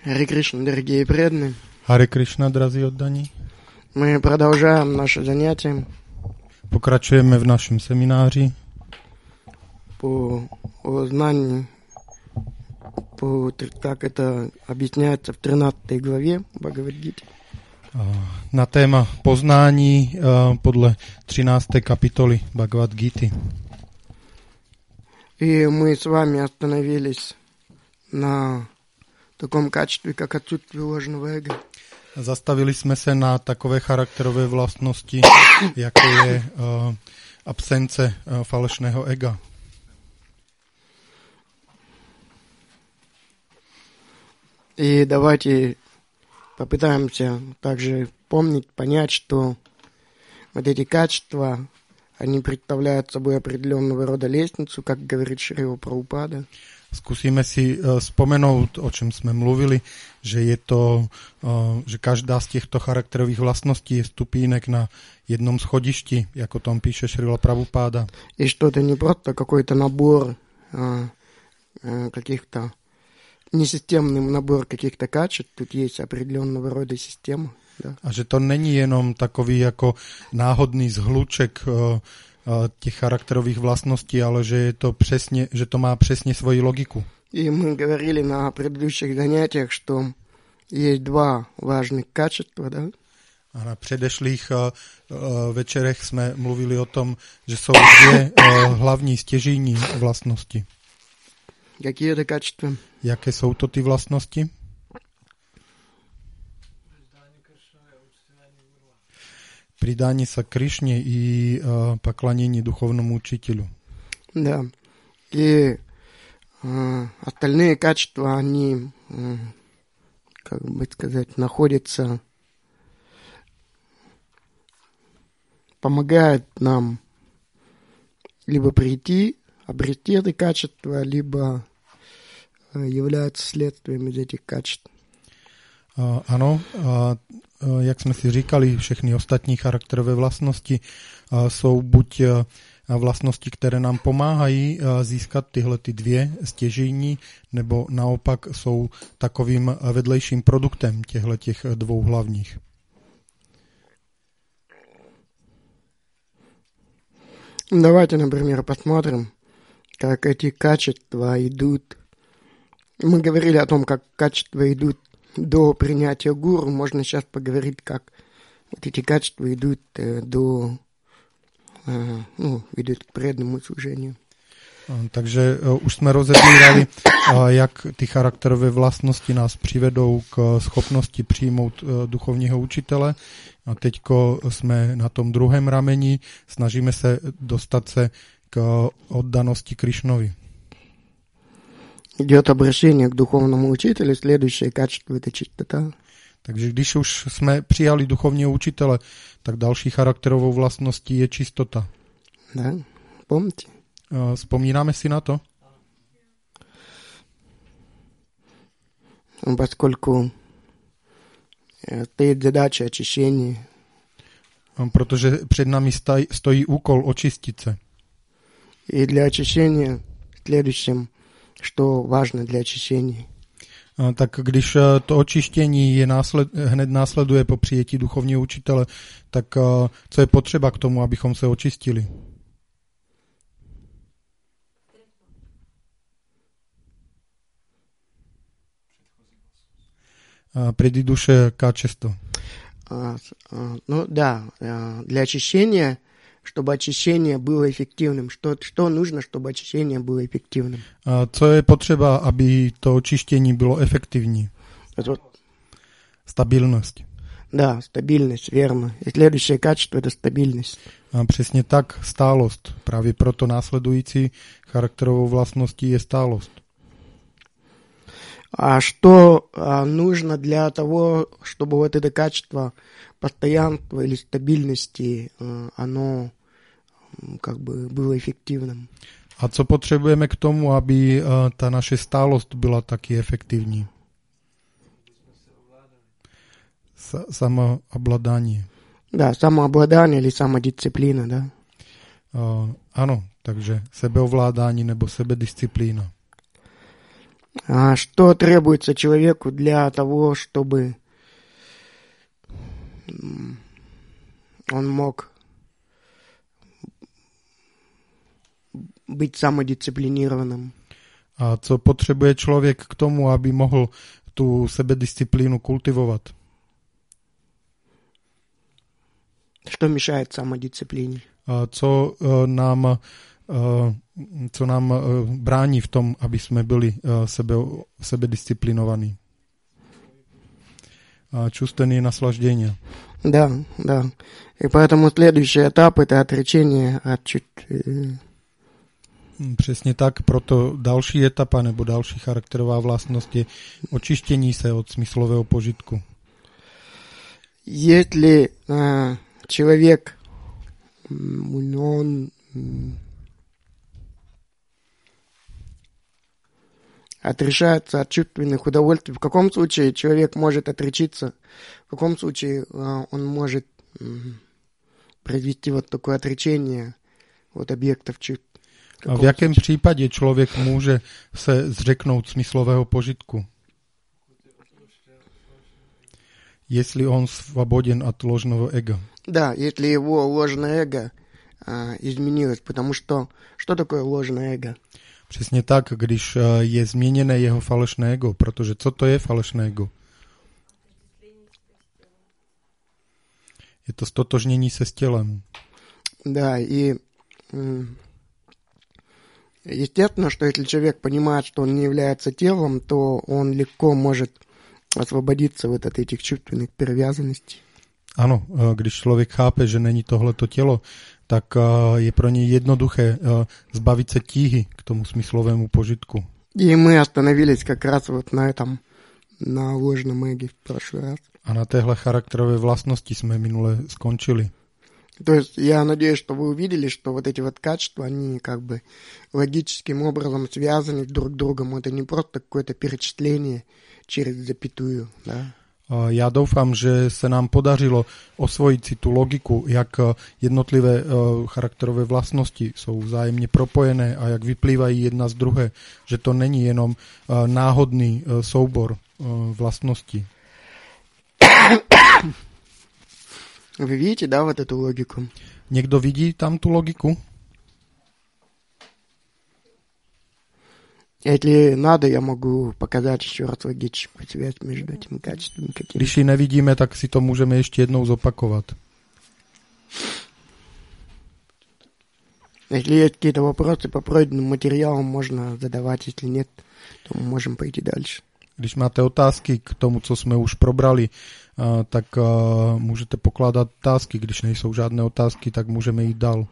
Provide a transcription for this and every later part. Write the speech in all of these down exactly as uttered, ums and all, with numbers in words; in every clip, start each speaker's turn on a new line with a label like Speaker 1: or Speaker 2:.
Speaker 1: Харе Кришна, дорогие преданные.
Speaker 2: Харе Кришна, дразí oddaní.
Speaker 1: Мы продолжаем наше занятие.
Speaker 2: Pokračujeme v našem semináři
Speaker 1: по знанию, по, как это объясняется в тринадцатой главе Бхагавад-гиты.
Speaker 2: Na téma poznání podle třinácté kapitoly Bhagavad-gity.
Speaker 1: И мы с вами остановились на таком качестве, как отсутствие ложного эго.
Speaker 2: Zastavili jsme se na takové charakterové vlastnosti, jako je uh, absence uh, falešného ega.
Speaker 1: И давайте попытаемся также помнить, понять, что вот эти качества, они представляют собой определенного рода лестницу, как говорит Шрила Прабхупада.
Speaker 2: Skúsime si uh, spomenout, o čem jsme mluvili, že je to, uh, že každá z těchto charakterových vlastností je stupínek na jednom schodišti, jako tam píše Šrila Prabhupáda.
Speaker 1: И что это не просто какой-то набор а, а, каких-то, несистемный набор каких-то качеств, тут есть определенного рода система. Да.
Speaker 2: A že to není jenom takový jako náhodný zhluček uh, těch charakterových vlastností, ale že je to přesně, že to má přesně svoji logiku.
Speaker 1: И мы говорили на предыдущих занятиях, что есть два важных качества, да?
Speaker 2: A na předešlých uh, uh, večerech jsme mluvili o tom, že jsou dvě uh, hlavní stěžejní vlastnosti.
Speaker 1: Какие это качества?
Speaker 2: Jaké jsou to ty vlastnosti? Придание са Кришне и э, поклонение духовному учителю.
Speaker 1: Да. И э, остальные качества, они, э, как бы сказать, находятся, помогают нам либо прийти, обрести это качество, либо э, являются следствием из этих качеств.
Speaker 2: Uh, ano, uh, uh, jak jsme si říkali, všechny ostatní charakterové vlastnosti uh, jsou buď uh, vlastnosti, které nám pomáhají uh, získat tyhle ty dvě stěžejní, nebo naopak jsou takovým vedlejším produktem těchto těch dvou hlavních.
Speaker 1: Давайте, например, посмотрим, как эти качества идут. Мы говорили о том, как качества идут до принятия гуру. Можно сейчас поговорить, как вот эти качества идут э, до, э, ну, идут к преданному служению.
Speaker 2: Takže uh, už jsme rozebírali, uh, jak ty charakterové vlastnosti nás přivedou k schopnosti přijmout uh, duchovního učitele. A teďko jsme na tom druhém rameni, snažíme se dostat se k oddanosti Krišnovi.
Speaker 1: Идет обращение к духовному учителю, следующее качество — это чистота.
Speaker 2: Takže když už jsme přijali duchovního učitele, tak další charakterovou vlastností je čistota.
Speaker 1: Да, помните?
Speaker 2: Vzpomínáme si na to?
Speaker 1: Поскольку стоит задача очищения.
Speaker 2: Protože před námi stojí, stojí úkol očistit se.
Speaker 1: И для очищения следующим, что важно для очищения.
Speaker 2: Tak když to očištění je násled, hned následuje po přijetí duchovního učitele, tak co je potřeba k tomu, abychom se očistili? Предыдущее качество.
Speaker 1: Ну да, для очищения, чтобы очищение было эффективным. Что, что нужно, чтобы очищение было эффективным?
Speaker 2: Co je potřeba, aby to očištění bylo efektivní?
Speaker 1: Вот.
Speaker 2: Stabilnost.
Speaker 1: Да, стабильность, верно. И следующее качество — это стабильность.
Speaker 2: A přesně tak, stálost. Právě proto následující charakterovou vlastností je stálost.
Speaker 1: А что а, нужно для того, чтобы вот это качество постоянства или стабильности, а, оно как бы было эффективным?
Speaker 2: A co potřebujeme k tomu, aby uh, ta naše stálost byla taky efektivní? Sa- samoobladání.
Speaker 1: Да, самообладание или самодисциплина, да?
Speaker 2: Uh, ano, takže sebeovládání nebo sebedisciplína.
Speaker 1: А что требуется человеку для того, чтобы он мог быть самодисциплинированным?
Speaker 2: A co potřebuje člověk k tomu, aby mohl tu sebedisciplínu kultivovat?
Speaker 1: Что мешает самодисциплине?
Speaker 2: A co uh, nám, uh, co nám uh, brání v tom, aby jsme byli uh, sebe, sebedisciplinovaní? Uh, čувственные наслаждения.
Speaker 1: Да, да. И поэтому следующий этап — это отречение от чувств.
Speaker 2: Přesně tak, proto další etapa nebo další charakterová vlastnost je očištění se od smyslového požitku.
Speaker 1: Если а, человек, он отрешается от чувственных удовольствий, в каком случае человек может отречиться, в каком случае а, он может м, произвести вот такое отречение от объектов чувств.
Speaker 2: A v jakém případě člověk může se zřeknout smyslového požitku? Jestli on svobodен от ложного эго.
Speaker 1: Да, если его ложное эго а, изменилось, потому что что такое ложное эго?
Speaker 2: Přesně tak, když je změněné jeho falešné ego, protože co to je falešné ego? Je to stotožnění se s tělem.
Speaker 1: Да, и м, естественно, что если человек понимает, что он не является телом, то он легко может освободиться вот от этих чувственных привязанностей.
Speaker 2: Ano, když člověk chápe, že není tohleto tělo, tak je pro něj jednoduché zbavit se tíhy k tomu smyslovému požitku.
Speaker 1: И мы остановились как раз вот на этом, на ложном эго в прошлый раз.
Speaker 2: A na téhle charakterové vlastnosti jsme minule skončili.
Speaker 1: То есть я надеюсь, что вы увидели, что вот эти вот качества, они как бы логическим образом связаны друг с другом. Это не просто какое-то перечисление через запятую, да.
Speaker 2: Já doufám, že se nám podařilo osvojit si tu logiku, jak jednotlivé charakterové vlastnosti jsou vzájemně propojené a jak vyplývají jedna z druhé, že to není jenom náhodný soubor vlastností.
Speaker 1: Вы видите, да, вот эту логику?
Speaker 2: Někdo vidí tam tu logiku?
Speaker 1: Если надо, я могу показать еще раз логическую связь между этими качествами.
Speaker 2: Když ji nevidíme, tak si to můžeme ještě jednou zopakovat.
Speaker 1: Если есть какие-то вопросы по пройденным материалам, можно задавать. Если нет, то мы можем пойти дальше.
Speaker 2: Když máte otázky k tomu, co jsme už probrali, tak můžete pokládat otázky. Když nejsou žádné otázky, tak můžeme jít dál.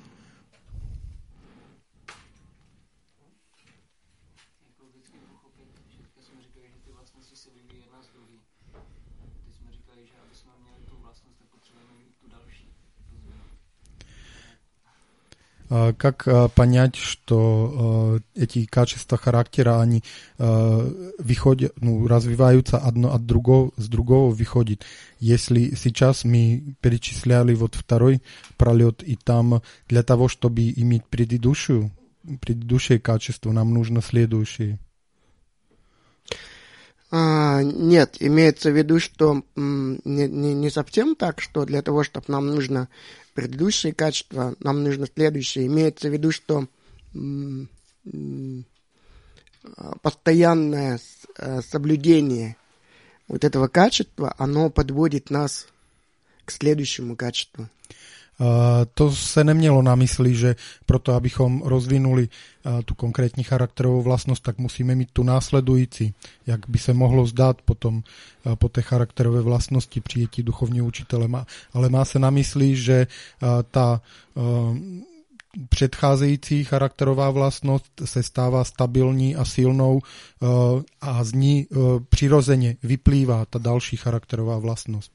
Speaker 2: Как понять, что эти качества характера, они выходят, ну, развиваются одно от другого, с другого выходит. Если сейчас мы перечисляли вот второй пролет, и там для того, чтобы иметь предыдущую, предыдущее качество, нам нужно следующее.
Speaker 1: А, нет, имеется в виду, что м, не, не, не совсем так, что для того, чтобы нам нужно предыдущие качества, нам нужно следующее. Имеется в виду, что м, м, постоянное соблюдение вот этого качества, оно подводит нас к следующему качеству.
Speaker 2: Uh, to se nemělo na mysli, že proto, abychom rozvinuli uh, tu konkrétní charakterovou vlastnost, tak musíme mít tu následující, jak by se mohlo zdát potom uh, po té charakterové vlastnosti přijetí duchovního učitele. Má, ale má se na mysli, že uh, ta uh, předcházející charakterová vlastnost se stává stabilní a silnou uh, a z ní uh, přirozeně vyplývá ta další charakterová vlastnost.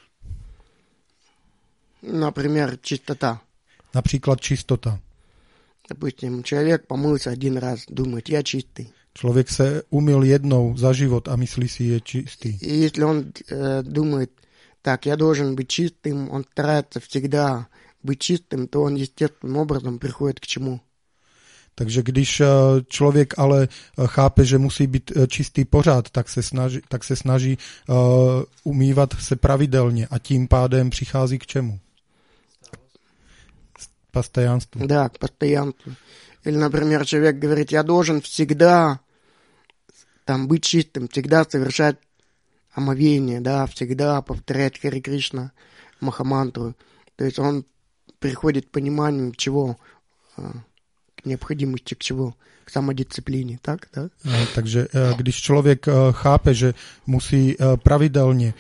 Speaker 1: Например, чистота.
Speaker 2: Например, чистота.
Speaker 1: Допустим, человек помылся один раз, думает, я чистый.
Speaker 2: Člověk se umyl jednou za život a myslí si, je čistý.
Speaker 1: И если он э, думает, так, я должен быть чистым, он старается всегда быть чистым, то он естественным образом приходит к чему?
Speaker 2: Takže když člověk ale chápe, že musí být čistý pořád, tak se snaží, tak se snaží uh, umývat se pravidelně a tím pádem přichází k čemu? Постоянству.
Speaker 1: Да, к постоянству. Или, например, человек говорит, я должен всегда там быть чистым, всегда совершать омовение, да, всегда повторять Харе Кришна, Махамантру. То есть он приходит к пониманию, к чего, к необходимости к чего, к самодисциплине, так, да?
Speaker 2: Takže když člověk chápe, že musí pravidelně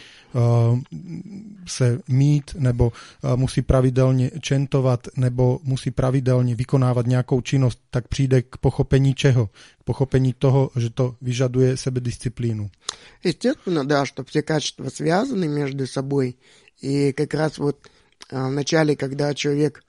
Speaker 2: se mít, nebo musí pravidelně čentovat, nebo musí pravidelně vykonávat nějakou činnost, tak přijde k pochopení čeho? K pochopení toho, že to vyžaduje sebedisciplínu.
Speaker 1: Естественно, да, что все качества связаны между собой. И как раз вот в начале, когда человек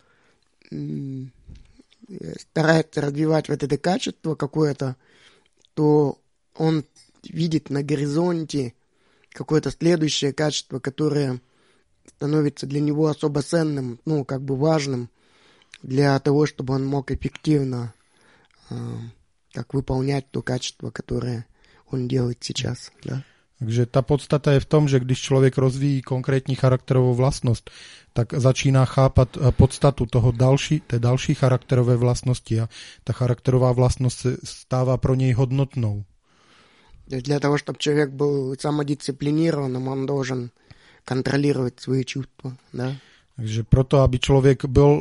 Speaker 1: старается развивать вот это качество какое-то, то он видит на горизонте какое-то следующее качество, которое становится для него особо ценным, ну, как бы важным для того, чтобы он мог эффективно э, как выполнять то качество, которое он делает сейчас, да.
Speaker 2: Takže ta podstata je v tom, že když člověk rozvíjí konkrétní charakterovou vlastnost, tak začíná chápat podstatu toho další, té další charakterové vlastnosti a ta charakterová vlastnost se stává pro něj hodnotnou.
Speaker 1: Для того, чтобы человек был самодисциплинированным, он должен контролировать свои чувства, да?
Speaker 2: Takže proto, aby člověk byl,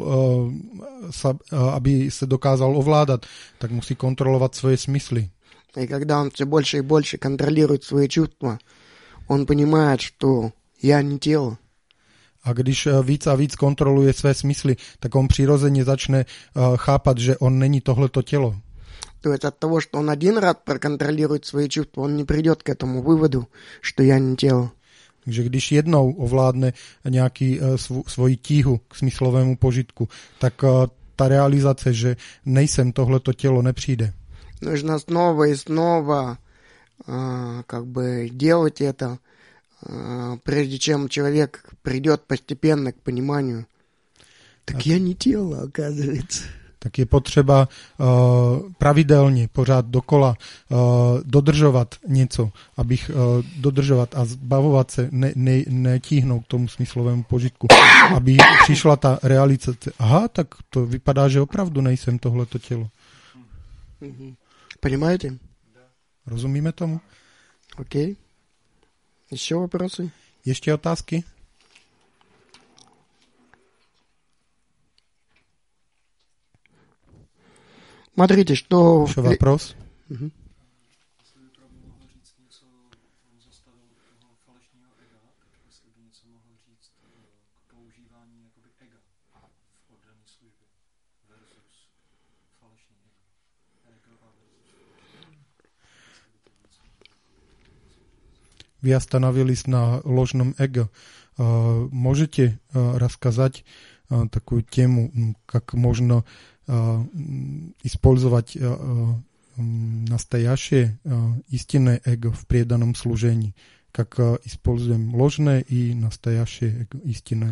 Speaker 2: aby se dokázal ovládat, tak musí kontrolovat svoje smysly.
Speaker 1: И когда он все больше и больше контролирует свои чувства, он понимает, что я не тело.
Speaker 2: A když víc a víc kontroluje své smysly, tak on přirozeně začne chápat, že on není tohleto tělo.
Speaker 1: То есть от того, что он один раз проконтролирует свои чувства, он не придет к этому выводу, что я не тело.
Speaker 2: Takže když jednou ovládne nějaký sv- svoji tíhu k smyslovému požitku, tak ta realizace, že nejsem tohleto tělo, nepřijde.
Speaker 1: Нужно снова и снова э, как бы делать это, э, прежде чем человек придет постепенно к пониманию. Так, так я не тело, оказывается.
Speaker 2: Tak je potřeba uh, pravidelně, pořád dokola uh, dodržovat něco, abych uh, dodržovat a zbavovat se, ne, ne, netíhnout k tomu smyslovému požitku, aby přišla ta realizace. Aha, tak to vypadá, že opravdu nejsem tohleto tělo.
Speaker 1: Понимаете?
Speaker 2: Rozumíme tomu?
Speaker 1: Окей. Ještě vопросы?
Speaker 2: Ještě otázky?
Speaker 1: Смотрите, что...
Speaker 2: Еще вопрос?
Speaker 1: Угу.
Speaker 2: Вы остановились на ложном эго. Можете рассказать такую тему, как можно использовать настоящее истинное эго в преданном служении? Как используем ложное и настоящее эго, истинное?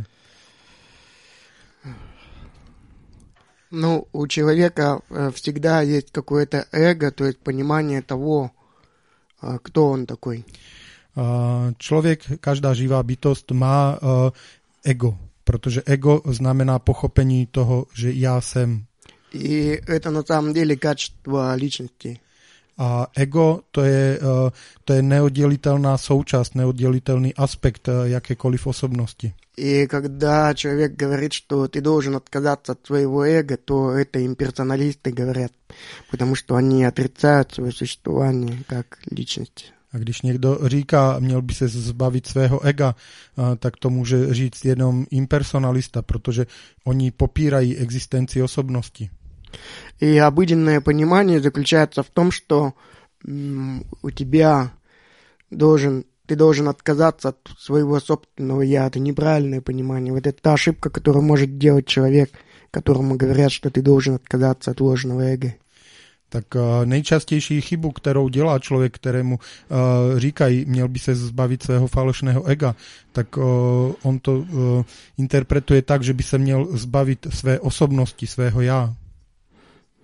Speaker 1: Ну, у человека всегда есть какое-то эго, то есть понимание того, кто он такой.
Speaker 2: Člověk, každá živá bytost má uh, ego, protože ego znamená pochopení toho, že já jsem.
Speaker 1: И это на самом деле качество личности.
Speaker 2: A ego to je, uh, to je neoddělitelná součást, neoddělitelný aspekt uh, jakékoliv osobnosti.
Speaker 1: И когда человек говорит, что ты должен отказаться от своего эго, то это имперсоналисты говорят, потому что они отрицают свое существование как личность.
Speaker 2: A když někdo říká, měl by se zbavit svého ega, tak to může říct jenom impersonalista, protože oni popírají existenci osobnosti.
Speaker 1: И обыденное понимание заключается в том, что м, у тебя должен, ты должен отказаться от своего собственного я. Это неправильное понимание. Вот это та ошибка, которую может делать человек, которому говорят, что ты должен отказаться от ложного эго.
Speaker 2: Tak nejčastější chybu, kterou dělá člověk, kterému uh, říkají, měl by se zbavit svého falešného ega, tak uh, on to uh, interpretuje tak, že by se měl zbavit své osobnosti, svého já.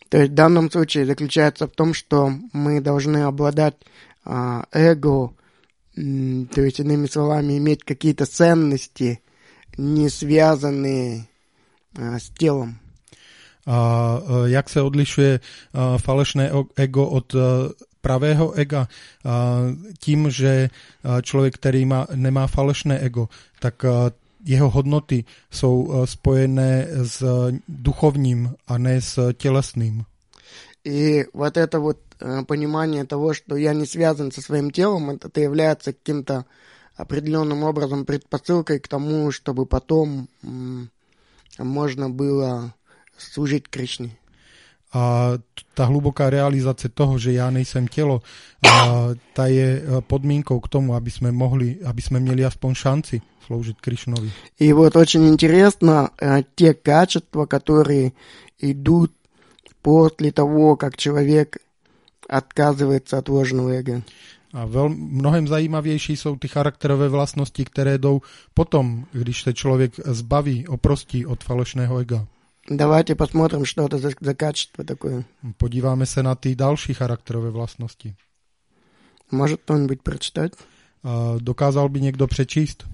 Speaker 1: То есть в данном случае заключается в том, что мы должны обладать а, эго, м, то есть, иными словами, иметь какие-то ценности, не связанные а, с телом.
Speaker 2: A jak se odlišuje falešné ego od pravého ega? Tím, že člověk, který má, nemá falešné ego, tak jeho hodnoty jsou spojené s duchovním a ne s tělesným.
Speaker 1: И вот это вот понимание того, что я не связан со своим телом, это является каким-то определенным образом предпосылкой к тому, чтобы потом м, можно было служить Кришне.
Speaker 2: A ta hluboká realizace toho, že já nejsem tělo, a ta je podmínkou k tomu, aby jsme mohli, aby jsme měli aspoň šanci sloužit Krišnovi.
Speaker 1: И вот очень интересно те качества, которые идут после того, как человек отказывается от ложного эго.
Speaker 2: A veľ, mnohem zajímavější jsou ty charakterové vlastnosti, které jdou potom, když se člověk zbaví, oprostí od falešného ega.
Speaker 1: Давайте посмотрим, что это за, за качество такое.
Speaker 2: Podíváme se na ty další charakterové vlastnosti.
Speaker 1: Может кто-нибудь прочитать?
Speaker 2: A dokázal by někdo přečíst?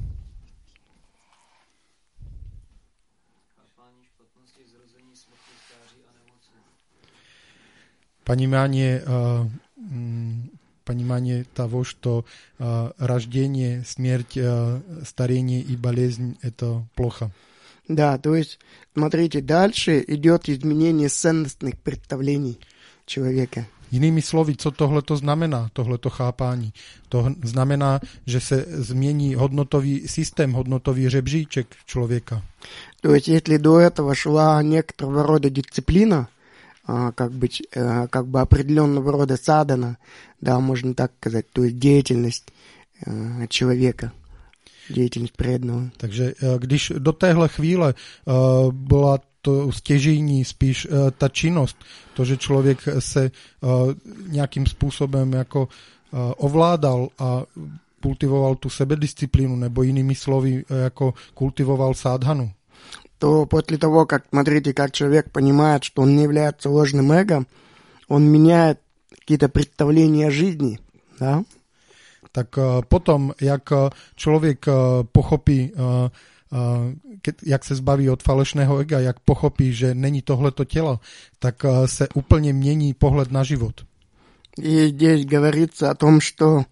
Speaker 2: Понимание, понимание того, что рождение, смерть, старение и болезнь – это плохо.
Speaker 1: Да, то есть, смотрите, дальше идет изменение ценностных представлений человека.
Speaker 2: Jinými slovy, co tohleto znamená, tohleto chápání? To znamená, že se změní hodnotový systém, hodnotový žebříček člověka.
Speaker 1: То есть, если до этого шла некоторого рода дисциплина, как бы, как бы определенного рода садана, да, можно так сказать, то есть деятельность человека, деятельность преданного.
Speaker 2: Takže když do téhle chvíle uh, byla to stěžejní spíš uh, ta činnost, to, že člověk se uh, nějakým způsobem jako uh, ovládal a kultivoval tu sebedisciplínu, nebo jinými slovy uh, jako kultivoval sádhanu,
Speaker 1: то после того, как, смотрите, как человек понимает, что он не является ложным эго, он меняет какие-то представления о жизни, да?
Speaker 2: Tak potom, jak člověk pochopí, jak se zbaví od falešného ega, jak pochopí, že není tohleto tělo, tak se úplně mění pohled na život.
Speaker 1: И здесь говорится о том, что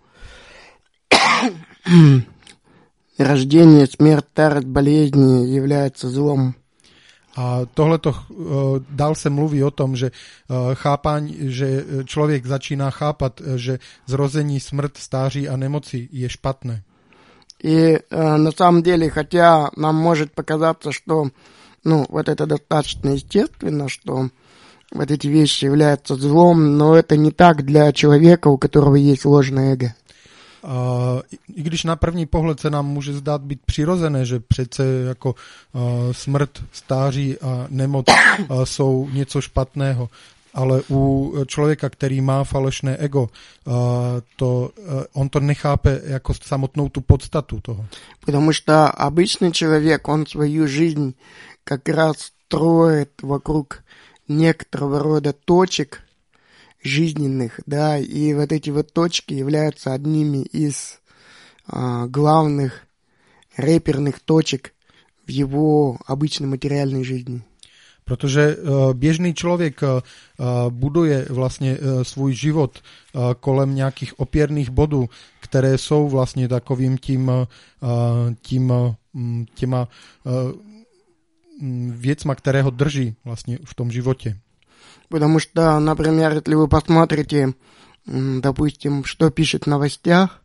Speaker 1: рождение, смерть, старость, болезни является злом.
Speaker 2: A tohleto dál se mluví o tom, že chápání, že člověk začíná chápat, že zrození, smrt, stáří a nemoci je špatné.
Speaker 1: И на самом деле, хотя нам может показаться, что ну, вот это достаточно естественно, что вот эти вещи являются злом, но это не так для человека, у которого есть ложное эго.
Speaker 2: Uh, I když na první pohled se nám může zdát být přirozené, že přece jako uh, smrt, stáří a nemoc uh, jsou něco špatného, ale u člověka, který má falešné ego, uh, to, uh, on to nechápe jako samotnou tu podstatu toho.
Speaker 1: Потому что обычный человек, он свою жизнь как раз строит вокруг некоторого рода точек жизненных, да, и вот эти вот точки являются одними из а, главных реперных точек в его обычной материальной жизни.
Speaker 2: Protože uh, běžný člověk uh, buduje vlastně uh, svůj život uh, kolem nějakých opěrných bodů, které jsou vlastně takovým tím, uh, tím um, těma uh, věcma, které ho drží vlastně v tom životě.
Speaker 1: Потому что, например, если вы посмотрите, допустим, что пишет в новостях.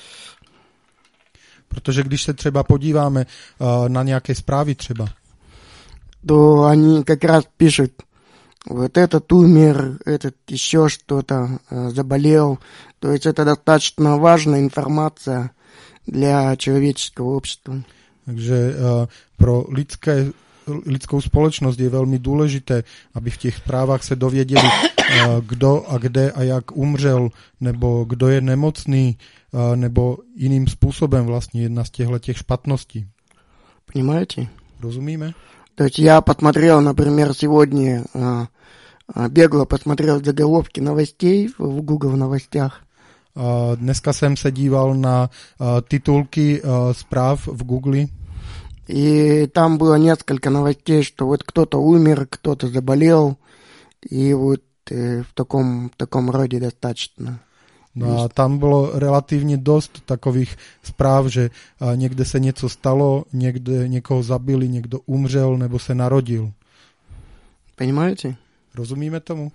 Speaker 2: Protože když se třeba podíváme uh, na nějaké zprávy třeba,
Speaker 1: то они как раз пишут, вот этот умер, этот еще что-то uh, заболел. То есть это достаточно важная информация для человеческого общества.
Speaker 2: Takže uh, pro lidské lidskou společnost je velmi důležité, aby v těch zprávách se dověděli, kdo a kde a jak umřel, nebo kdo je nemocný, nebo jiným způsobem vlastně jedna z těchto těch špatností.
Speaker 1: Понимаете?
Speaker 2: Rozumíme?
Speaker 1: То есть я посмотрел, например, сегодня а, бегло посмотрел заголовки новостей в Google новостях.
Speaker 2: Dneska jsem se díval na titulky zpráv v Google.
Speaker 1: И там было несколько новостей, что вот кто-то умер, кто-то заболел, и вот э, в таком, в таком роде достаточно.
Speaker 2: No a tam bylo relativně dost takových zpráv, že někde se něco stalo, někde někoho zabili, někdo umřel nebo se narodil.
Speaker 1: Понимаете?
Speaker 2: Rozumíme tomu?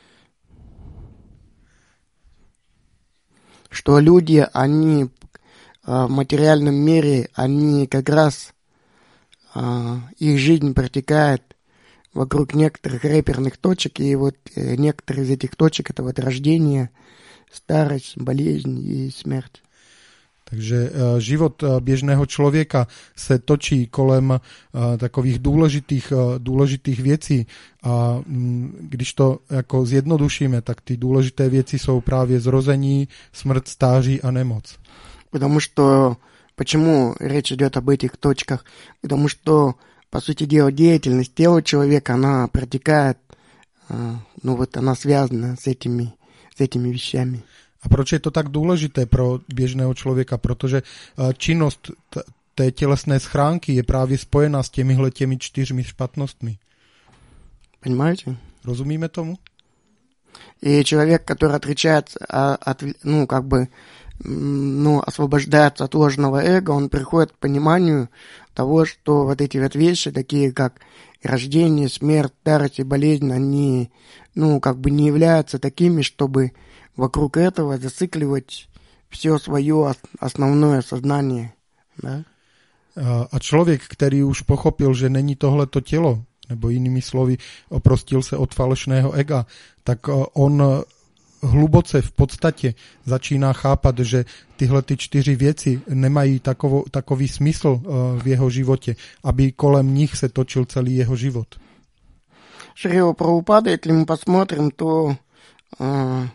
Speaker 1: Что люди, они в материальном мире, они как раз, их жизнь протекает вокруг некоторых реперных точек, и вот некоторые из этих точек — это вот рождение, starost, болезнь и smrt.
Speaker 2: Takže život běžného člověka se točí kolem takových důležitých, důležitých věcí a když to jako zjednodušíme, tak ty důležité věci jsou právě zrození, smrt, stáří a nemoc.
Speaker 1: Потому что, почему речь идет об этих точках? Потому что, по сути дела, деятельность тела человека, она протекает, ну вот она связана с этими, с этими вещами.
Speaker 2: A proč je to tak důležité pro běžného člověka? Protože činnost té tělesné schránky je právě spojená s těmihle těmi čtyřmi špatnostmi.
Speaker 1: Понимаете?
Speaker 2: Rozumíme tomu?
Speaker 1: И человек, который отречается от, ну, как бы, ну, освобождается от ложного эго, он приходит к пониманию того, что вот эти вот вещи, такие как рождение, смерть, старость и болезнь, они, ну, как бы не являются такими, чтобы вокруг этого зацикливать все свое основное сознание. Да?
Speaker 2: A člověk, který už pochopil, že není tohleto tělo, nebo jinými slovy, oprostil se od falešného ega, tak on hluboce v podstatě začíná chápat, že tyhle ty čtyři věci nemají takovou, takový smysl v jeho životě, aby kolem nich se točil celý jeho život.
Speaker 1: Шрила Прабхупада, если мы посмотрим, то а,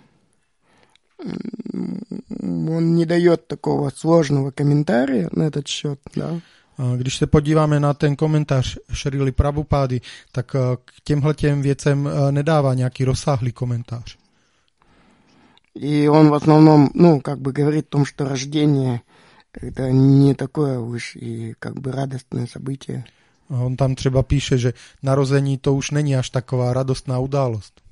Speaker 1: он не дает такого сложного комментария на этот счет, да.
Speaker 2: Když se podíváme na ten komentář Šrily Prabhupády, tak k těmhletěm věcem nedává nějaký rozsáhlý komentář.
Speaker 1: И он в основном, ну, как бы говорит о том, что рождение это не такое уж и как бы радостное событие.
Speaker 2: On tam třeba píše, že narození to už není až taková radostná událost.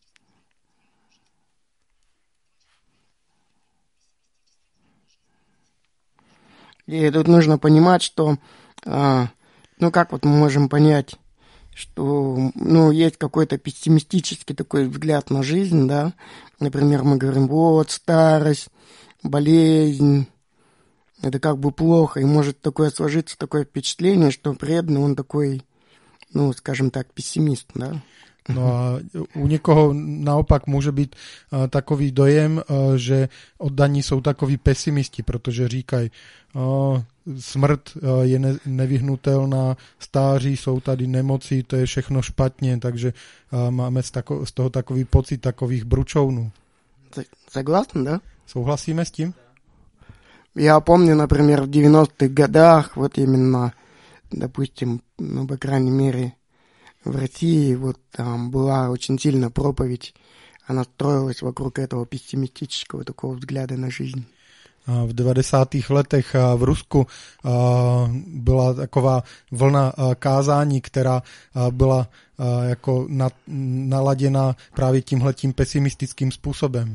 Speaker 1: И тут нужно понимать, что, а, ну, как вот мы можем понять, что, ну, есть какой-то пессимистический такой взгляд на жизнь, да, например, мы говорим, вот, старость, болезнь, это как бы плохо, и может такое сложиться такое впечатление, что преданный, он такой, ну, скажем так, пессимист, да.
Speaker 2: No a u někoho naopak může být uh, takový dojem, uh, že oddaní jsou takoví pesimisti, protože říkají, uh, smrt uh, je ne- nevyhnutelná, stáří, jsou tady nemoci, to je všechno špatně, takže uh, máme z, tako- z toho takový pocit takových bručounů.
Speaker 1: Согласны, да?
Speaker 2: Souhlasíme s tím?
Speaker 1: Я помню, например, в девяностых годах, вот именно, допустим, ну, по крайней мере, в России вот там была очень сильная проповедь, она строилась вокруг этого пессимистического такого взгляда на жизнь.
Speaker 2: V devadesátých letech v Rusku byla taková vlna kázání, která byla jako naladěna právě tímhletím pesimistickým způsobem.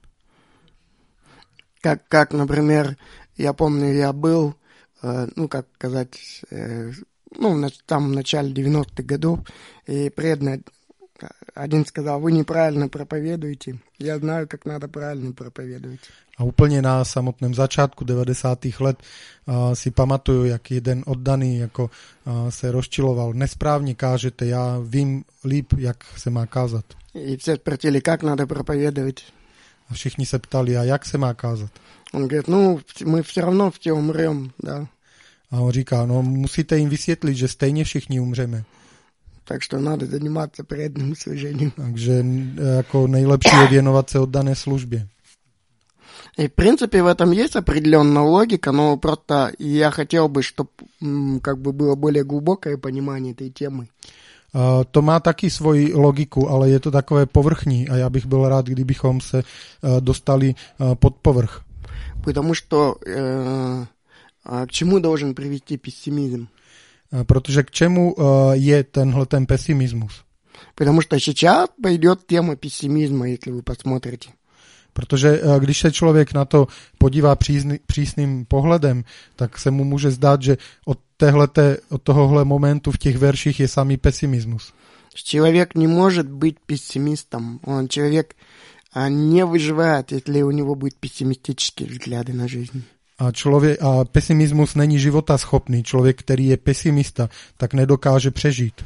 Speaker 1: Как, как, например, я помню, я был, ну, как сказать, ну, там в начале девяностых годов, и преданный один сказал, вы неправильно проповедуете, я знаю, как надо правильно проповедовать.
Speaker 2: A úplně na samotném začátku devadesátých let uh, si pamatuju, jak jeden oddaný jako, uh, se rozčiloval. Nesprávně kážete, já vím líp, jak se má kázat.
Speaker 1: И все спросили, как надо проповедовать.
Speaker 2: A všichni se ptali, a jak se má kázat?
Speaker 1: Он говорит, ну, мы все равно все умрем, да.
Speaker 2: A on říká, no musíte jim vysvětlit, že stejně všichni umřeme.
Speaker 1: Так что надо заниматься преданным служением.
Speaker 2: Takže jako nejlepší je věnovat se oddané službě.
Speaker 1: И, в принципе, в этом есть определенная логика, но просто я хотел бы, чтобы как бы было более глубокое понимание этой темы.
Speaker 2: Uh, to má taky svoji logiku, ale je to takové povrchní a já bych byl rád, kdybychom se uh, dostali uh, pod povrch.
Speaker 1: Потому что э, к чему должен привести пессимизм?
Speaker 2: Uh, protože k čemu uh, je tenhle ten pesimismus?
Speaker 1: Потому что сейчас пойдет тема пессимизма, если вы посмотрите.
Speaker 2: Protože když se člověk na to podívá přísný, přísným pohledem, tak se mu může zdát, že od, téhleté, od tohohle momentu v těch verších je samý pesimismus.
Speaker 1: Человек не может быть пессимистом. Он человек не выживает, если у него будут пессимистические взгляды на жизнь.
Speaker 2: A, člověk, a pesimismus není životaschopný. Člověk, který je pesimista, tak nedokáže přežít.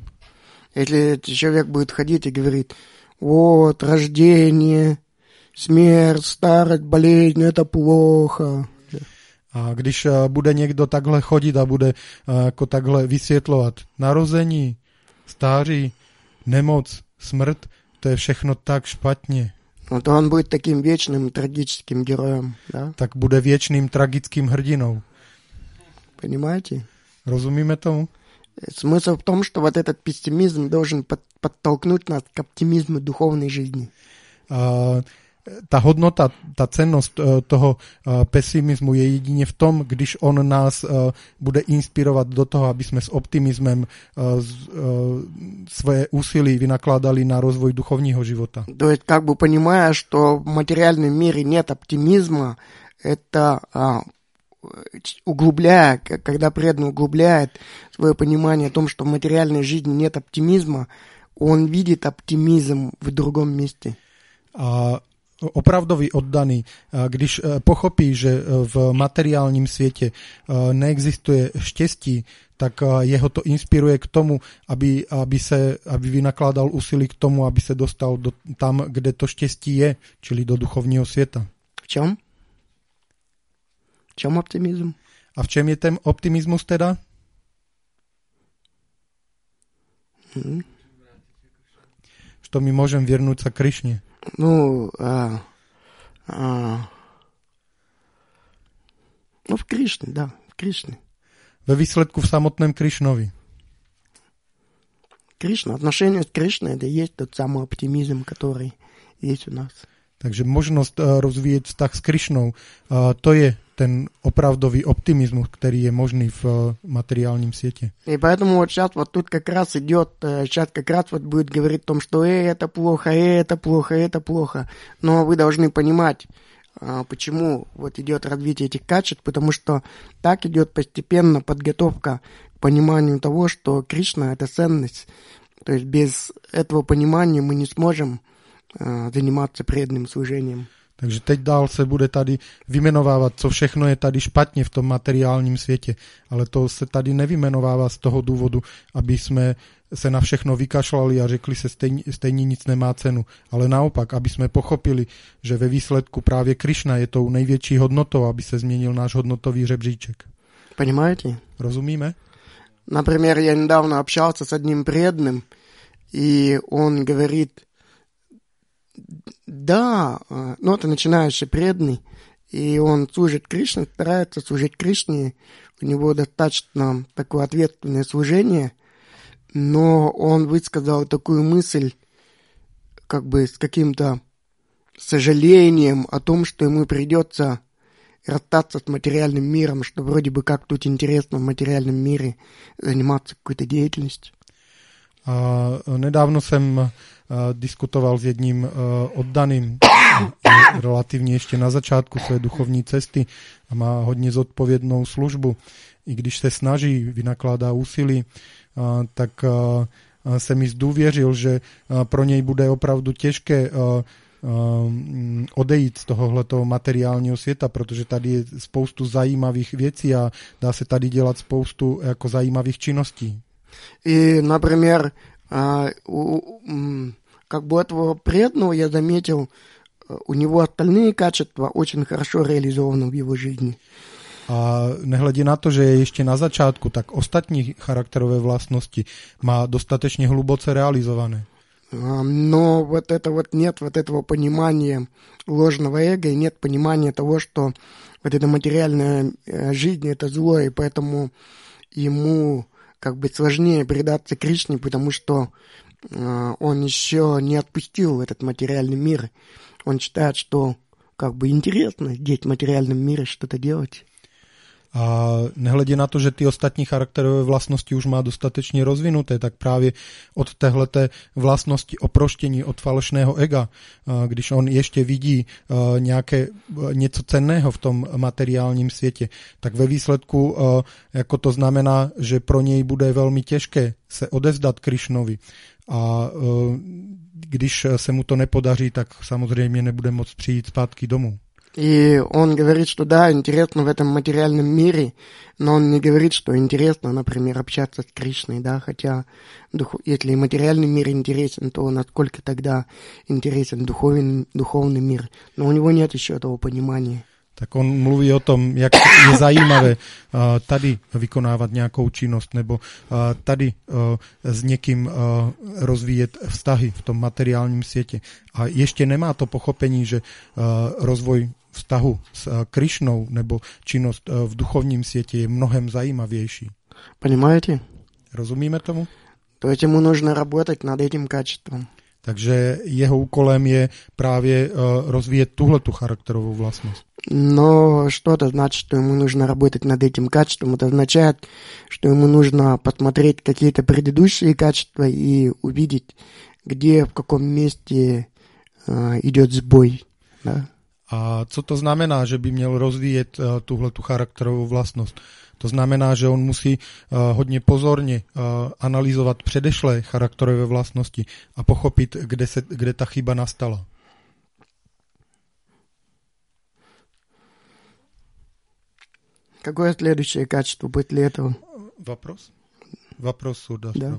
Speaker 1: Если человек будет ходить и говорит, вот, рождение, smrt, starost, болезнь, это плохо.
Speaker 2: A když bude někdo takhle chodit a bude jako takhle vysvětlovat narození, stáří, nemoc, smrt, to je všechno tak špatně.
Speaker 1: No to on bude takým věčným tragickým героем, да?
Speaker 2: Tak bude věčným tragickým hrdinou.
Speaker 1: Понимаете?
Speaker 2: Rozumíme tomu?
Speaker 1: Смысл в том, что вот этот пессимизм должен подтолкнуть нас к оптимизму духовной жизни.
Speaker 2: Uh, ta hodnota, ta cennost uh, toho uh, pesimismu je jedině v tom, když on nás uh, bude inspirovat do toho, aby jsme s optimismem uh, z, uh, své úsilí vynakládali na rozvoj duchovního života.
Speaker 1: То есть, как бы понимая, что в материальном мире нет оптимизма, это а, углубляя, когда преданный углубляет свое понимание о том, что в материальной жизни нет оптимизма, он видит оптимизм в другом месте.
Speaker 2: A opravdový oddaný, když pochopí, že v materiálním světě neexistuje štěstí, tak jeho to inspiruje k tomu, aby, aby, se, aby vynakládal úsilí k tomu, aby se dostal do, tam, kde to štěstí je, čili do duchovního světa.
Speaker 1: V čem? V čem optimism?
Speaker 2: A v čem je ten optimismus teda?
Speaker 1: Hmm.
Speaker 2: Že my môžem věrnout se Krišně.
Speaker 1: Ну, а, а, ну, в Кришне, да, в Кришне.
Speaker 2: Ve výsledku v samotném Krišnovi.
Speaker 1: Кришна, отношение с Кришной, это и есть тот самый оптимизм, который есть у нас.
Speaker 2: Takže možnost uh, rozvíjet vztah s Krišnou, uh, to je ten opravdový optimismus, který je možný v uh, materiálním světě.
Speaker 1: И поэтому вот сейчас вот тут как раз идет, сейчас как раз вот будет говорить о том, что э, это плохо, э, это плохо, это плохо. Но вы должны понимать, почему вот идет развитие этих качеств, потому что так идет постепенно подготовка к пониманию того, что Кришна — это ценность. То есть без этого понимания мы не сможем заниматься преданным служением.
Speaker 2: Takže teď dál se bude tady vymenovávat, co všechno je tady špatně v tom materiálním světě, ale to se tady nevymenovává z toho důvodu, aby jsme se na všechno vykašlali a řekli se stejně, stejně nic nemá cenu, ale naopak, aby jsme pochopili, že ve výsledku právě Krišna je tou největší hodnotou, aby se změnil náš hodnotový žebříček.
Speaker 1: Понимаете?
Speaker 2: Rozumíme?
Speaker 1: Например, я недавно общался с одним преданным, и он говорит: да, ну это начинающий преданный, и он служит Кришне, старается служить Кришне, у него достаточно такое ответственное служение, но он высказал такую мысль, как бы с каким-то сожалением о том, что ему придется расстаться с материальным миром, что вроде бы как тут интересно в материальном мире заниматься какой-то деятельностью.
Speaker 2: A nedávno jsem uh, diskutoval s jedním uh, oddaným, relativně ještě na začátku své duchovní cesty a má hodně zodpovědnou službu. I když se snaží, vynakládá úsilí, uh, tak uh, se mi zdůvěřil, že uh, pro něj bude opravdu těžké uh, uh, odejít z tohohletoho materiálního světa, protože tady je spoustu zajímavých věcí a dá se tady dělat spoustu jako zajímavých činností.
Speaker 1: И, например, как бы этого преданного я заметил, у него остальные качества очень хорошо реализованы в его жизни.
Speaker 2: A nehledě na to, že je ještě na začátku, tak ostatní charakterové vlastnosti má dostatečně hluboce realizované.
Speaker 1: Но вот это вот нет вот этого понимания ложного эго, и нет понимания того, что вот эта материальная жизнь — это зло, и поэтому ему как бы сложнее предаться Кришне, потому что э, он еще не отпустил этот материальный мир. Он считает, что как бы интересно здесь в материальном мире что-то делать.
Speaker 2: A nehledě na to, že ty ostatní charakterové vlastnosti už má dostatečně rozvinuté, tak právě od téhleté vlastnosti oproštění od falešného ega, když on ještě vidí nějaké něco cenného v tom materiálním světě, tak ve výsledku jako to znamená, že pro něj bude velmi těžké se odevzdat Krišnovi. A když se mu to nepodaří, tak samozřejmě nebude moct přijít zpátky domů.
Speaker 1: И он говорит, что да, интересно в этом материальном мире, но он не говорит, что интересно, например, общаться с Кришной, да, хотя дух... если материальный мир интересен, то насколько тогда интересен духовный, духовный мир. Но у него нет еще этого ponímania.
Speaker 2: Tak on mluví o tom, jak je zajímavé uh, tady vykonávat nějakou činnost, nebo uh, tady uh, s někým uh, rozvíjet vztahy v tom materiálním světě. A ještě nemá to pochopení, že uh, rozvoj vztahu s uh, Krišnou nebo činnost uh, v duchovním světě je mnohem zajímavější.
Speaker 1: Понимаете?
Speaker 2: Rozumíme tomu?
Speaker 1: То есть ему нужно работать над этим качеством.
Speaker 2: Takže jeho úkolem je právě uh, rozvíjet tuhletu charakterovou vlastnost.
Speaker 1: Но что это значит, что ему нужно работать над этим качеством? Это означает, что ему нужно посмотреть какие-то предыдущие качества и увидеть, где, в каком месте uh, идет сбой. Да?
Speaker 2: A co to znamená, že by měl rozvíjet uh, tuhletu charakterovou vlastnost? To znamená, že on musí uh, hodně pozorně uh, analyzovat předešlé charakterové vlastnosti a pochopit, kde, se, kde ta chyba nastala.
Speaker 1: Какое следующее качество после этого?
Speaker 2: Вопрос? Вопрос суда.
Speaker 1: Да.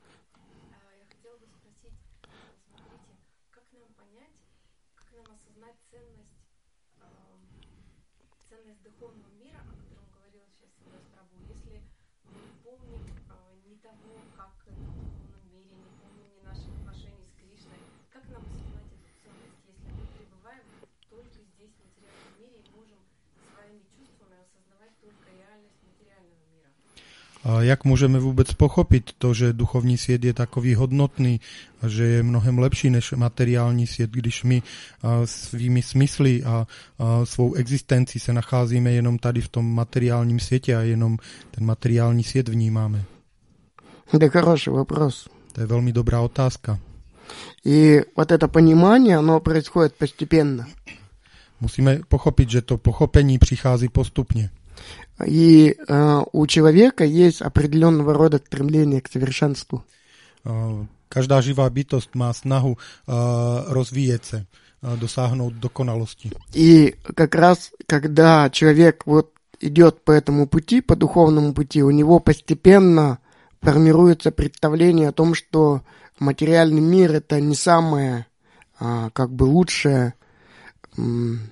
Speaker 2: A jak můžeme vůbec pochopit to, že duchovní svět je takový hodnotný a že je mnohem lepší než materiální svět, když my svými smysly a svou existencí se nacházíme jenom tady v tom materiálním světě a jenom ten materiální svět vnímáme?
Speaker 1: Это хороший вопрос.
Speaker 2: To je velmi dobrá otázka.
Speaker 1: И вот это понимание, оно происходит постепенно.
Speaker 2: Musíme pochopit, že to pochopení přichází postupně.
Speaker 1: И э, у человека есть определенного рода стремление к совершенству.
Speaker 2: Každá živá bytost má snahu uh, rozvíjet se, uh, dosáhnout dokonalosti.
Speaker 1: И как раз, когда человек вот идет по этому пути, по духовному пути, у него постепенно формируется представление о том, что материальный мир — это не самое а, как бы лучшее, м-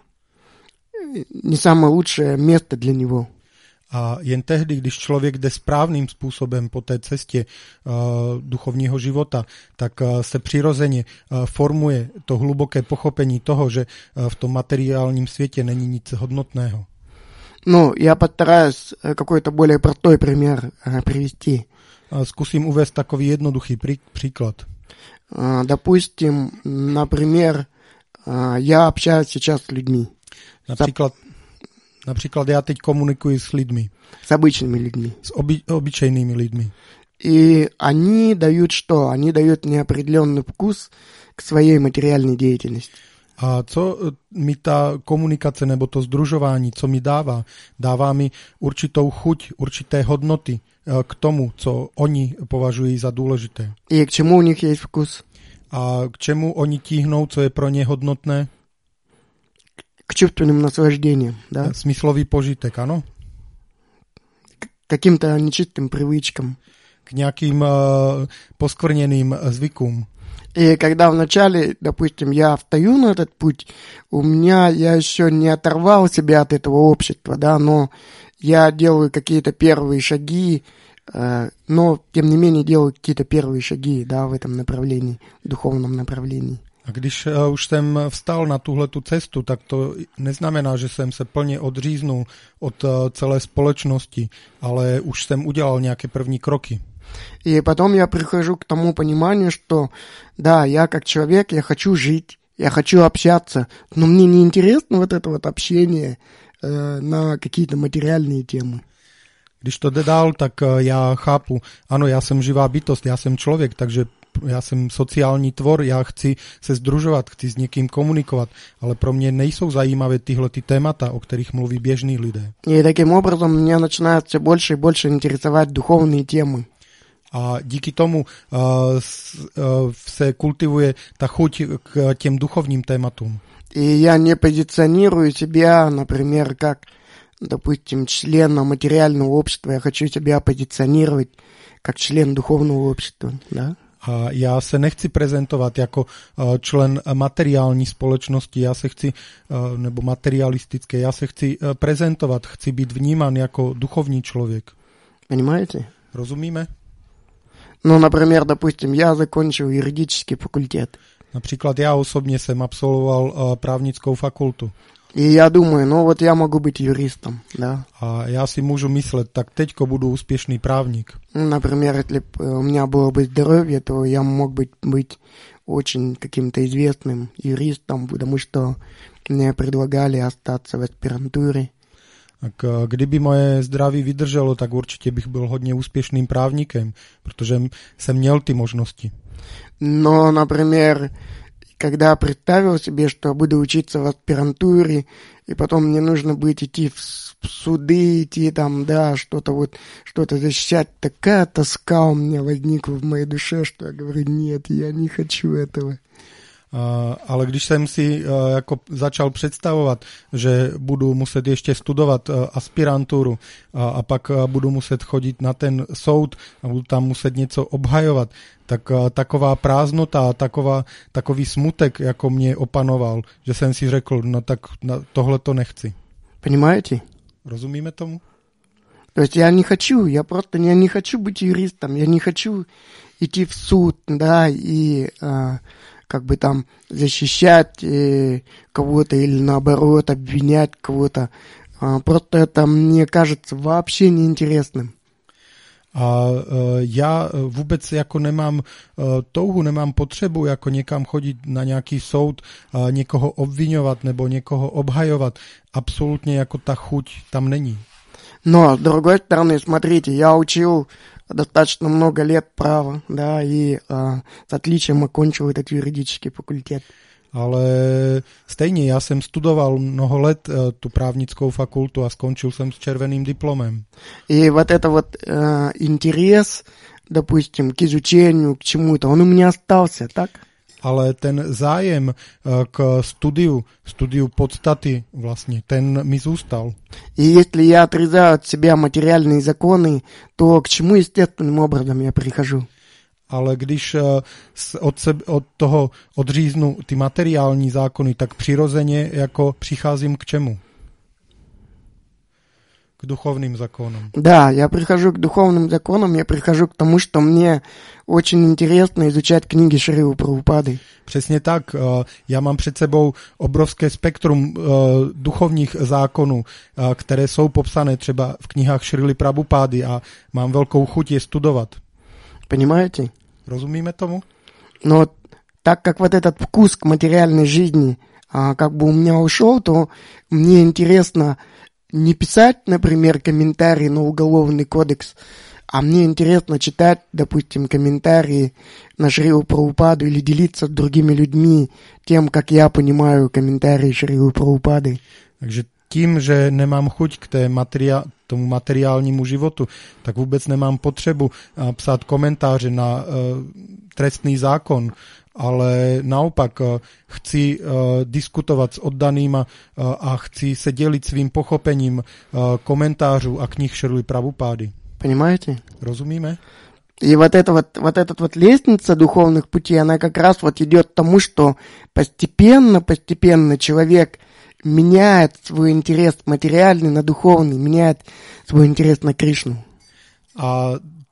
Speaker 1: не самое лучшее место для него.
Speaker 2: A jen tehdy, když člověk jde správným způsobem po té cestě uh, duchovního života, tak uh, se přirozeně uh, formuje to hluboké pochopení toho, že uh, v tom materiálním světě není nic hodnotného.
Speaker 1: Ну, я постараюсь какой-то более простой пример uh, привести.
Speaker 2: Uh, zkusím uvést takový jednoduchý prí- příklad.
Speaker 1: Uh, допустим, например, uh, я общаюсь сейчас с людьми.
Speaker 2: Například Například já teď komunikuji s lidmi.
Speaker 1: С обычными людьми.
Speaker 2: S oby, obyčejnými lidmi.
Speaker 1: И они dают что? Они dают неопределенный вкус к своей материальной деятельности.
Speaker 2: A co mi ta komunikace nebo to sdružování, co mi dává? Dává mi určitou chuť, určité hodnoty k tomu, co oni považují za důležité.
Speaker 1: И к чему у них есть вкус?
Speaker 2: A k čemu oni tíhnou, co je pro ně hodnotné?
Speaker 1: К чувственным наслаждениям, да?
Speaker 2: Smyslový požitek, ano?
Speaker 1: К каким-то нечистым привычкам.
Speaker 2: K nějakým uh, poskvrněným zvykům.
Speaker 1: И когда вначале, допустим, я встаю на этот путь, у меня, я еще не оторвал себя от этого общества, да, но я делаю какие-то первые шаги, э, но, тем не менее, делаю какие-то первые шаги, да, в этом направлении, в духовном направлении.
Speaker 2: A když uh, už jsem vstal na tuhletu cestu, tak to neznamená, že jsem se plně odříznul od uh, celé společnosti, ale už jsem udělal nějaké první kroky.
Speaker 1: И потом я прихожу к тому пониманию, что да, я как человек, я хочу жить, я хочу общаться, но мне не интересно вот это вот общение э, на какие-то материальные темы.
Speaker 2: Když to jde dál, tak uh, já chápu, ano, já jsem živá bytost, já jsem člověk, takže já jsem sociální tvor, já chci se sdružovat, chci s někým komunikovat, ale pro mě nejsou zajímavé tyhle ty témata, o kterých mluví běžní lidé.
Speaker 1: И таким образом меня начинают все больше и больше интересовать духовные темы.
Speaker 2: A díky tomu uh, s, uh, se kultivuje ta chuť k těm duchovním tématům.
Speaker 1: И я не позиционирую себя, например, как, допустим, члена материального общества. Я хочу себя позиционировать как член духовного общества, да?
Speaker 2: A já se nechci prezentovat jako uh, člen materiální společnosti, já se chci, uh, nebo materialistické, já se chci uh, prezentovat, chci být vnímán jako duchovní člověk.
Speaker 1: Понимаете?
Speaker 2: Rozumíme?
Speaker 1: Ну, например, допустим, я закончил юридический факультет.
Speaker 2: Například já osobně jsem absolvoval uh, právnickou fakultu.
Speaker 1: И я думаю, ну вот я могу быть юристом, да.
Speaker 2: A já si můžu myslet, tak teďko budu úspěšný právník.
Speaker 1: Например, если бы у меня было бы здоровье, то я мог быть, быть очень каким-то известным юристом, потому что мне предлагали остаться в аспирантуре.
Speaker 2: Tak uh, kdyby moje zdraví vydrželo, tak určitě bych byl hodně úspěšným právníkem, protože jsem měl ty možnosti.
Speaker 1: Но, например, когда представил себе, что буду учиться в аспирантуре, и потом мне нужно будет идти в суды, идти там, да, что-то вот, что-то защищать, такая тоска у меня возникла в моей душе, что я говорю, нет, я не хочу этого.
Speaker 2: Uh, ale když jsem si uh, jako začal představovat, že budu muset ještě studovat uh, aspiranturu uh, a pak uh, budu muset chodit na ten soud a budu tam muset něco obhajovat, tak uh, taková prázdnota, taková, takový smutek jako mě opanoval, že jsem si řekl, no tak na, tohle to nechci.
Speaker 1: Понимаете?
Speaker 2: Rozumíme tomu?
Speaker 1: То есть я не хочу, я просто я не хочу быть юристом, я не хочу идти в суд, да, и а, как бы там защищать э, кого-то или наоборот обвинять кого-то. А, просто это мне кажется вообще неинтересным.
Speaker 2: A uh, já vůbec jako nemám uh, touhu, nemám potřebu jako někam chodit na nějaký soud, uh, někoho obvinovat nebo někoho obhajovat. Absolutně jako ta chuť tam není.
Speaker 1: Но, с другой стороны, смотрите, я учил достаточно много лет права, да, и а, с отличием окончил этот юридический факультет.
Speaker 2: Ale stejně, já jsem studoval mnoho let uh, tu právnickou fakultu a skončil jsem s červeným diplomem.
Speaker 1: И вот это вот uh, интерес, допустим, к изучению, к чему-то, он у меня остался, так?
Speaker 2: Ale ten zájem uh, k studiu, studiu podstaty vlastně, ten mi zůstal.
Speaker 1: И если я отрезаю от себя материальные законы, то к чему естественным образом я прихожу?
Speaker 2: Ale když od, sebe, od toho odříznu ty materiální zákony, tak přirozeně jako přicházím k čemu? K duchovním zákonům.
Speaker 1: Да, я прихожу к духовным законам, я прихожу к тому, что мне очень интересно изучать книги Шрилы Прабхупады.
Speaker 2: Přesně tak. Já mám před sebou obrovské spektrum duchovních zákonů, které jsou popsané třeba v knihách Šrily Prabhupády a mám velkou chuť je studovat.
Speaker 1: Понимаете?
Speaker 2: Rozumíme tomu?
Speaker 1: Но так как вот этот вкус к материальной жизни а, как бы у меня ушел, то мне интересно не писать, например, комментарии на Уголовный кодекс, а мне интересно читать, допустим, комментарии на Шрилу Прабхупаду или делиться с другими людьми тем, как я понимаю комментарии Шрилы Прабхупады.
Speaker 2: Takže tím, že nemám chuť k té materia- tomu materiálnímu životu, tak vůbec nemám potřebu uh, psát komentáře na uh, trestný zákon, ale naopak uh, chci uh, diskutovat s oddanýma uh, a chci se dělit svým pochopením uh, komentářů a knih Šrily Prabhupády.
Speaker 1: Понимаете?
Speaker 2: Rozumíme?
Speaker 1: И вот эта вот, вот эта вот лестница духовных путей, она как раз вот идет к тому, что постепенно, постепенно человек меняет свой интерес материальный на духовный, меняет свой интерес на Кришну.
Speaker 2: A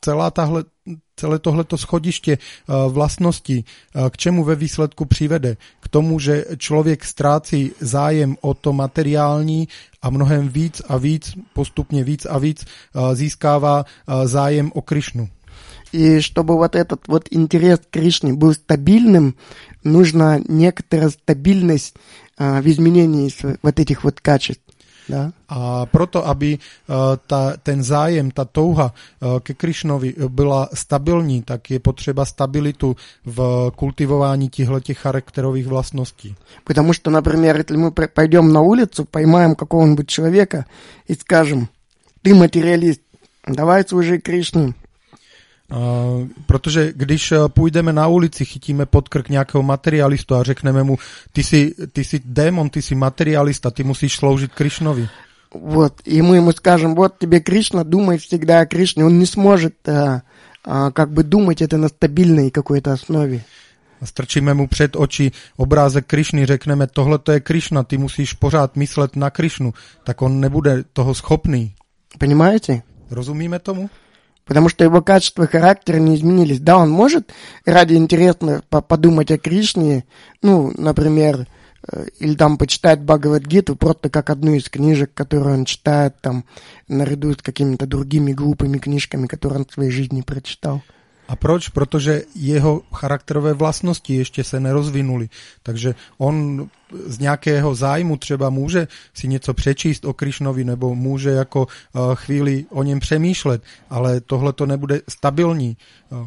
Speaker 2: celá tahle, celé tohleto schodiště vlastností, k čemu ve výsledku přivede? K tomu, že člověk ztrácí zájem o to materiální a mnohem víc a víc, postupně víc a víc získává zájem o Krišnu.
Speaker 1: И чтобы вот этот вот интерес к Кришне был стабильным, нужна некоторая стабильность а, в изменении вот этих вот качеств. Да?
Speaker 2: A proto, aby ta, ten zájem, ta touha ke Krišnovi byla stabilní, tak je potřeba stabilitu v kultivování těchto charakterových vlastností.
Speaker 1: Потому что, например, если мы пойдем на улицу, поймаем какого-нибудь человека и скажем: ты материалист, давай служи Кришне.
Speaker 2: Uh, protože když půjdeme na ulici, chytíme pod krk nějakého materialistu a řekneme mu, ty jsi, ty jsi démon, ty jsi materialista, ty musíš sloužit Krišnovi.
Speaker 1: Вот, и мы ему скажем: вот тебе Кришна, думай всегда о Кришне. Он не сможет а, а, как бы думать это на стабильной какой-то основе.
Speaker 2: Strčíme mu před oči obrázek Krišny, řekneme, tohle to je Krišna, ty musíš pořád myslet na Krišnu, tak on nebude toho schopný.
Speaker 1: Понимаете?
Speaker 2: Rozumíme tomu?
Speaker 1: Потому что его качества характера не изменились. Да, он может ради интересно подумать о Кришне, ну, например, или там почитать Бхагавад-гиту просто как одну из книжек, которую он читает там наряду с какими-то другими глупыми книжками, которые он в своей жизни прочитал.
Speaker 2: A proč? Protože jeho charakterové vlastnosti ještě se nerozvinuly. Takže on z nějakého zájmu třeba může si něco přečíst o Krišnovi nebo může jako uh, chvíli o něm přemýšlet, ale tohle to nebude stabilní. Uh.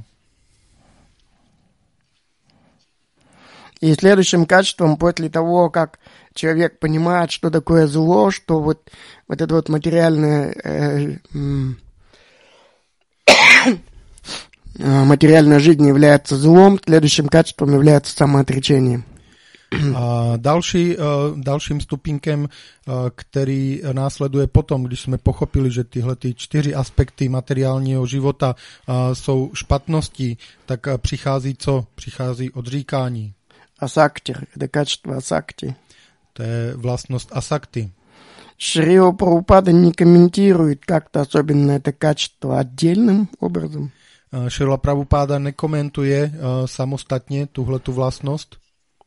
Speaker 1: И следующим качеством, после того, как человек понимает, что такое зло, что вот, вот это вот материальное... Э, м- материальная жизнь является злом, следующим качеством является самоотречение.
Speaker 2: A další, dalším stupínkem, který následuje potom, když jsme pochopili, že tyhle ty čtyři aspekty materiálního života jsou špatností, tak přichází co? Přichází odříkání.
Speaker 1: Асакти, это качество асакти.
Speaker 2: To je vlastnost asakti.
Speaker 1: Шрила Прабхупада не комментирует как-то особенно это качество отдельным образом.
Speaker 2: Šrila Prabhupáda nekomentuje uh, samostatně tuhletu vlastnost.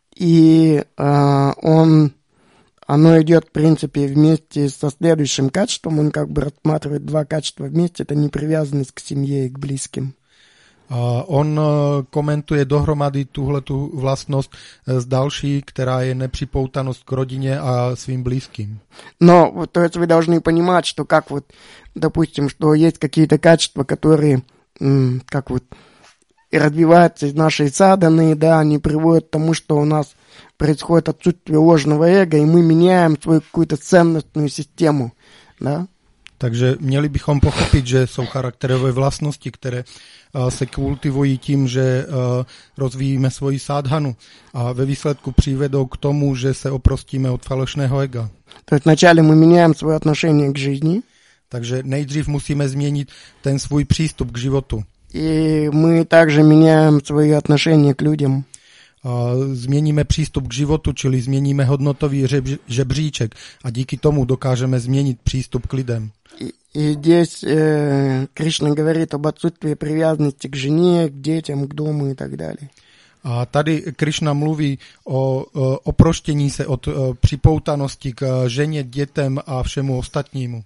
Speaker 1: И uh, он, оно идет, в принципе, вместе со следующим качеством. Он как бы рассматривает два качества вместе. Это непривязанность к семье и к близким.
Speaker 2: Uh, on uh, komentuje dohromady tuhletu vlastnost s další, která je nepřipoutanost k rodině a svým blízkým.
Speaker 1: Но, то есть вы должны понимать, что как вот, допустим, что есть какие-то качества, которые как вот и развиваются из нашей садханы, да, они приводят к тому, что у нас происходит отсутствие ложного эго, и мы меняем свою какую-то ценностную систему, да.
Speaker 2: Takže měli bychom pochopit, že jsou charakterové vlastnosti, které uh, se kultivují tím, že uh, rozvíjíme svoji sádhanu a ve výsledku přivedou k tomu, že se oprostíme od falešného ega.
Speaker 1: То есть вначале мы меняем свое отношение к жизни.
Speaker 2: Takže nejdřív musíme změnit ten svůj přístup k životu.
Speaker 1: И мы также меняем свои отношения к людям.
Speaker 2: Uh, změníme přístup k životu, čili změníme hodnotový žebříček a díky tomu dokážeme změnit přístup k lidem.
Speaker 1: И, и здесь э, Кришна говорит об отсутствии привязанности к жене, к детям, к дому и так далее.
Speaker 2: A tady Krišna mluví o, o oproštění se od o, připoutanosti k ženě, dětem a všemu ostatnímu.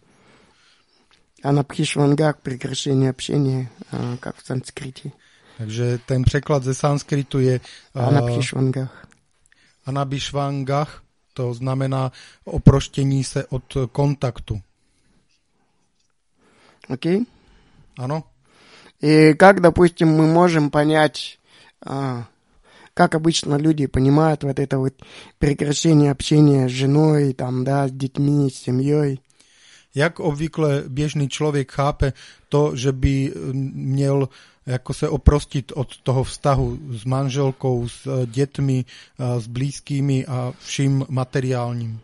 Speaker 1: Анабхишвангах, прекращение общения, как в санскрите.
Speaker 2: Takže ten překlad ze sanskritu je
Speaker 1: Anabhishvangach.
Speaker 2: Anabhishvangach, to znamená oproštění se od kontaktu.
Speaker 1: Окей? Okay?
Speaker 2: Ano.
Speaker 1: И как, допустим, мы можем понять, как обычно люди понимают вот это вот прекращение общения с женой, там, да, с детьми, с семьей?
Speaker 2: Jak obvykle běžný člověk chápe to, že by měl jako se oprostit od toho vztahu s manželkou, s dětmi, s blízkými a vším materiálním?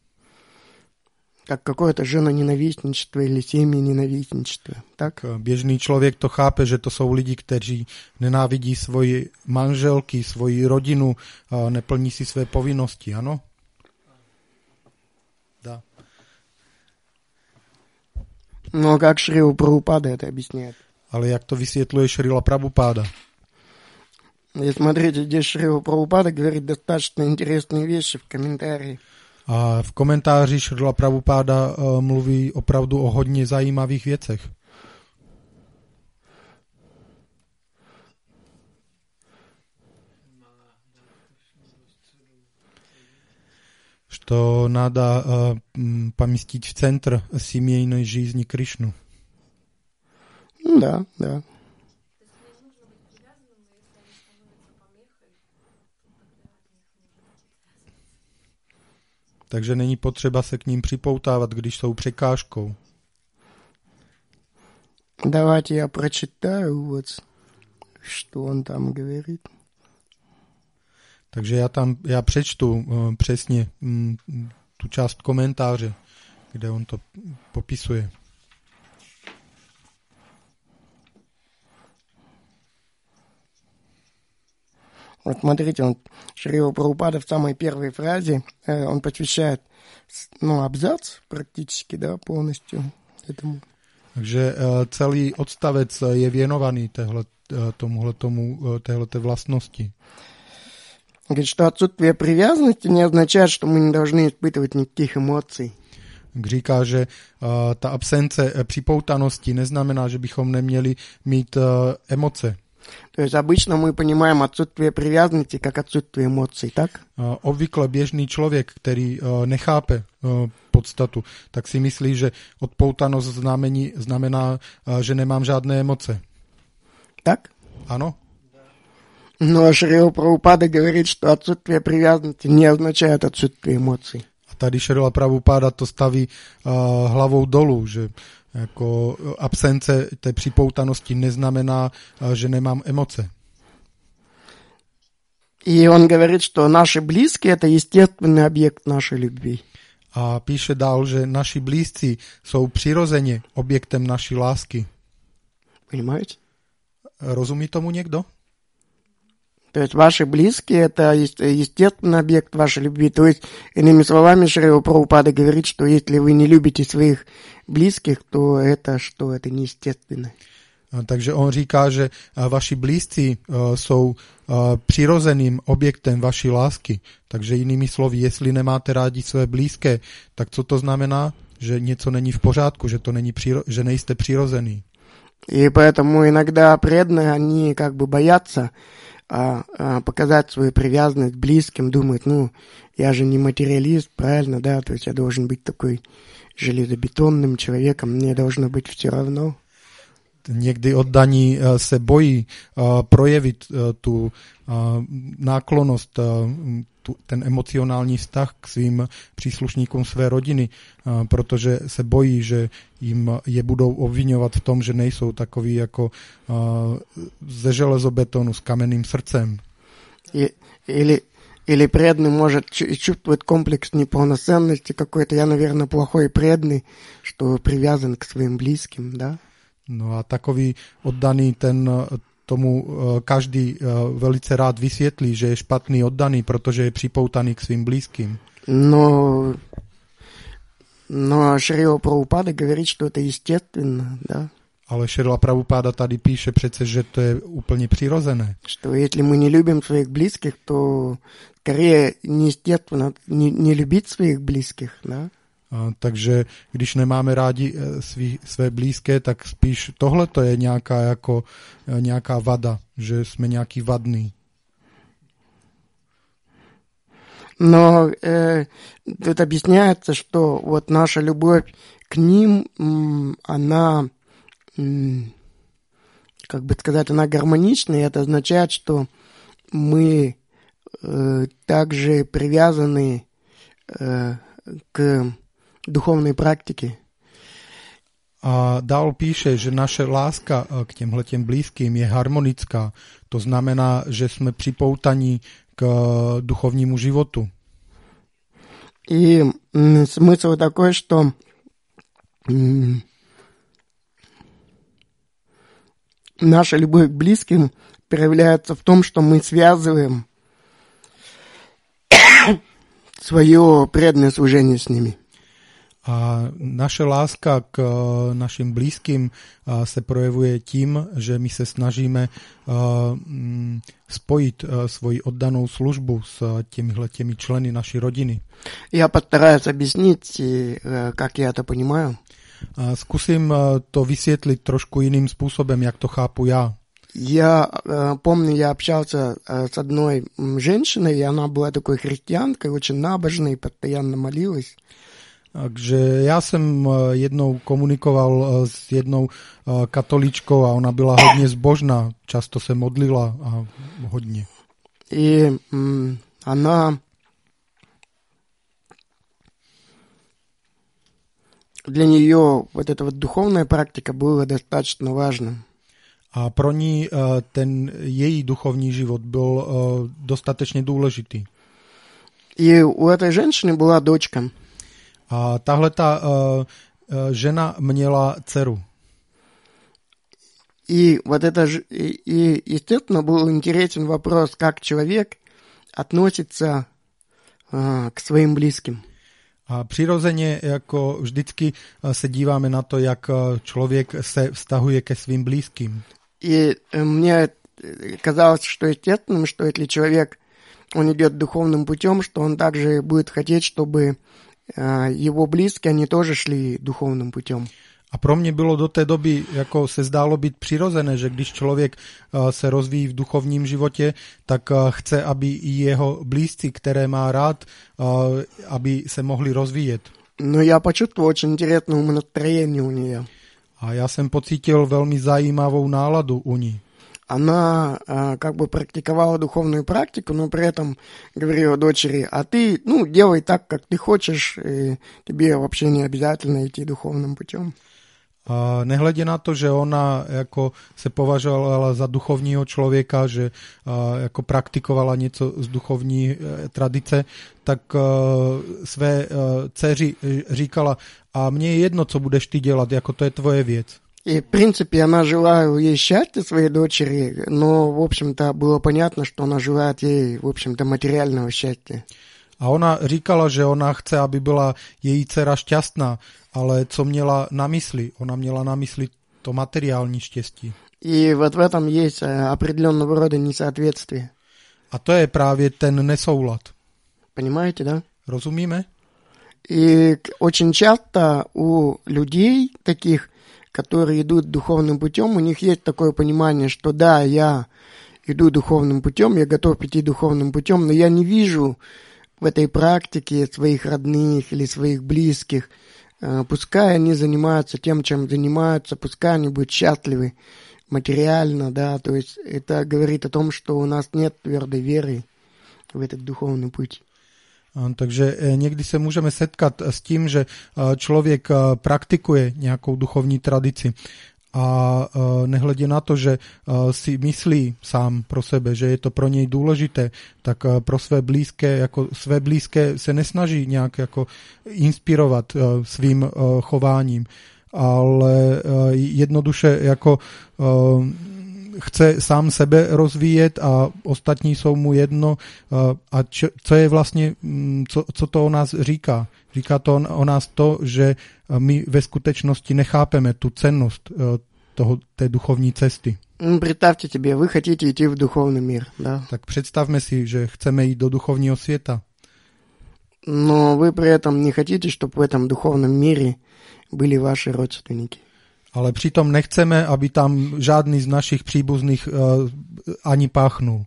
Speaker 1: Как какое-то женоненавистничество или семьи-ненавистничество, tak?
Speaker 2: Běžný člověk to chápe, že to jsou lidi, kteří nenávidí svoji manželky, svoji rodinu, neplní si své povinnosti, ano?
Speaker 1: Но как Шрила Прабхупада это объясняет?
Speaker 2: Ale jak to vysvětluje Šrila Prabhupáda?
Speaker 1: И смотрите, здесь Шрила Прабхупада говорит достаточно интересные вещи в комментарии.
Speaker 2: A v komentáři Šrila Prabhupáda uh, mluví opravdu o hodně zajímavých věcech. Что надо uh, поместить в центр семейной жизни Кришну.
Speaker 1: Да, да.
Speaker 2: Takže není potřeba se k ním připoutávat, když jsou překážkou.
Speaker 1: Давайте я прочитаю, вот, что он там говорит.
Speaker 2: Takže já tam já přečtu uh, přesně um, tu část komentáře, kde on to popisuje.
Speaker 1: Вот смотрите, он, Шрила Прабхупада в самой первой фразе, э, он посвящает, ну, абзац практически, да, полностью этому.
Speaker 2: Takže uh, celý odstavec je věnovaný téhle, uh, tomuhle tomu, uh, téhleté vlastnosti.
Speaker 1: Говорит, что отсутствие привязанности не означает, что мы не должны испытывать никаких эмоций.
Speaker 2: Říká, že uh, ta absence uh, připoutanosti neznamená, že bychom neměli mít uh, emoce.
Speaker 1: То есть обычно мы понимаем отсутствие привязанности как отсутствие эмоций, так?
Speaker 2: Uh, obvykle běžný člověk, který uh, nechápe uh, podstatu, tak si myslí, že odpoutanost znamení, znamená, uh, že nemám žádné emoce.
Speaker 1: Так?
Speaker 2: Ano?
Speaker 1: Но Шрила Прабхупада говорит, что отсутствие привязанности не означает отсутствие эмоций.
Speaker 2: A tady Šrila Prabhupáda to staví uh, hlavou dolů, že jako absence té připoutanosti neznamená, uh, že nemám emoce.
Speaker 1: И он говорит, что наши близкие — это естественный объект нашей любви.
Speaker 2: A píše dál, že naši blízcí jsou přirozeně objektem naší lásky.
Speaker 1: Понимаете?
Speaker 2: Rozumí tomu někdo?
Speaker 1: То есть ваши близкие — это естественный объект вашей любви. То есть, иными словами, Шрила Прабхупада говорит, что если вы не любите своих близких, то это что? Это неестественно.
Speaker 2: Takže on říká, že vaši blízcí uh, jsou uh, přirozeným objektem vaší lásky. Takže jinými slovy, jestli nemáte rádi své blízké, tak co to znamená? Že něco není v pořádku, že, to není přiro- že nejste přirozený.
Speaker 1: И поэтому иногда преданные, они как бы боятся а, а, показать свою привязанность к близким, думают, ну, я же не материалист, правильно, да, то есть я должен быть такой железобетонным человеком, мне должно быть все равно.
Speaker 2: Někdy oddaní se bojí projevit tu náklonnost, tu, ten emocionální vztah k svým příslušníkům své rodiny, protože se bojí, že jim je budou obviňovat v tom, že nejsou takoví jako ze železobetonu s kamenným srdcem.
Speaker 1: И, или, или преданный может чувствовать комплекс неполноценности какой-то, я, наверное, плохой преданный, что привязан к своим близким, да?
Speaker 2: No a takový oddaný, ten tomu každý velice rád vysvětlí, že je špatný oddaný, protože je připoutaný k svým blízkým.
Speaker 1: Но, но Шрила Прабхупада говорит, что это естественно, да?
Speaker 2: Ale Šrila Prabhupáda tady píše přece, že to je úplně přirozené.
Speaker 1: Что если мы не любим своих близких, то скорее неестественно не, не любить своих близких, да?
Speaker 2: A, takže když nemáme rádi svý, své blízké, tak spíš tohle to je nějaká, jako, nějaká vada, že jsme nějaký vadný.
Speaker 1: Но э, тут объясняется, что вот наша любовь к ним, м, она, м, как бы сказать, она гармонична, и это означает, что мы э, также привязаны э, к духовной практике.
Speaker 2: A dál píše, že naše láska k těmhletěm blízkým je harmonická. To znamená, že jsme připoutaní k duchovnímu životu.
Speaker 1: И м, смысл такой, что м, наша любовь к близким проявляется в том, что мы связываем свое преданное служение с ними.
Speaker 2: A naše láska k našim blízkým se projevuje tím, že my se snažíme spojit svoji oddanou službu s těmihle členy naší rodiny.
Speaker 1: Я постараюсь объяснить, как я это понимаю.
Speaker 2: Zkusím to vysvětlit trošku jiným způsobem, jak to chápu já.
Speaker 1: Я э, помню, я общался э, с одной женщиной, и она была такой христианкой, очень набожной, постоянно молилась.
Speaker 2: Takže já jsem jednou komunikoval s jednou katoličkou a ona byla hodně zbožná, často se modlila a hodně.
Speaker 1: И м, она для нее вот эта вот духовная практика была достаточно важна.
Speaker 2: A pro ní ten její duchovní život byl dostatečně důležitý.
Speaker 1: И у этой женщины была дочка.
Speaker 2: A tahle ta žena měla dceru.
Speaker 1: И вот это же, и, и, естественно, был интересен вопрос, как человек относится а, к своим близким.
Speaker 2: A přirozeně, jako vždycky, se díváme na to, jak člověk se vztahuje ke svým blízkým.
Speaker 1: И мне казалось, что естественным, что если человек, он идет духовным путем, что он также будет хотеть, чтобы а, его близкие, они тоже шли духовным путем.
Speaker 2: A pro mě bylo do té doby, jako se zdálo být přirozené, že když člověk se rozvíjí v duchovním životě, tak chce, aby i jeho blízcí, které má rád, aby se mohli rozvíjet.
Speaker 1: Но я почувствовал очень интересное умонастроение у нее.
Speaker 2: A já jsem pocítil velmi zajímavou náladu u ní.
Speaker 1: Она а, как бы практиковала духовную практику, но при этом говорила дочери, а ты, ну, делай так, как ты хочешь, и тебе вообще не обязательно идти духовным путем.
Speaker 2: A nehledě na to, že ona jako se považovala za duchovního člověka, že a, jako praktikovala něco z duchovní e, tradice, tak e, své e, dceři říkala, a mně je jedno, co budeš ty dělat, jako to je tvoje věc.
Speaker 1: И, в принципе, она желала ей счастья, своей дочери, но, в общем-то, было понятно, что она желает ей, в общем-то, материального счастья.
Speaker 2: A ona říkala, že ona chce, aby byla její dcera šťastná, ale co měla na mysli? Ona měla na mysli to materiální štěstí.
Speaker 1: И вот в этом есть определенного рода несоответствие.
Speaker 2: A to je právě ten nesoulad.
Speaker 1: Понимаете, да?
Speaker 2: Rozumíme?
Speaker 1: И очень часто у людей таких, которые идут духовным путем, у них есть такое понимание, что да, я иду духовным путем, я готов идти духовным путем, но я не вижу в этой практике своих родных или своих близких. Пускай они занимаются тем, чем занимаются, пускай они будут счастливы материально, да, то есть это говорит о том, что у нас нет твердой веры в этот духовный путь.
Speaker 2: Takže někdy se můžeme setkat s tím, že člověk praktikuje nějakou duchovní tradici a nehledě na to, že si myslí sám pro sebe, že je to pro něj důležité, tak pro své blízké, jako své blízké se nesnaží nějak jako inspirovat svým chováním, ale jednoduše jako chce sám sebe rozvíjet a ostatní jsou mu jedno. A čo, co je vlastně, co, co to o nás říká? Říká to o nás to, že my ve skutečnosti nechápeme tu cennost toho, té duchovní cesty.
Speaker 1: Představte себе, vy chcete jít v duchovní mír, да?
Speaker 2: Tak představme si, že chceme jít do duchovního světa.
Speaker 1: Но вы при этом не хотите, чтобы в этом духовном мире были ваши родственники.
Speaker 2: Ale přitom nechceme, aby tam žádný z našich příbuzných uh, ani páchnul.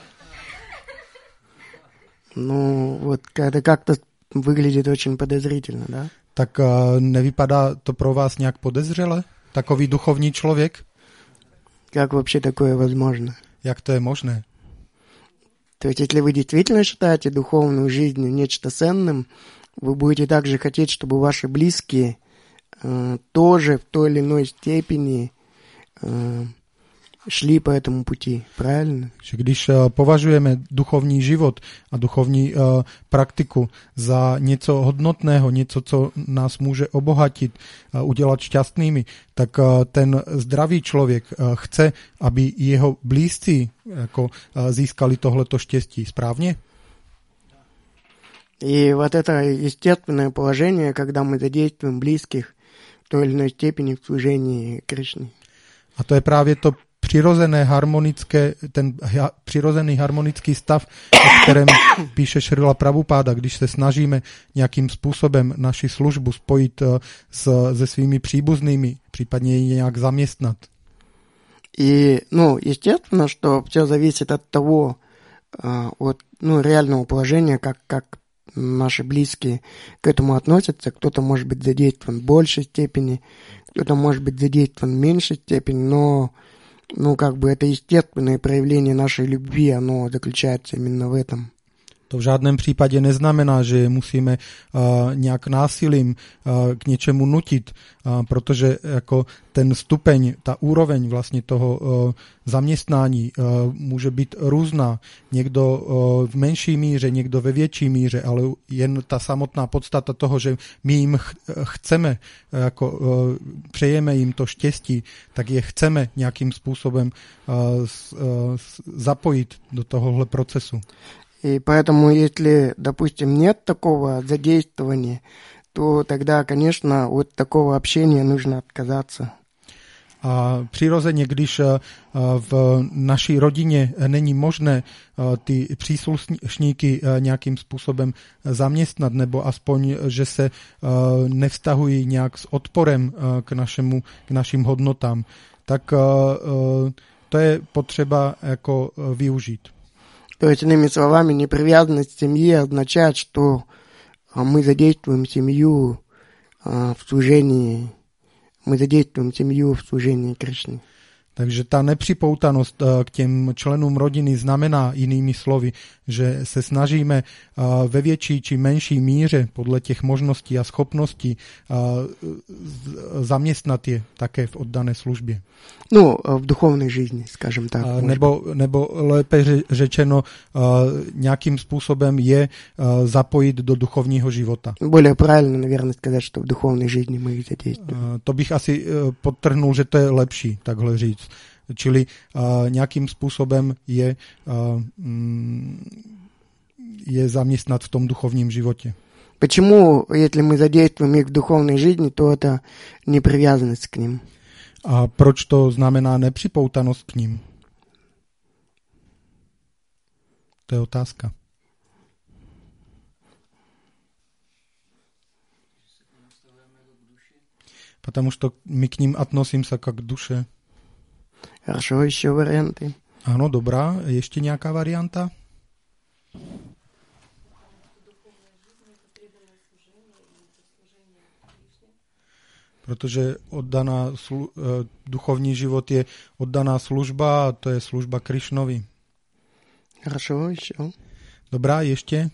Speaker 1: Ну, вот это как-то выглядит очень подозрительно, да?
Speaker 2: Tak uh, nevypadá to pro vás nějak podezřele? Takový duchovní člověk?
Speaker 1: Как вообще такое возможно?
Speaker 2: Jak to je možné?
Speaker 1: То есть, если вы действительно считаете духовную жизнь нечто ценным, вы будете также хотеть, чтобы ваши близкие э, тоже в той или иной степени э, šli po tomu pути, правильно?
Speaker 2: Že když uh, považujeme duchovní život a duchovní uh, praktiku za něco hodnotného, něco, co nás může obohatit, uh, udělat šťastnými, tak uh, ten zdravý člověk uh, chce, aby jeho blízcí jako, uh, získali tohleto štěstí. Správně?
Speaker 1: И вот это естественное положение, когда мы задействуем близких в той или inej stepeni v slúžení Krišny.
Speaker 2: A to je právě to přirozené harmonické, ten ha, přirozený harmonický stav, o kterém píše Šrila Prabhupáda, když se snažíme nějakým způsobem naši službu spojit s, se svými příbuznými, případně ji nějak zaměstnat.
Speaker 1: И, ну, естественно, что все зависит от того, от, ну, реального положения, как, как наши близкие к этому относятся. Кто-то может быть задействован в большей степени, кто-то может быть задействован в меньшей степени, но, ну, как бы это естественное проявление нашей любви, оно заключается именно в этом.
Speaker 2: To v žádném případě neznamená, že je musíme uh, nějak násilím uh, k něčemu nutit, uh, protože jako ten stupeň, ta úroveň vlastně toho uh, zaměstnání uh, může být různá. Někdo uh, v menší míře, někdo ve větší míře, ale jen ta samotná podstata toho, že my jim ch- chceme, jako, uh, přejeme jim to štěstí, tak je chceme nějakým způsobem uh, s, uh, zapojit do tohohle procesu.
Speaker 1: И поэтому, если, допустим, нет такого задействования, то тогда, конечно, от такого общения нужно отказаться.
Speaker 2: A přirozeně, když v naší rodině není možné ty příslušníky nějakým způsobem zaměstnat, nebo aspoň, že se nevztahují nějak s odporem k, našemu, k našim hodnotám, tak to je potřeba jako využít.
Speaker 1: То есть, иными словами, непривязанность к семье означает, что мы задействуем семью в служении, мы задействуем семью в служении Кришне.
Speaker 2: Takže ta nepřipoutanost k těm členům rodiny znamená jinými slovy, že se snažíme ve větší či menší míře podle těch možností a schopností zaměstnat je také v oddané službě.
Speaker 1: No, v duchovní жизни, скажем так.
Speaker 2: Nebo, nebo lépe řečeno, nějakým způsobem je zapojit do duchovního života.
Speaker 1: Более правильно, наверное, сказать, что в духовной жизни мы их задействуем.
Speaker 2: To bych asi podtrhnul, že to je lepší, takhle říct. Čili uh, nějakým způsobem je, uh, je zaměstnat v tom duchovním životě.
Speaker 1: Почему, если мы задействуем их в духовной жизни, то это непривязанность к ним?
Speaker 2: A proč to znamená nepřipoutanost k ním? To je otázka. Потому что мы к ним относимся как к душе.
Speaker 1: Хорошо, еще варианты.
Speaker 2: Ano, dobrá. Ještě nějaká varianta? Protože oddaná slu, duchovní život je oddaná služba a to je služba Krišnovi.
Speaker 1: Хорошо, еще.
Speaker 2: Dobrá, ještě?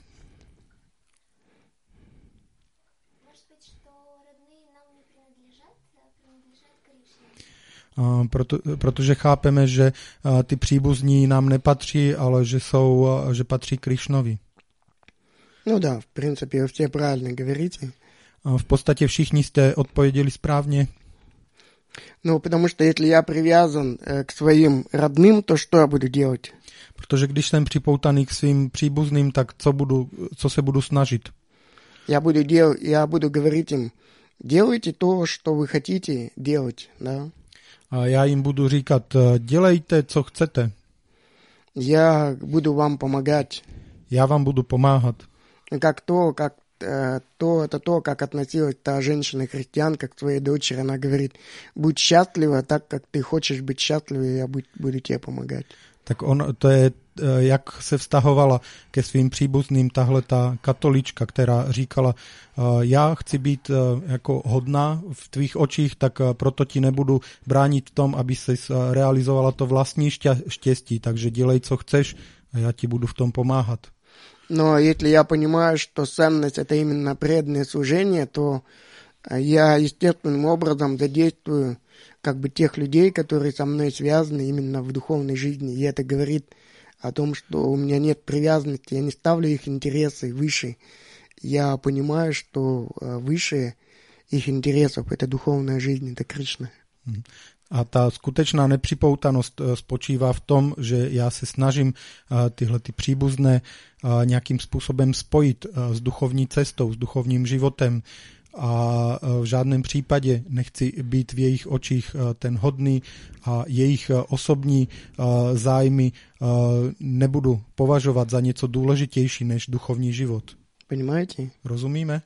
Speaker 2: Proto, protože chápeme, že ty příbuzní nám nepatří, ale že jsou, že patří Krišnovi.
Speaker 1: No да, в принципе, вы все правильно говорите.
Speaker 2: V podstatě všichni jste odpověděli správně.
Speaker 1: Ну, потому что если я привязан к своим родным, то что я буду делать?
Speaker 2: Protože když jsem připoutaný k svým příbuzným, tak co, budu, co se budu snažit?
Speaker 1: Я буду, дел, я буду говорить им, делайте то, что вы хотите делать, да?
Speaker 2: A já jim budu říkat, dělejte, co chcete.
Speaker 1: Я буду вам помогать.
Speaker 2: Já vám budu pomáhat.
Speaker 1: Как то, как то, это то, как относилась та женщина-христианка к своей дочери. Она говорит, будь счастлива так, как ты хочешь быть счастливой, я буду тебе помогать.
Speaker 2: Tak on, to je, jak se vztahovala ke svým příbuzným tahle ta katolička, která říkala, já chci být jako hodná v tvých očích, tak proto ti nebudu bránit v tom, aby se realizovala to vlastní štěstí, takže dělej, co chceš a já ti budu v tom pomáhat.
Speaker 1: Но если я понимаю, что ценность это именно преданное служение, то я естественным образом задействую как бы тех людей, которые со мной связаны именно в духовной жизни. И это говорит о том, что у меня нет привязанности, я не ставлю их интересы выше. Я понимаю, что выше их интересов это духовная жизнь, это Кришна.
Speaker 2: A tá skutečná nepřipoutanost spočívá v tom, že já se snažím tyhle ty příbuzné nějakým způsobem spojit s duchovní cestou, s duchovním životem a v žádném případě nechci být v jejich očích ten hodný a jejich osobní zájmy nebudu považovat za něco důležitější než duchovní život.
Speaker 1: Понимаете?
Speaker 2: Rozumíme?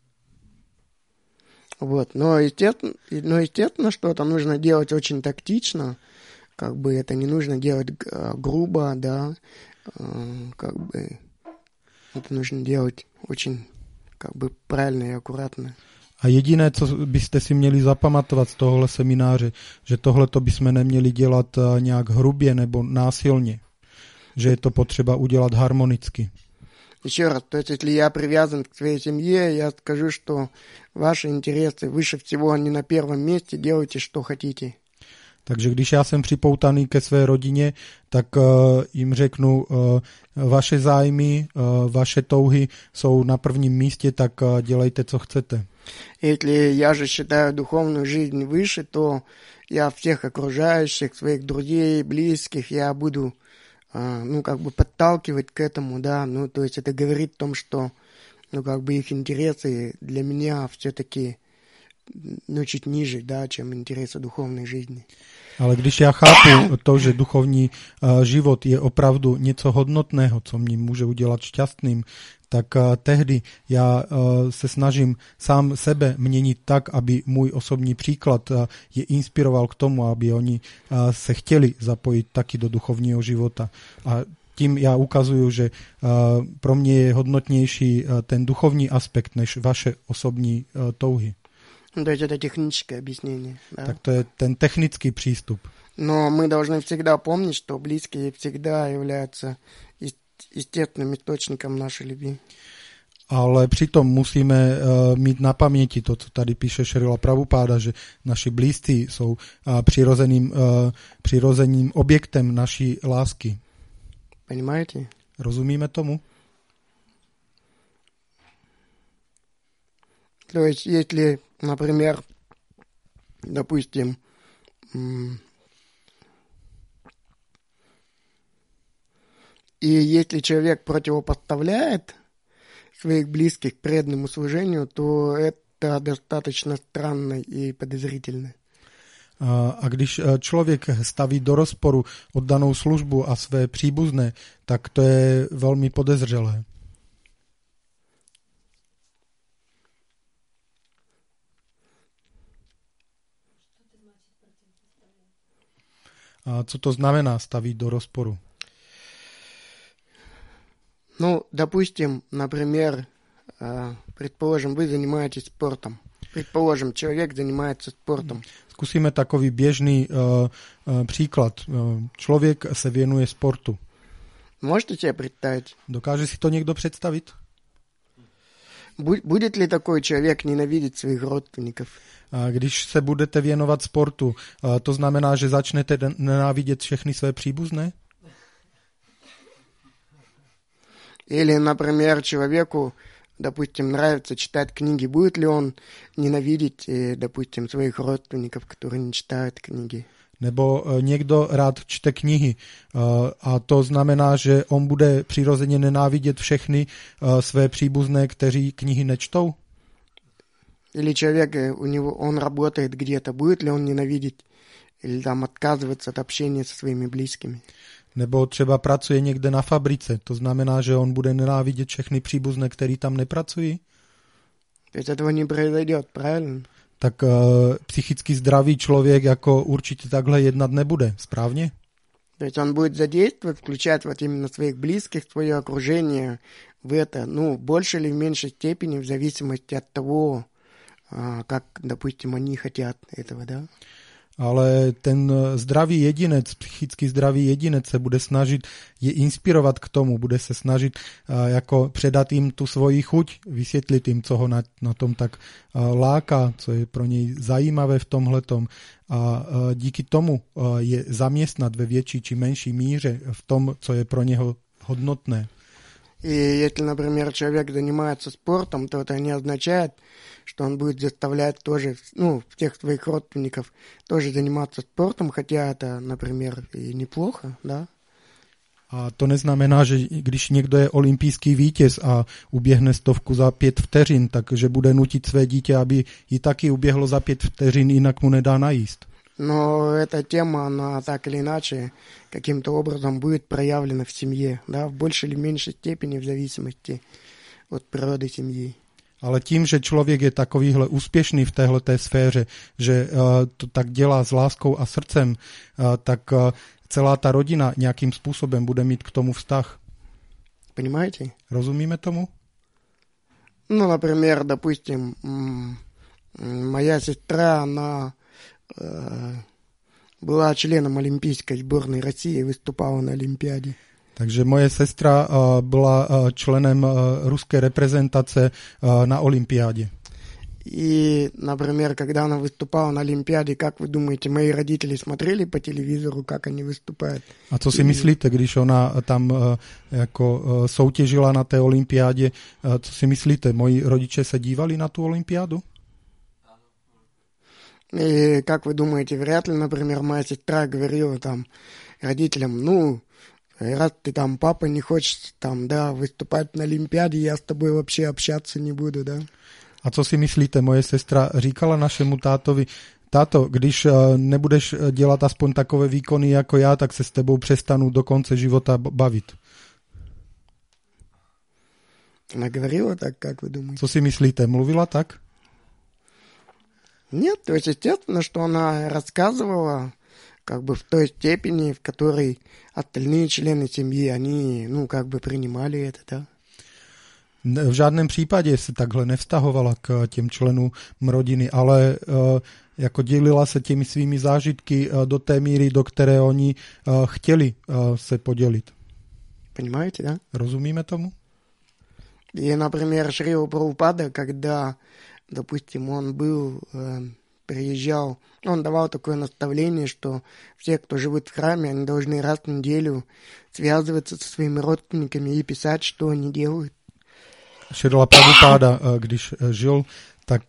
Speaker 1: Вот, но естественно, но естественно, что это нужно делать очень тактично, как бы это не нужно делать грубо, да, как бы это нужно делать очень, как бы правильно и аккуратно.
Speaker 2: A jediné, co byste si měli zapamatovat z tohohle semináře, že tohle to bychom neměli dělat nějak hrubě nebo násilně, že je to potřeba udělat harmonicky.
Speaker 1: Еще раз, то есть если я привязан к своей семье, я скажу, что ваши интересы выше всего, не на первом месте, делайте, что хотите.
Speaker 2: Takže když já jsem připoutaný ke své rodině, tak uh, jim řeknu, uh, vaše zájmy, uh, vaše touhy jsou na prvním místě, tak uh, dělejte, co chcete.
Speaker 1: Если я же считаю духовную жизнь выше, то я всех окружающих, своих друзей, близких, я буду ну, как бы подталкивать к этому, да, ну, то есть это говорит о том, что, ну, как бы их интересы для меня все-таки, ну, чуть ниже, да, чем интересы духовной жизни.
Speaker 2: Ale když já chápu to, že duchovní uh, život je opravdu něco hodnotného, co mě může udělat šťastným, tak uh, tehdy já uh, se snažím sám sebe měnit tak, aby můj osobní příklad uh, je inspiroval k tomu, aby oni uh, se chtěli zapojit taky do duchovního života. A tím já ukazuju, že uh, pro mě je hodnotnější uh, ten duchovní aspekt než vaše osobní uh, touhy.
Speaker 1: То есть это техническое объяснение. Да?
Speaker 2: Tak to je ten technický přístup.
Speaker 1: Но мы должны всегда помнить, что близкие всегда являются естественным источником нашей любви.
Speaker 2: Ale přitom musíme uh, mít na paměti to, co tady píše Šrila Prabhupáda, že naši blízcí jsou uh, přirozeným, uh, přirozeným objektem naší lásky.
Speaker 1: Понимаете?
Speaker 2: Rozumíme tomu?
Speaker 1: То есть, если, например, допустим, и если человек противопоставляет своих близких к преданному служению, то это достаточно странно и подозрительно.
Speaker 2: A když člověk staví do rozporu oddanou službu a své příbuzné, tak to je velmi podezřelé. A co to znamená stavit do rozporu?
Speaker 1: Ну, допустим, например, предположим, вы занимаетесь спортом. Предположим, человек занимается спортом.
Speaker 2: Zkusíme takový běžný uh, uh, příklad. Uh, člověk se věnuje sportu.
Speaker 1: Можете себе представить?
Speaker 2: Dokáže si to někdo představit?
Speaker 1: Будет ли такой человек ненавидеть своих родственников?
Speaker 2: Když se budete věnovat sportu, to znamená, že začnete nenávidět všechny své příbuzné?
Speaker 1: Или, например, человеку, допустим, нравится читать книги, будет ли он ненавидеть, допустим, своих родственников, которые не читают книги?
Speaker 2: Nebo někdo rád čte knihy a to znamená, že on bude přirozeně nenávidět všechny své příbuzné, kteří knihy nečtou?
Speaker 1: Или человек, у него, он работает где-то, будет ли он ненавидеть или там отказываться от общения со своими близкими?
Speaker 2: Nebo třeba pracuje někde na fabrice, to znamená, že on bude nenávidět všechny příbuzné, kteří tam nepracují?
Speaker 1: То есть этого не произойдет, правильно?
Speaker 2: Tak uh, psychicky zdravý člověk jako určitě takhle jednat nebude, správně?
Speaker 1: То есть он будет задействовать, включать вот именно своих близких, свое окружение в это, ну, в большей или в меньшей степени, в зависимости от того, как, допустим, они хотят этого, да?
Speaker 2: Ale ten zdravý jedinec, psychicky zdravý jedinec se bude snažit je inspirovat k tomu, bude se snažit uh, jako předat jim tu svoji chuť, vysvětlit jim, co ho na, na tom tak uh, láká, co je pro něj zajímavé v tomhletom a uh, díky tomu uh, je zaměstnat ve větší či menší míře v tom, co je pro něho hodnotné.
Speaker 1: И если, например, человек занимается спортом, то это не означает, что он будет заставлять тоже, ну, всех своих родственников тоже заниматься спортом, хотя это, например, и неплохо, да.
Speaker 2: A to neznamená, že když někdo je olympijský vítěz a uběhne stovku za pět vteřin, takže bude nutit své dítě, aby ji taky uběhlo za pět vteřin, jinak mu nedá najíst.
Speaker 1: Но эта тема, она так или иначе каким-то образом будет проявлена в семье, да, в большей или меньшей степени в зависимости от природы семьи.
Speaker 2: Ale tím, že člověk je takovýhle úspěšný v téhleté sféře, že uh, to tak dělá s láskou a srdcem, uh, tak uh, celá ta rodina nějakým způsobem bude mít k tomu vztah.
Speaker 1: Понимаете?
Speaker 2: Rozumíme tomu?
Speaker 1: Ну, например, допустим, моя сестра, она э, была членом Олимпийской сборной России и выступала на Олимпиаде.
Speaker 2: Takže moje sestra uh, byla uh, členem uh, ruské reprezentace uh, na olympiádě.
Speaker 1: И, например, когда она выступала на Олимпиаде, как вы думаете, мои родители смотрели по телевизору, как они выступают?
Speaker 2: A co si myslíte, když ona tam uh, jako uh, soutěžila na té olympiádě, uh, co si myslíte, moji rodiče se dívali na tu olympiádu?
Speaker 1: И, как вы думаете, вряд ли, например, моя сестра говорила там родителям, ну, раз ты там, папа, не хочешь там, да, выступать на Олимпиаде, я с тобой вообще общаться не буду, да?
Speaker 2: A co si myslíte, moje sestra říkala našemu tátovi, táto, když nebudeš dělat aspoň takové výkony jako já, tak se s tebou přestanu do konce života bavit.
Speaker 1: Она говорила так, как вы думаете?
Speaker 2: Co si myslíte, mluvila tak?
Speaker 1: Нет, то есть, естественно, что она рассказывала, как бы в той степени, в которой остальные члены семьи, они, ну, как бы принимали это, да?
Speaker 2: V žádném případě se takhle nevztahovala k těm členům rodiny, ale uh, jako dělila se těmi svými zážitky uh, do té míry, do které oni uh, chtěli uh, se podělit.
Speaker 1: Понимаете, да?
Speaker 2: Rozumíme tomu?
Speaker 1: И, например, Шрила Прабхупада, когда, допустим, он был, э, приезжал, он давал такое наставление, что все, кто живут в храме, они должны раз в неделю связываться со своими родственниками и писать, что они делают.
Speaker 2: Šrila Prabhupáda, když žil, tak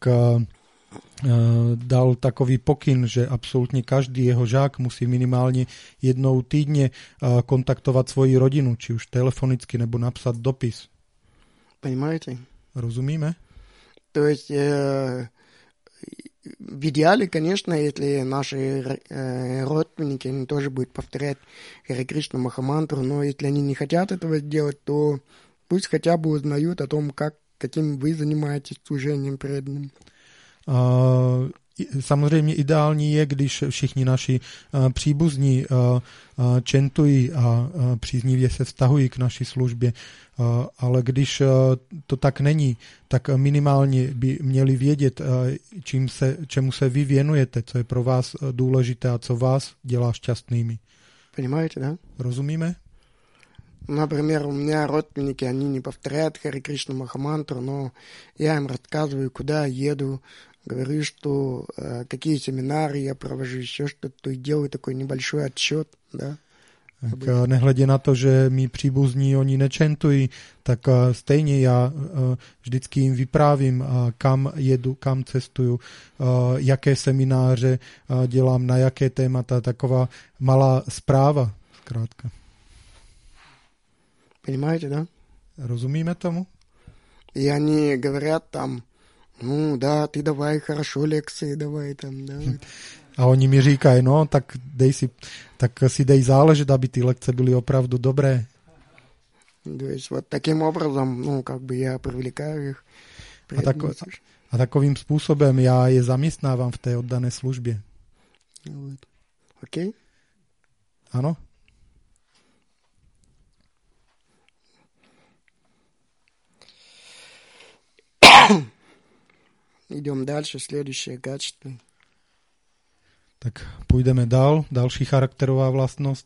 Speaker 2: dal takový pokyn, že absolutně každý jeho žák musí minimálně jednou týdně kontaktovat svoji rodinu, či už telefonicky, nebo napsat dopis.
Speaker 1: Понимаете?
Speaker 2: Rozumíme?
Speaker 1: То есть э, в идеале, конечно, если наши э, родственники, они тоже будут повторять Харе Кришна Махамантру, но если они не хотят этого сделать, то пусть хотя бы узнают о том, как, каким вы занимаетесь служением преданным.
Speaker 2: Uh, samozřejmě ideální je, když všichni naši uh, příbuzní uh, uh, čentují a uh, příznivě se vztahují k naší službě, uh, ale když uh, to tak není, tak minimálně by měli vědět, uh, čím se, čemu se vy věnujete, co je pro vás důležité a co vás dělá šťastnými.
Speaker 1: Понимаете, да?
Speaker 2: Rozumíme?
Speaker 1: Например, у меня родственники, они не повторяют Харе Кришна Махамантру, но я им рассказываю, куда еду, говорю, что э, какие семинары я провожу, еще что-то, и делаю такой небольшой отчет, да.
Speaker 2: Tak nehledě na to, že mý příbuzní oni nečentují, tak stejně já vždycky jim vyprávím, kam jedu, kam cestuju, jaké semináře dělám, na jaké témata, taková malá zpráva, zkrátka.
Speaker 1: Понимаете, да?
Speaker 2: Rozumíme tomu?
Speaker 1: И они говорят там, ну да, ты давай хорошо лекции, давай там, да.
Speaker 2: A oni mi říkají, no, tak dej si, tak si dej záležet, aby ty lekce byly opravdu dobré.
Speaker 1: То есть вот таким образом, ну, как бы я привлекаю их.
Speaker 2: A, tako, a takovým způsobem já je zaměstnávám v té oddané službě.
Speaker 1: Вот. Окей?
Speaker 2: Ano?
Speaker 1: Идем дальше, следующее качество.
Speaker 2: Tak půjdeme dál. Další charakterová vlastnost.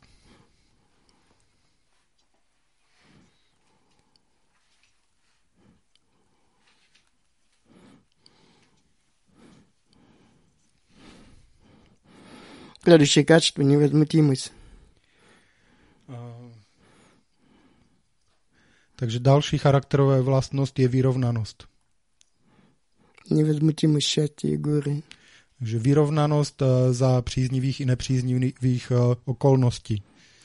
Speaker 1: Следующее качество — невозмутимость.
Speaker 2: Takže další charakterová vlastnost je vyrovnanost.
Speaker 1: Невозмутимость счастья и горе.
Speaker 2: Takže vyrovnanost za příznivých i nepříznivých okolností.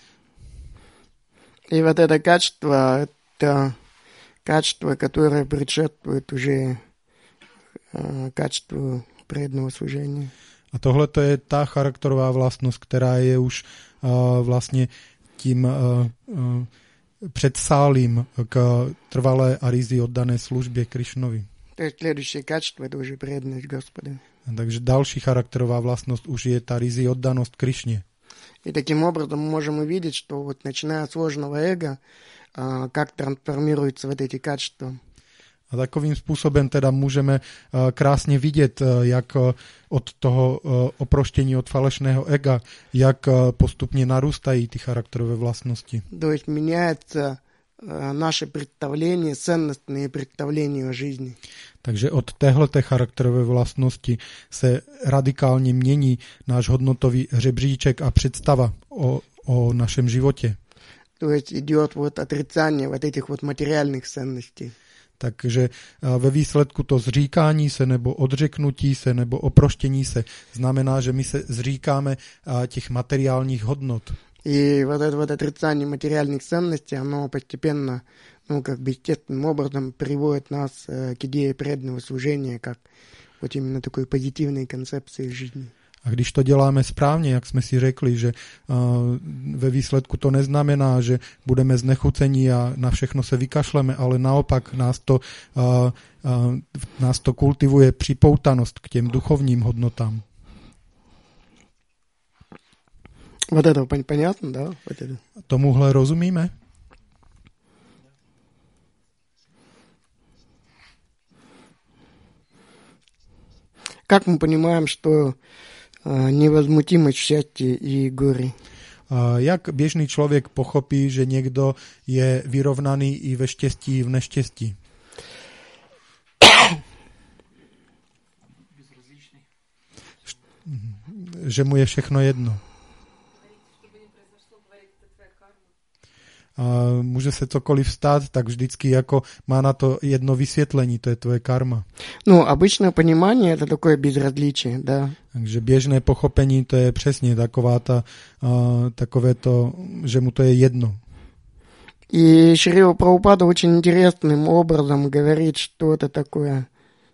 Speaker 1: И вот это качество, это качество, которое предшествует уже э, качеству преданного служения.
Speaker 2: A tohle to je ta charakterová vlastnost, která je už uh, vlastně tím uh, uh, předsálím k trvalé a ryzí oddané službě Krišnovi.
Speaker 1: То есть следующее качество — это уже преданность Господу.
Speaker 2: Takže další charakterová vlastnost už je ta ryzí oddanost Krišně.
Speaker 1: И таким образом мы можем увидеть, что вот начиная от сложного эго, а, как трансформируются вот эти качества.
Speaker 2: A takovým způsobem teda můžeme uh, krásně vidět, uh, jak uh, od toho uh, oproštění od falešného ega, jak uh, postupně narůstají ty charakterové vlastnosti.
Speaker 1: То есть меняется uh, наше представление, ценностные представления о жизни.
Speaker 2: Takže od téhleté charakterové vlastnosti se radikálně mění náš hodnotový hřebříček a představa o, o našem životě.
Speaker 1: То есть идет вот отрицание вот этих вот материальных ценностей.
Speaker 2: Takže ve výsledku to zříkání se nebo odřeknutí se nebo oproštění se znamená, že my se zříkáme těch materiálních hodnot.
Speaker 1: И вот это вот отрицание материальных ценностей, оно постепенно, ну, как бы естественным образом приводит нас э, к идее преданного служения, как вот именно такой позитивной концепции жизни.
Speaker 2: A když to děláme správně, jak jsme si řekli, že uh, ve výsledku to neznamená, že budeme znechucení a na všechno se vykašleme, ale naopak nás to, uh, uh, nás to kultivuje připoutanost k těm duchovním hodnotám.
Speaker 1: Вот это понятно, да? Вот это.
Speaker 2: Tomuhle rozumíme?
Speaker 1: Как мы понимаем, что невозмутимость счастья и горе?
Speaker 2: Jak běžný člověk pochopí, že někdo je vyrovnaný i ve štěstí, i v neštěstí? Že mu je všechno jedno. A může se cokoliv stát, tak vždycky jako má na to jedno vysvětlení, to je tvoje karma.
Speaker 1: Ну, обычное понимание — это такое безразличие, да.
Speaker 2: Takže běžné pochopení, to je přesně taková ta, uh, takové to, že mu to je jedno.
Speaker 1: И Шрила Прабхупада очень интересным образом говорит, что это такое.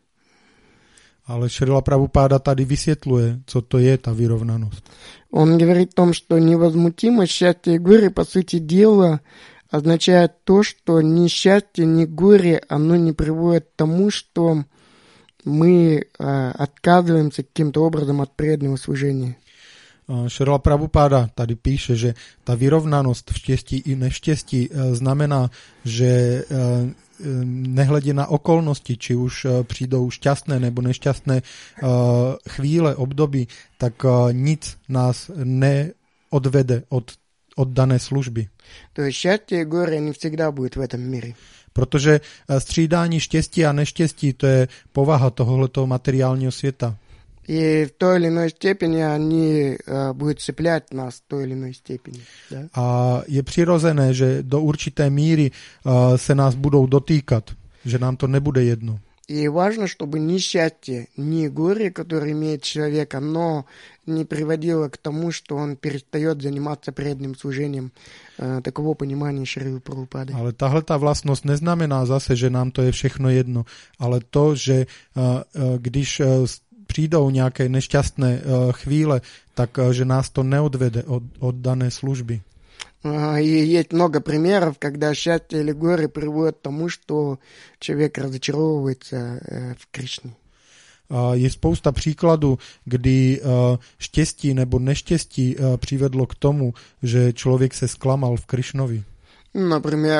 Speaker 2: Ale Šrila Prabhupáda tady vysvětluje, co to je ta vyrovnanost.
Speaker 1: Он говорит о том, что невозмутимость счастья и горе, по сути дела, означает то, что ни счастье, ни горе, оно не приводит к тому, что мы а, отказываемся каким-то образом от преданного служения.
Speaker 2: Šrila Prabhupáda tady píše, že ta vyrovnanost v štěstí i neštěstí znamená, že nehledě na okolnosti, či už přijdou šťastné nebo nešťastné chvíle, období, tak nic nás neodvede od, od dané služby.
Speaker 1: То есть счастье и горе не всегда будет в этом мире.
Speaker 2: Protože střídání štěstí a neštěstí, to je povaha tohoto materiálního světa.
Speaker 1: И в той или иной степени они uh, будут цеплять нас в той или иной степени. Да?
Speaker 2: A je přirozené, že do určité míry uh, se nás budou dotýkat, že nám to nebude jedno.
Speaker 1: И важно, чтобы ни счастье, ни горе, которое имеет человек, оно не приводило к тому, что он перестает заниматься преданным служением. Uh, takového понимания Шрилы Прабхупады.
Speaker 2: Ale tahle ta vlastnost neznamená zase, že nám to je všechno jedno, ale to, že uh, uh, když uh, přijdou nějaké nešťastné uh, chvíle, tak uh, že nás to neodvede od, od dané služby.
Speaker 1: И есть много примеров, когда счастье или горе приводит к тому, что человек разочаровывается в Кришне.
Speaker 2: Uh, je spousta příkladů, kdy uh, štěstí nebo neštěstí uh, přivedlo k tomu, že člověk se zklamal v Krišnovi.
Speaker 1: Например,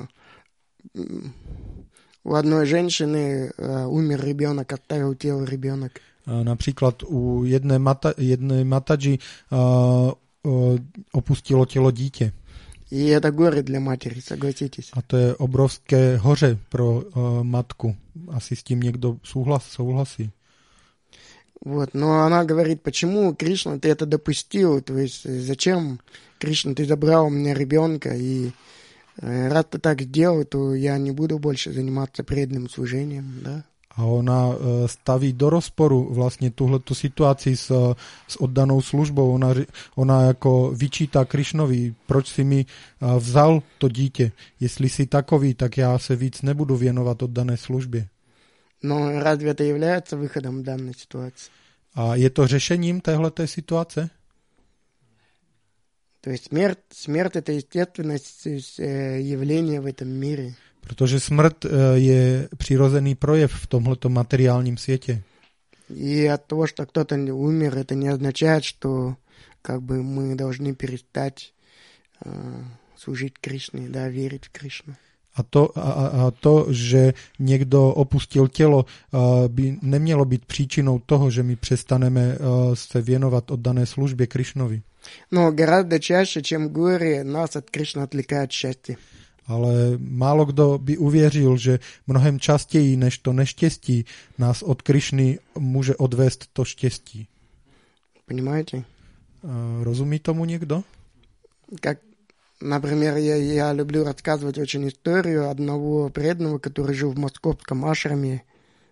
Speaker 1: у одной женщины умер ребенок, оставил тело ребенок.
Speaker 2: Například u jedné, mata, jedné mataji uh, uh, opustilo tělo dítě.
Speaker 1: И это горе для матери, согласитесь.
Speaker 2: A to je obrovské hoře pro uh, matku. Asi s tím někdo souhlas, souhlasí.
Speaker 1: Вот, но она говорит, почему, Кришна, ты это допустил? То есть зачем, Кришна, ты забрал у меня ребенка? И Раз ты так сделал, то я не буду больше заниматься преданным служением, да?
Speaker 2: A ona staví do rozporu vlastně tuhletu situaci s, s oddanou službou. Ona, ona jako vyčítá Krišnovi, proč si mi vzal to dítě. Jestli jsi takový, tak já se víc nebudu věnovat oddané službě.
Speaker 1: Но разве это является выходом данной ситуации?
Speaker 2: A je to řešením téhleté situace?
Speaker 1: То есть смерть, смерть это естественность явления в этом мире.
Speaker 2: Protože smrt je přirozený projev v tomhleto materiálním světě.
Speaker 1: И от того, что кто-то умер, это не означает, что как бы мы должны перестать э, служить Кришне, да, верить в Кришну.
Speaker 2: A to, a, a to, že někdo opustil tělo, by nemělo být příčinou toho, že my přestaneme se věnovat oddané službě Krišnovi.
Speaker 1: Но гораздо чаще, чем горе, нас от Кришны отвлекает счастье.
Speaker 2: Ale málo kdo by uvěřil, že mnohem častěji než to neštěstí nás od Krišny může odvést to štěstí.
Speaker 1: Понимаете?
Speaker 2: Rozumí tomu někdo?
Speaker 1: Как, например, я, я люблю рассказывать очень историю одного преданного, который жил в московском ашраме.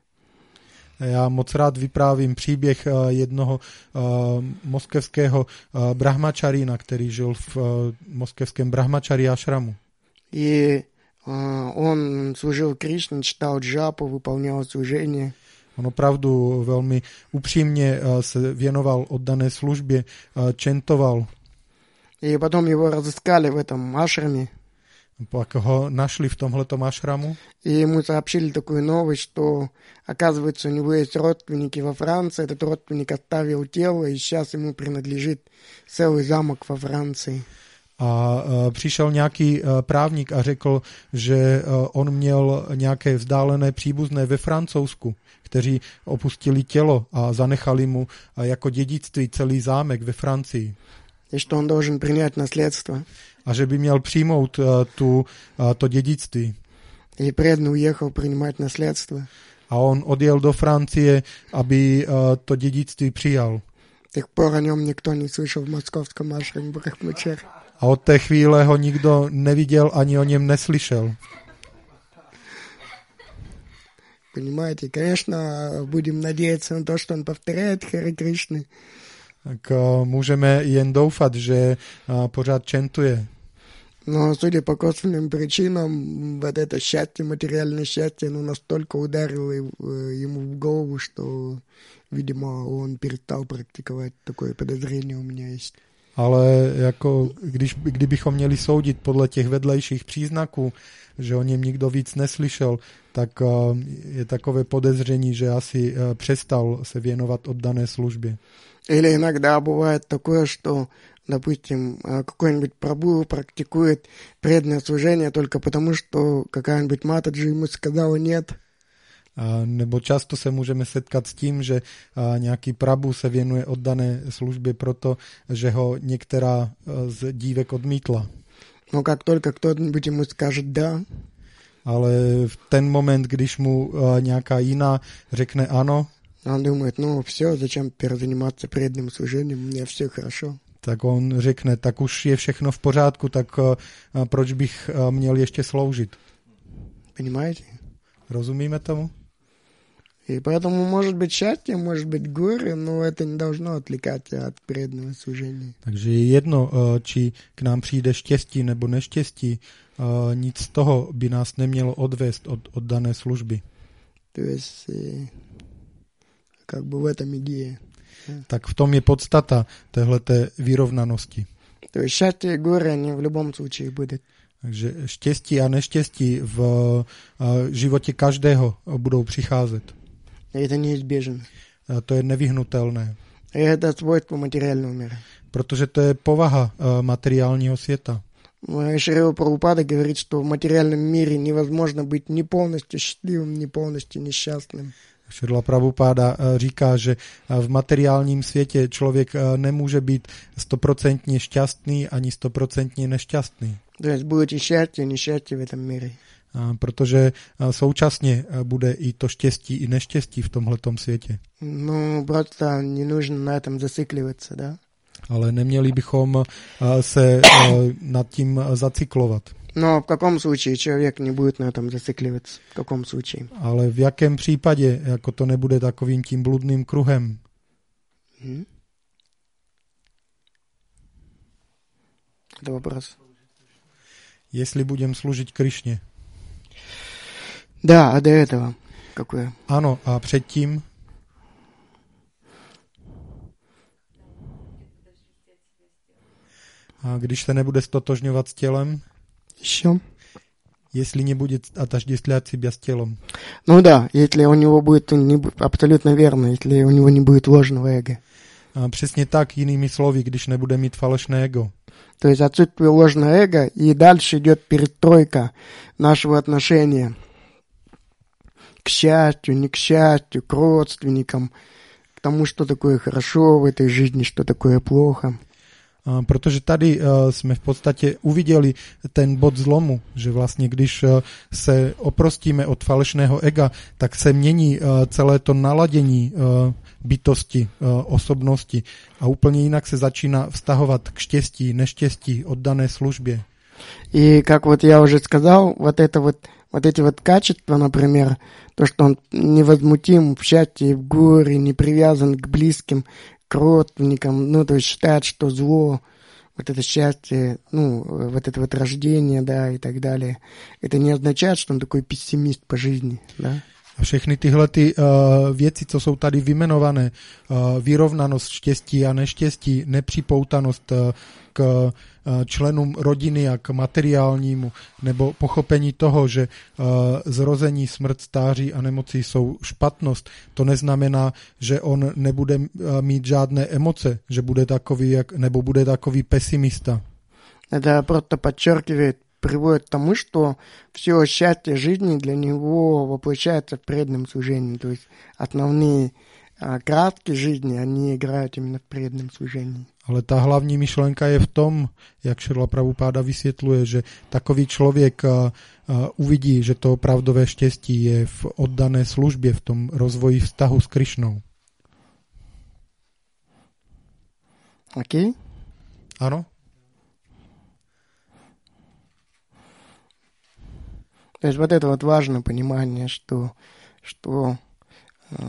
Speaker 2: Já moc rád vyprávím příběh jednoho uh, moskevského uh, brahmačarína, který žil v uh, moskevském brahmačari ashramu.
Speaker 1: И uh, он служил Кришне, читал джапу, выполнял служение.
Speaker 2: On opravdu velmi upřímně uh, se věnoval oddané službě, uh, čentoval.
Speaker 1: И потом его разыскали в этом ашраме.
Speaker 2: Pak ho našli v tomhletom ashramu.
Speaker 1: И ему сообщили такую новость, что, оказывается, у него есть родственники во Франции. Этот родственник оставил тело, и сейчас ему принадлежит целый замок во Франции.
Speaker 2: A uh, přišel nějaký uh, právník a řekl, že uh, on měl nějaké vzdálené příbuzné ve Francouzsku, kteří opustili tělo a zanechali mu uh, jako dědictví celý zámek ve Francii.
Speaker 1: И что он должен принять наследство.
Speaker 2: A že by měl přijmout uh, tu, uh, to dědictví.
Speaker 1: И преданный уехал принимать наследство.
Speaker 2: A on odjel do Francie, aby uh, to dědictví přijal.
Speaker 1: С тех пор о нем никто не слышал в московском ашраме Брахмачари.
Speaker 2: A od té chvíle ho nikdo neviděl ani o něm neslyšel.
Speaker 1: Понимаете, конечно, будем надеяться на то, что он повторяет Харе Кришны.
Speaker 2: Tak uh, můžeme jen doufat, že uh, pořád čentuje.
Speaker 1: Но, судя по косвенным причинам, вот это счастье, материальное счастье, оно настолько ударило ему в голову, что, видимо, он перестал практиковать. Такое подозрение у меня есть.
Speaker 2: Ale jako, když, kdybychom měli soudit podle těch vedlejších příznaků, že o něm nikdo víc neslyšel, tak uh, je takové podezření, že asi uh, přestal se věnovat oddané službě.
Speaker 1: Или иногда бывает такое, что, допустим, какой-нибудь прабху практикует преданное служение только потому, что какая-нибудь матаджи ему сказала нет.
Speaker 2: A nebo často se můžeme setkat s tím, že a, nějaký prabhu se věnuje oddané službě proto, že ho některá a, z dívek odmítla.
Speaker 1: Но как только кто-нибудь ему скажет «да»,
Speaker 2: ale v ten moment, když mu a, nějaká jiná řekne ano,
Speaker 1: он думает, ну все, зачем теперь заниматься преданным служением, у меня все хорошо.
Speaker 2: Tak on řekne, tak už je všechno v pořádku, tak a, a proč bych a, měl ještě sloužit?
Speaker 1: Понимаете?
Speaker 2: Rozumíme tomu?
Speaker 1: И поэтому может быть счастье, может быть горе, но это не должно отвлекать от преданного служения.
Speaker 2: Takže je jedno, či k nám přijde štěstí nebo neštěstí, nic z toho by nás nemělo odvést od oddané služby.
Speaker 1: То есть, как бы в этом идея.
Speaker 2: Tak v tom je podstata téhleté vyrovnanosti.
Speaker 1: То есть счастье и горе, они в любом случае будут.
Speaker 2: Takže štěstí a neštěstí v životě každého budou přicházet.
Speaker 1: Это неизбежно.
Speaker 2: To je nevyhnutelné.
Speaker 1: И это свойство материального мира.
Speaker 2: Protože to je povaha materiálního světa.
Speaker 1: Шрила Прабхупада говорит, что в материальном мире невозможно быть ни полностью счастливым, ни полностью несчастным.
Speaker 2: Šrila Prabhupáda říká, že v materiálním světě člověk nemůže být stoprocentně šťastný ani stoprocentně nešťastný.
Speaker 1: То есть будет и счастье, и несчастье в этом мире.
Speaker 2: Protože současně bude i to štěstí, i neštěstí v tomhletom světě.
Speaker 1: Ну, просто не нужно на этом зацикливаться, да?
Speaker 2: Ale neměli bychom se nad tím zacyklovat.
Speaker 1: Но в каком случае человек не будет на этом зацикливаться? В каком случае?
Speaker 2: Ale v jakém případě, jako to nebude takovým tím bludným kruhem?
Speaker 1: М? Это вопрос.
Speaker 2: Jestli budem sloužit Krišně.
Speaker 1: Да, а до этого какое?
Speaker 2: Ano, a předtím? A když se nebude stotožňovat s tělem?
Speaker 1: Еще?
Speaker 2: Если не будет отождествлять себя с телом.
Speaker 1: Ну да, если у него будет не, бу- абсолютно верно, если у него не будет ложного эго.
Speaker 2: A přesně tak, jinými slovy, když nebude mít falešné ego.
Speaker 1: То есть отсутствие ложного эго, и дальше идет перестройка нашего отношения к счастью, не к счастью, к родственникам, к тому, что такое хорошо в этой жизни, что такое плохо.
Speaker 2: A protože tady uh, jsme v podstatě uviděli ten bod zlomu, že vlastně když uh, se oprostíme od falešného ega, tak se mění uh, celé to naladění uh, bytosti, uh, osobnosti a úplně jinak se začíná vztahovat k štěstí, neštěstí, oddané službě.
Speaker 1: И как вот я уже сказал, вот это вот, вот эти вот качества, например, то, что он невозмутим в счастье и в горе, не привязан к близким, к родственникам, ну, то есть считает, что зло, вот это счастье, ну, вот это вот рождение, да, и так далее, это не означает, что он такой пессимист по жизни, да.
Speaker 2: A všechny tyhle ty uh, věci, co jsou tady vyjmenované, uh, vyrovnanost štěstí a neštěstí, nepřipoutanost uh, k uh, členům rodiny a k materiálnímu, nebo pochopení toho, že uh, zrození, smrt, stáří a nemoci jsou špatnost, to neznamená, že on nebude uh, mít žádné emoce, že bude takový, jak, nebo bude takový pesimista.
Speaker 1: Это просто подчеркивает, приводит к тому, что все счастье жизни для него воплощается в преданном служении. То есть основные а, краски жизни, они играют именно в преданном служении.
Speaker 2: Ale ta hlavní myšlenka je v tom, jak Šrila Prabhupáda vysvětluje, že takový člověk uh, uh, uvidí, že to opravdové štěstí je v oddané službě, v tom rozvoji vztahu s Krišnou.
Speaker 1: Окей?
Speaker 2: Ano?
Speaker 1: То есть вот это вот важное понимание, что, что э,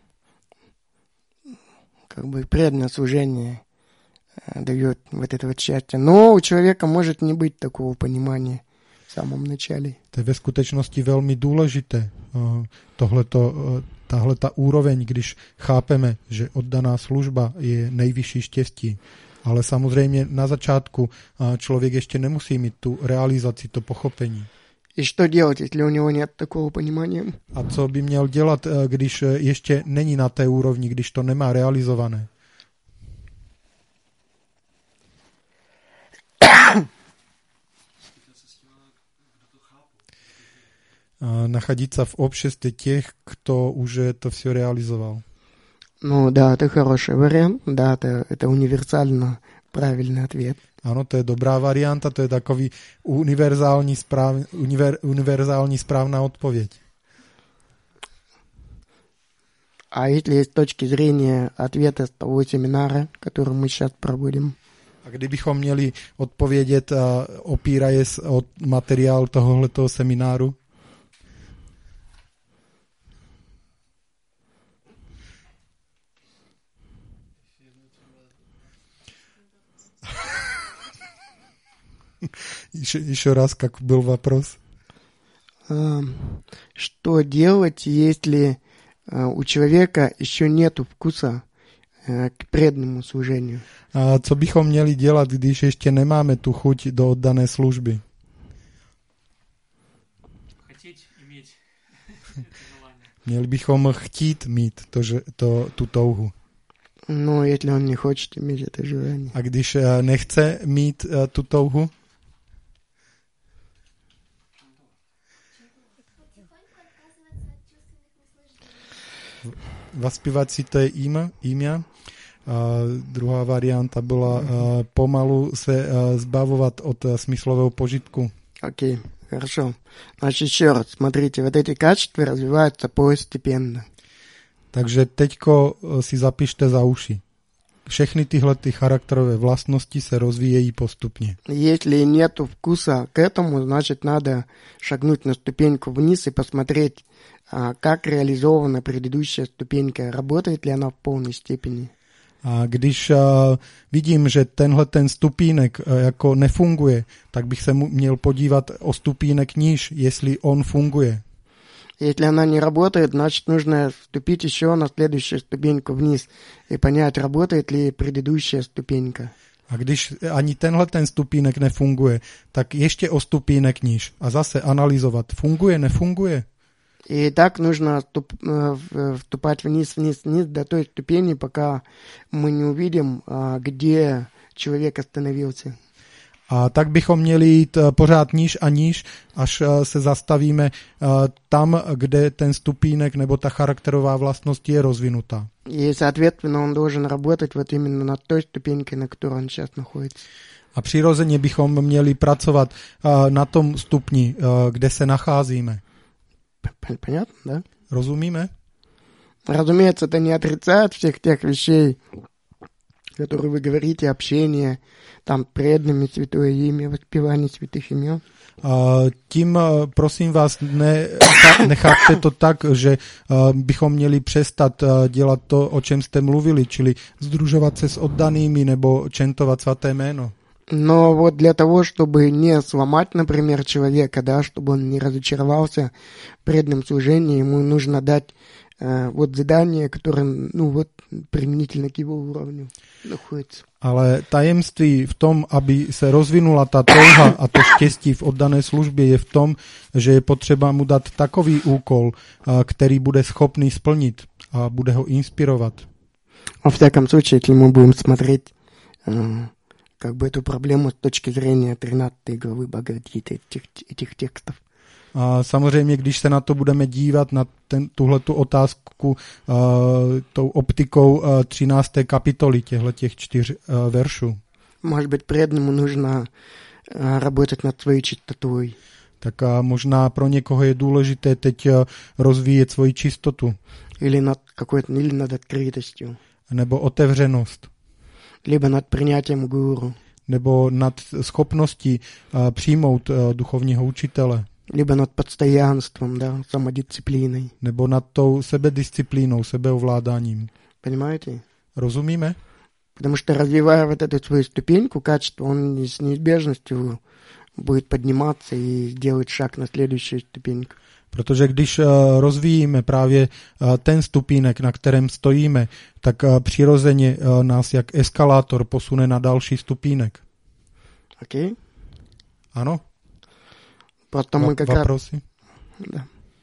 Speaker 1: как бы преданное служение э, дает вот это вот счастье. Но у человека может не быть такого понимания в самом начале.
Speaker 2: To je ve skutečnosti velmi důležité. Uh, tohleto, uh, tahle ta úroveň, když chápeme, že oddaná služba je nejvyšší štěstí. Ale samozřejmě na začátku uh, člověk ještě nemusí mít tu realizaci, to pochopení.
Speaker 1: И что делать, если у него нет такого понимания?
Speaker 2: A co by měl dělat, když ještě není na té úrovni, když to nemá realizované? Находиться в обществе тех, кто уже это все реализовал.
Speaker 1: Ну да, это хороший вариант. Да, это, это универсально правильный ответ.
Speaker 2: Ano, to je dobrá varianta, to je takový univerzální, správ, univer, univerzální správná odpověď.
Speaker 1: А если с точки зрения ответа с того семинара, который мы сейчас проводим?
Speaker 2: A kdybychom měli odpovědět a opíraje od materiál tohoto semináru? Еще, еще раз, как был вопрос.
Speaker 1: Что делать, если у человека еще нет вкуса к преданному служению?
Speaker 2: A co bychom měli dělat, když ještě nemáme tu chuť do oddané služby? Měli bychom chtít mít to, že, to, tu touhu.
Speaker 1: No, если он не хочет иметь это желание.
Speaker 2: A když nechce mít tu touhu? Vaspívat si to je jim, jimia. A druhá varianta byla uh, pomalu se uh, zbavovat od uh, smyslového požitku.
Speaker 1: Окей, хорошо. Значит, еще раз, смотрите, вот эти качества развиваются постепенно.
Speaker 2: Takže teďko si zapište za uši. všechny tyhle ty charakterové vlastnosti se rozvíjejí postupně.
Speaker 1: Если нету вкуса к этому, значит, надо шагнуть на ступеньку вниз и посмотреть, как реализована предыдущая ступенька, работает ли она в полной степени.
Speaker 2: A když uh, vidím, že tenhle ten stupínek uh, jako nefunguje, tak bych se mu měl podívat o stupínek níž, jestli on funguje.
Speaker 1: Если она не работает, значит, нужно вступить еще на следующую ступеньку вниз и понять, работает ли предыдущая ступенька.
Speaker 2: A když ani tenhle ten stupínek nefunguje, tak ještě o stupínek níž a zase analyzovat, funguje, nefunguje.
Speaker 1: И так нужно вступать вниз, вниз, вниз до той ступени, пока мы не увидим, где человек остановился.
Speaker 2: A tak bychom měli jít pořád níž a níž, až se zastavíme tam, kde ten stupínek nebo ta charakterová vlastnost je rozvinutá.
Speaker 1: И, соответственно, он должен работать вот именно на той ступеньке, на которой он сейчас находится.
Speaker 2: A přirozeně bychom měli pracovat na tom stupni, kde se nacházíme.
Speaker 1: Понятно, да?
Speaker 2: Rozumíme?
Speaker 1: Разумеется, это не отрицает всех тех вещей, которые вы говорите, общение, там преданными святое имя, воспевание святых имен.
Speaker 2: Tím, prosím vás, ne, nechápte to tak, že bychom měli přestat dělat to, o čem jste mluvili, čili sdružovat se s oddanými nebo čentovat svaté jméno.
Speaker 1: Но вот для того, чтобы не сломать, например, человека, да, чтобы он не разочаровался в преданном служении, ему нужно дать э, вот задание, которое, ну вот, применительно к его уровню находится.
Speaker 2: Ale tajemství v tom, aby se rozvinula ta touha a to štěstí v oddané službě, je v tom, že je potřeba mu dát takový úkol, který bude schopný splnit a bude ho inspirovat.
Speaker 1: Во всяком случае, если мы будем смотреть э, как бы эту проблему с точки зрения тринадцатой главы Бхагавад-гиты, этих, этих текстов.
Speaker 2: A samozřejmě, když se na to budeme dívat, na ten, tuhletu otázku uh, tou optikou uh, třinácté kapitoly těchto čtyř uh, veršů.
Speaker 1: Может быть, преданному нужно uh, работать над своей чистотой.
Speaker 2: Tak uh, možná pro někoho je důležité teď uh, rozvíjet svoji čistotu.
Speaker 1: Или над какой-то, или над открытостью.
Speaker 2: Nebo otevřenost.
Speaker 1: Либо над принятием гуру.
Speaker 2: Nebo nad schopností uh, přijmout uh, duchovního učitele.
Speaker 1: Либо над постоянством, да, самодисциплиной.
Speaker 2: Nebo nad tou sebedisciplínou, sebeovládáním.
Speaker 1: Понимаете?
Speaker 2: Rozumíme?
Speaker 1: Потому что, развивая вот эту свою ступеньку качества, он с неизбежностью будет подниматься и делать шаг на следующую ступеньку.
Speaker 2: Protože když uh, rozvíjíme právě uh, ten stupínek, na kterém stojíme, tak uh, přirozeně uh, nás jak eskalátor posune na další stupínek.
Speaker 1: Окей?
Speaker 2: Ano?
Speaker 1: Потом
Speaker 2: Va-
Speaker 1: мы как раз...
Speaker 2: Вопросы?
Speaker 1: Да.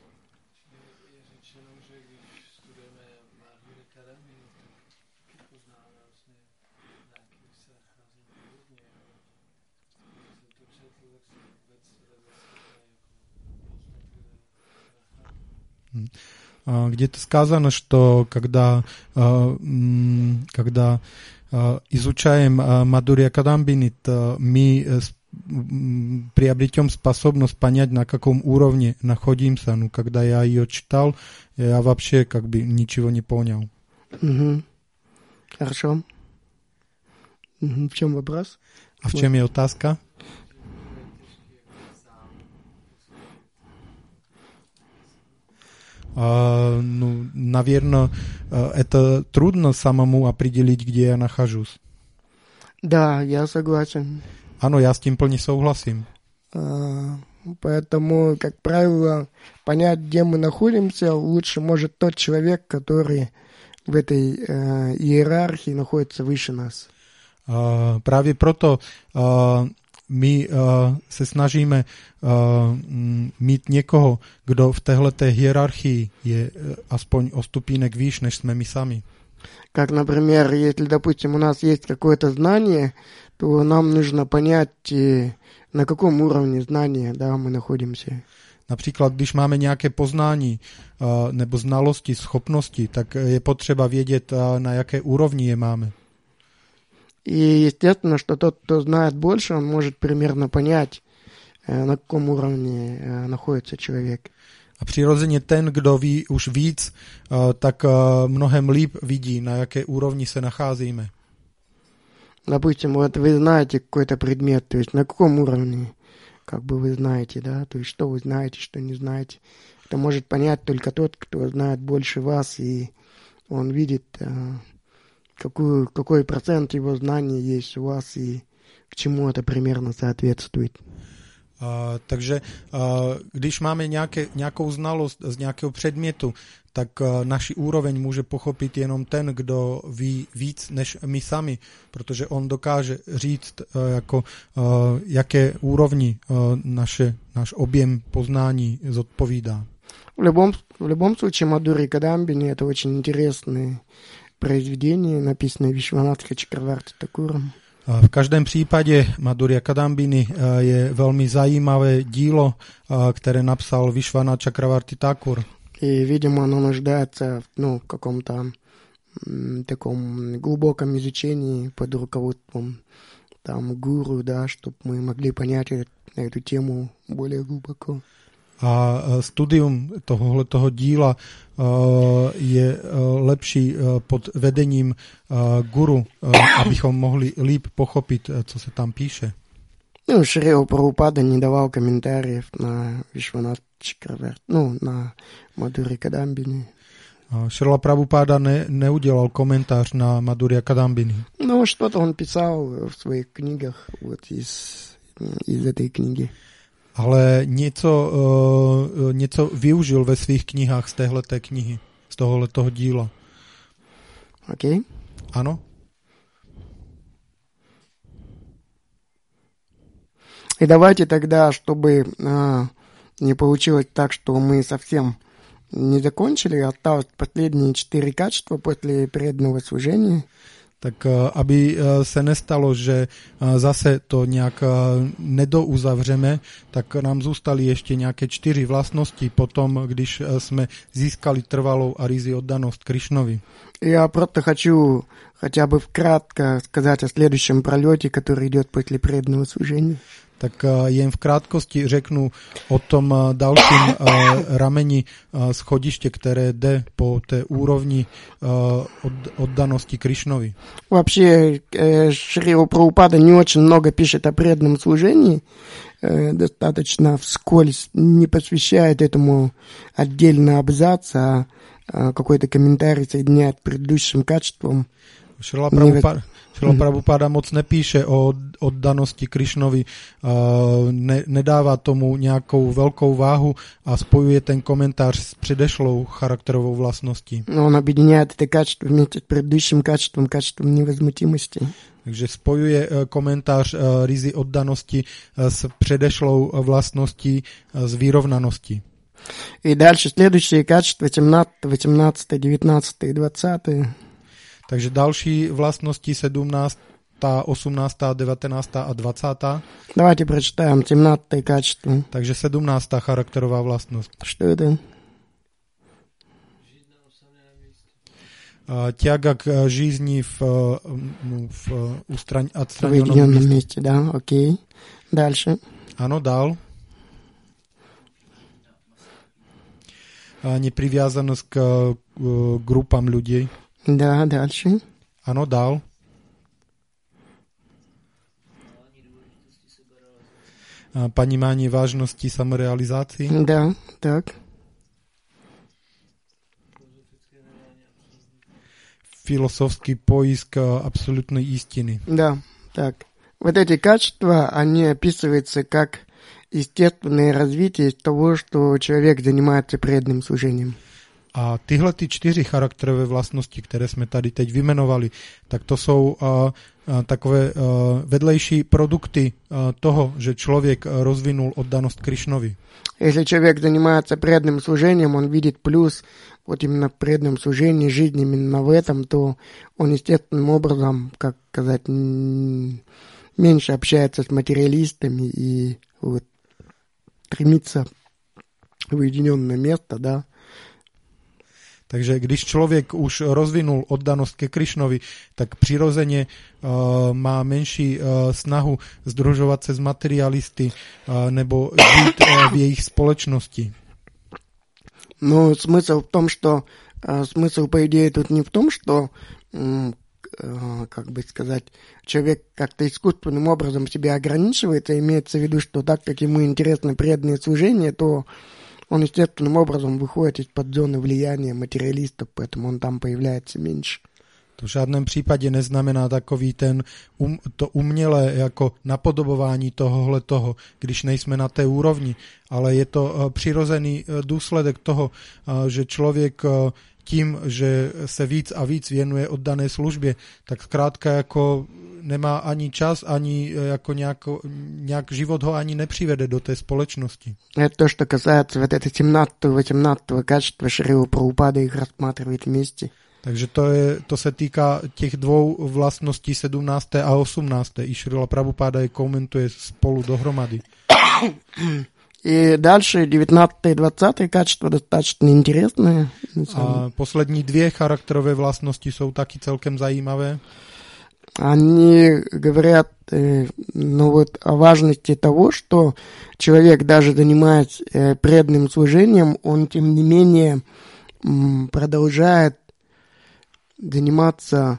Speaker 2: Где-то сказано, что когда, когда изучаем Мадхурья Кадамбини, мы приобретем способность понять, на каком уровне находимся. Ну, когда я ее читал, я вообще как бы ничего не понял.
Speaker 1: Угу. Хорошо. Угу. В чем вопрос?
Speaker 2: А в чем je otázka? Uh, ну, наверное, uh, это трудно самому определить, где я нахожусь.
Speaker 1: Да, я согласен.
Speaker 2: Ano, já s tím plně souhlasím.
Speaker 1: Uh, поэтому, как правило, понять, где мы находимся, лучше может тот человек, который в этой uh, иерархии находится выше нас.
Speaker 2: Uh, právě proto uh, my uh, se snažíme uh, mít někoho, kdo v téhleté hierarchii je uh, aspoň o stupínek výš, než jsme my sami.
Speaker 1: Как, например, если, допустим, у нас есть какое-то знание, то нам нужно понять, на каком уровне знания, да, мы находимся.
Speaker 2: Například, když máme nějaké poznání uh, nebo znalosti, schopnosti, tak je potřeba vědět, uh, na jaké úrovni je máme.
Speaker 1: И естественно, что тот, кто знает больше, он может примерно понять, на каком уровне находится человек.
Speaker 2: A přirozeně ten, kdo ví už víc, tak mnohem líp vidí, na jaké úrovni se nacházíme.
Speaker 1: допустим, вот вы знаете какой-то предмет, то есть на каком уровне, как бы вы знаете, да, то есть что вы знаете, что не знаете. Это может понять только тот, кто знает больше вас, и он видит, какую, какой процент его знаний есть у вас, и k čemu to primárne соответствует.
Speaker 2: Uh, takže uh, když máme nějaké, nějakou znalost z nějakého předmětu, tak uh, naši úroveň může pochopit jenom ten, kdo ví víc než my sami, protože on dokáže říct, uh, jako, uh, jaké úrovni uh, naše, náš objem poznání zodpovídá.
Speaker 1: В любом, в любом случае, Мадхури Кадамбини — это очень интересное произведение, написанное Вишванатха Чакраварти Такуром.
Speaker 2: V každém případě Madhurya Kadambini je velmi zajímavé dílo, které napsal Vishwanath Chakravarti Thakur.
Speaker 1: И, видимо, оно нуждается ну, в каком-то м, таком глубоком изучении под руководством там, гуру, да, чтобы мы могли понять эту, эту тему более глубоко.
Speaker 2: A studium tohoto díla je lepší pod vedením guru, abychom mohli líp pochopit, co se tam píše.
Speaker 1: Ну, Шрила Прабхупада не давал комментариев на Вишванат Чакраварти, ну, на Мадхури Кадамбини.
Speaker 2: Шрила Прабхупада не, neudělal komentář na Madhurya Kadambini.
Speaker 1: Ну, что-то он писал в своих книгах вот из, из этой книги.
Speaker 2: Ale něco, uh, něco využil ve svých knihách z téhleté knihy, z tohohletoho díla.
Speaker 1: Окей.
Speaker 2: Ano?
Speaker 1: И давайте тогда, чтобы а, не получилось так, что мы совсем не закончили, осталось последние четыре качества после преданного служения.
Speaker 2: Tak aby se nestalo, že zase to nějak nedouzavřeme, tak nám zůstaly ještě nějaké čtyři vlastnosti potom, když jsme získali trvalou arízi oddanost Krišnovi.
Speaker 1: Я просто хочу хотя бы вкратко сказать о следующем пролете, который идет после преданного служения.
Speaker 2: Tak jen v krátkosti řeknu o tom dalším rameni schodiště, které jde po té úrovni oddanosti Krišnovi.
Speaker 1: Вообще, Шрила Прабхупада не очень много пишет о преданном служении, достаточно вскользь, не посвящает этому отдельно абзац, а какой-то комментарий соединяет предыдущим качеством.
Speaker 2: Šrila Prabhupada, Šrila Prabhupada moc nepíše o oddanosti Krišnovi, ne, nedává tomu nějakou velkou váhu a spojuje ten komentář s předešlou charakterovou vlastností.
Speaker 1: Он объединяет это качество вместе с предыдущим качеством, качеством невозмутимости.
Speaker 2: Takže spojuje komentář rízy oddanosti s předešlou vlastností s vyrovnaností.
Speaker 1: И дальше следующие качества семнадцатое, восемнадцатое, девятнадцатое и двадцатое.
Speaker 2: Takže další vlastnosti sedmnáctá, osmnáctá, devatenáctá a dvacátá.
Speaker 1: Давайте прочитаем семнадцатое качество.
Speaker 2: Takže sedmnáctá charakterová vlastnost.
Speaker 1: Что это?
Speaker 2: Тяга к жизни в, ну, в устран...
Speaker 1: В уединенном месте, да, окей. Дальше.
Speaker 2: Ano, dál. Непривязанность к группам людей.
Speaker 1: Да, дальше.
Speaker 2: Ano, dál. Понимание важности самореализации.
Speaker 1: Да, так.
Speaker 2: Философский поиск абсолютной истины.
Speaker 1: Да, так. Вот эти качества, они описываются как естественное развитие того, что человек занимается преданным служением.
Speaker 2: A tyhle ty čtyři charakterové vlastnosti, které jsme tady teď vymenovali, tak to jsou uh, uh, takové uh, vedlejší produkty uh, toho, že člověk rozvinul oddanost Krišnovi.
Speaker 1: Если человек занимается преданным служением, он видит плюс вот именно в преданном служении, жизнь именно в этом, то он естественным образом, как сказать, меньше общается с материалистами и вот, стремится в уединенное место, да.
Speaker 2: Takže když člověk už rozvinul oddanost ke Krišnovi, tak přirozeně uh, má menší uh, snahu združovat se s materialisty uh, nebo žít uh, v jejich společnosti.
Speaker 1: Но смысл в том, что uh, смысл, по идее, тут не в том, что um, как бы сказать, человек как-то искусственным образом себя ограничивает, и имеется в виду, что так как ему интересно преданное служение, то он естественным образом выходит из-под зоны влияния материалистов, поэтому он там появляется меньше.
Speaker 2: To v žádném případě neznamená takový ten um, to umělé jako napodobování tohohle toho, když nejsme na té úrovni, ale je to uh, přirozený uh, důsledek toho, uh, že člověk uh, tím, že se víc a víc věnuje oddané službě, tak zkrátka jako nemá ani čas, ani jako nějako, nějak život ho ani nepřivede do té společnosti.
Speaker 1: Это то, что касается вот этого семнадцатого-восемнадцатого качества Шрила Прабхупада, их рассматривает вместе.
Speaker 2: Takže to, je, to se týká těch dvou vlastností sedmnácté a osmnácté I Šrila Prabhupáda je komentuje spolu dohromady.
Speaker 1: И дальше девятнадцатое и двадцатое качество достаточно интересные.
Speaker 2: A poslední dvě charakterové vlastnosti jsou taky celkem zajímavé.
Speaker 1: Они говорят ну, вот, о важности того, что человек, даже занимаясь преданным служением, он тем не менее продолжает заниматься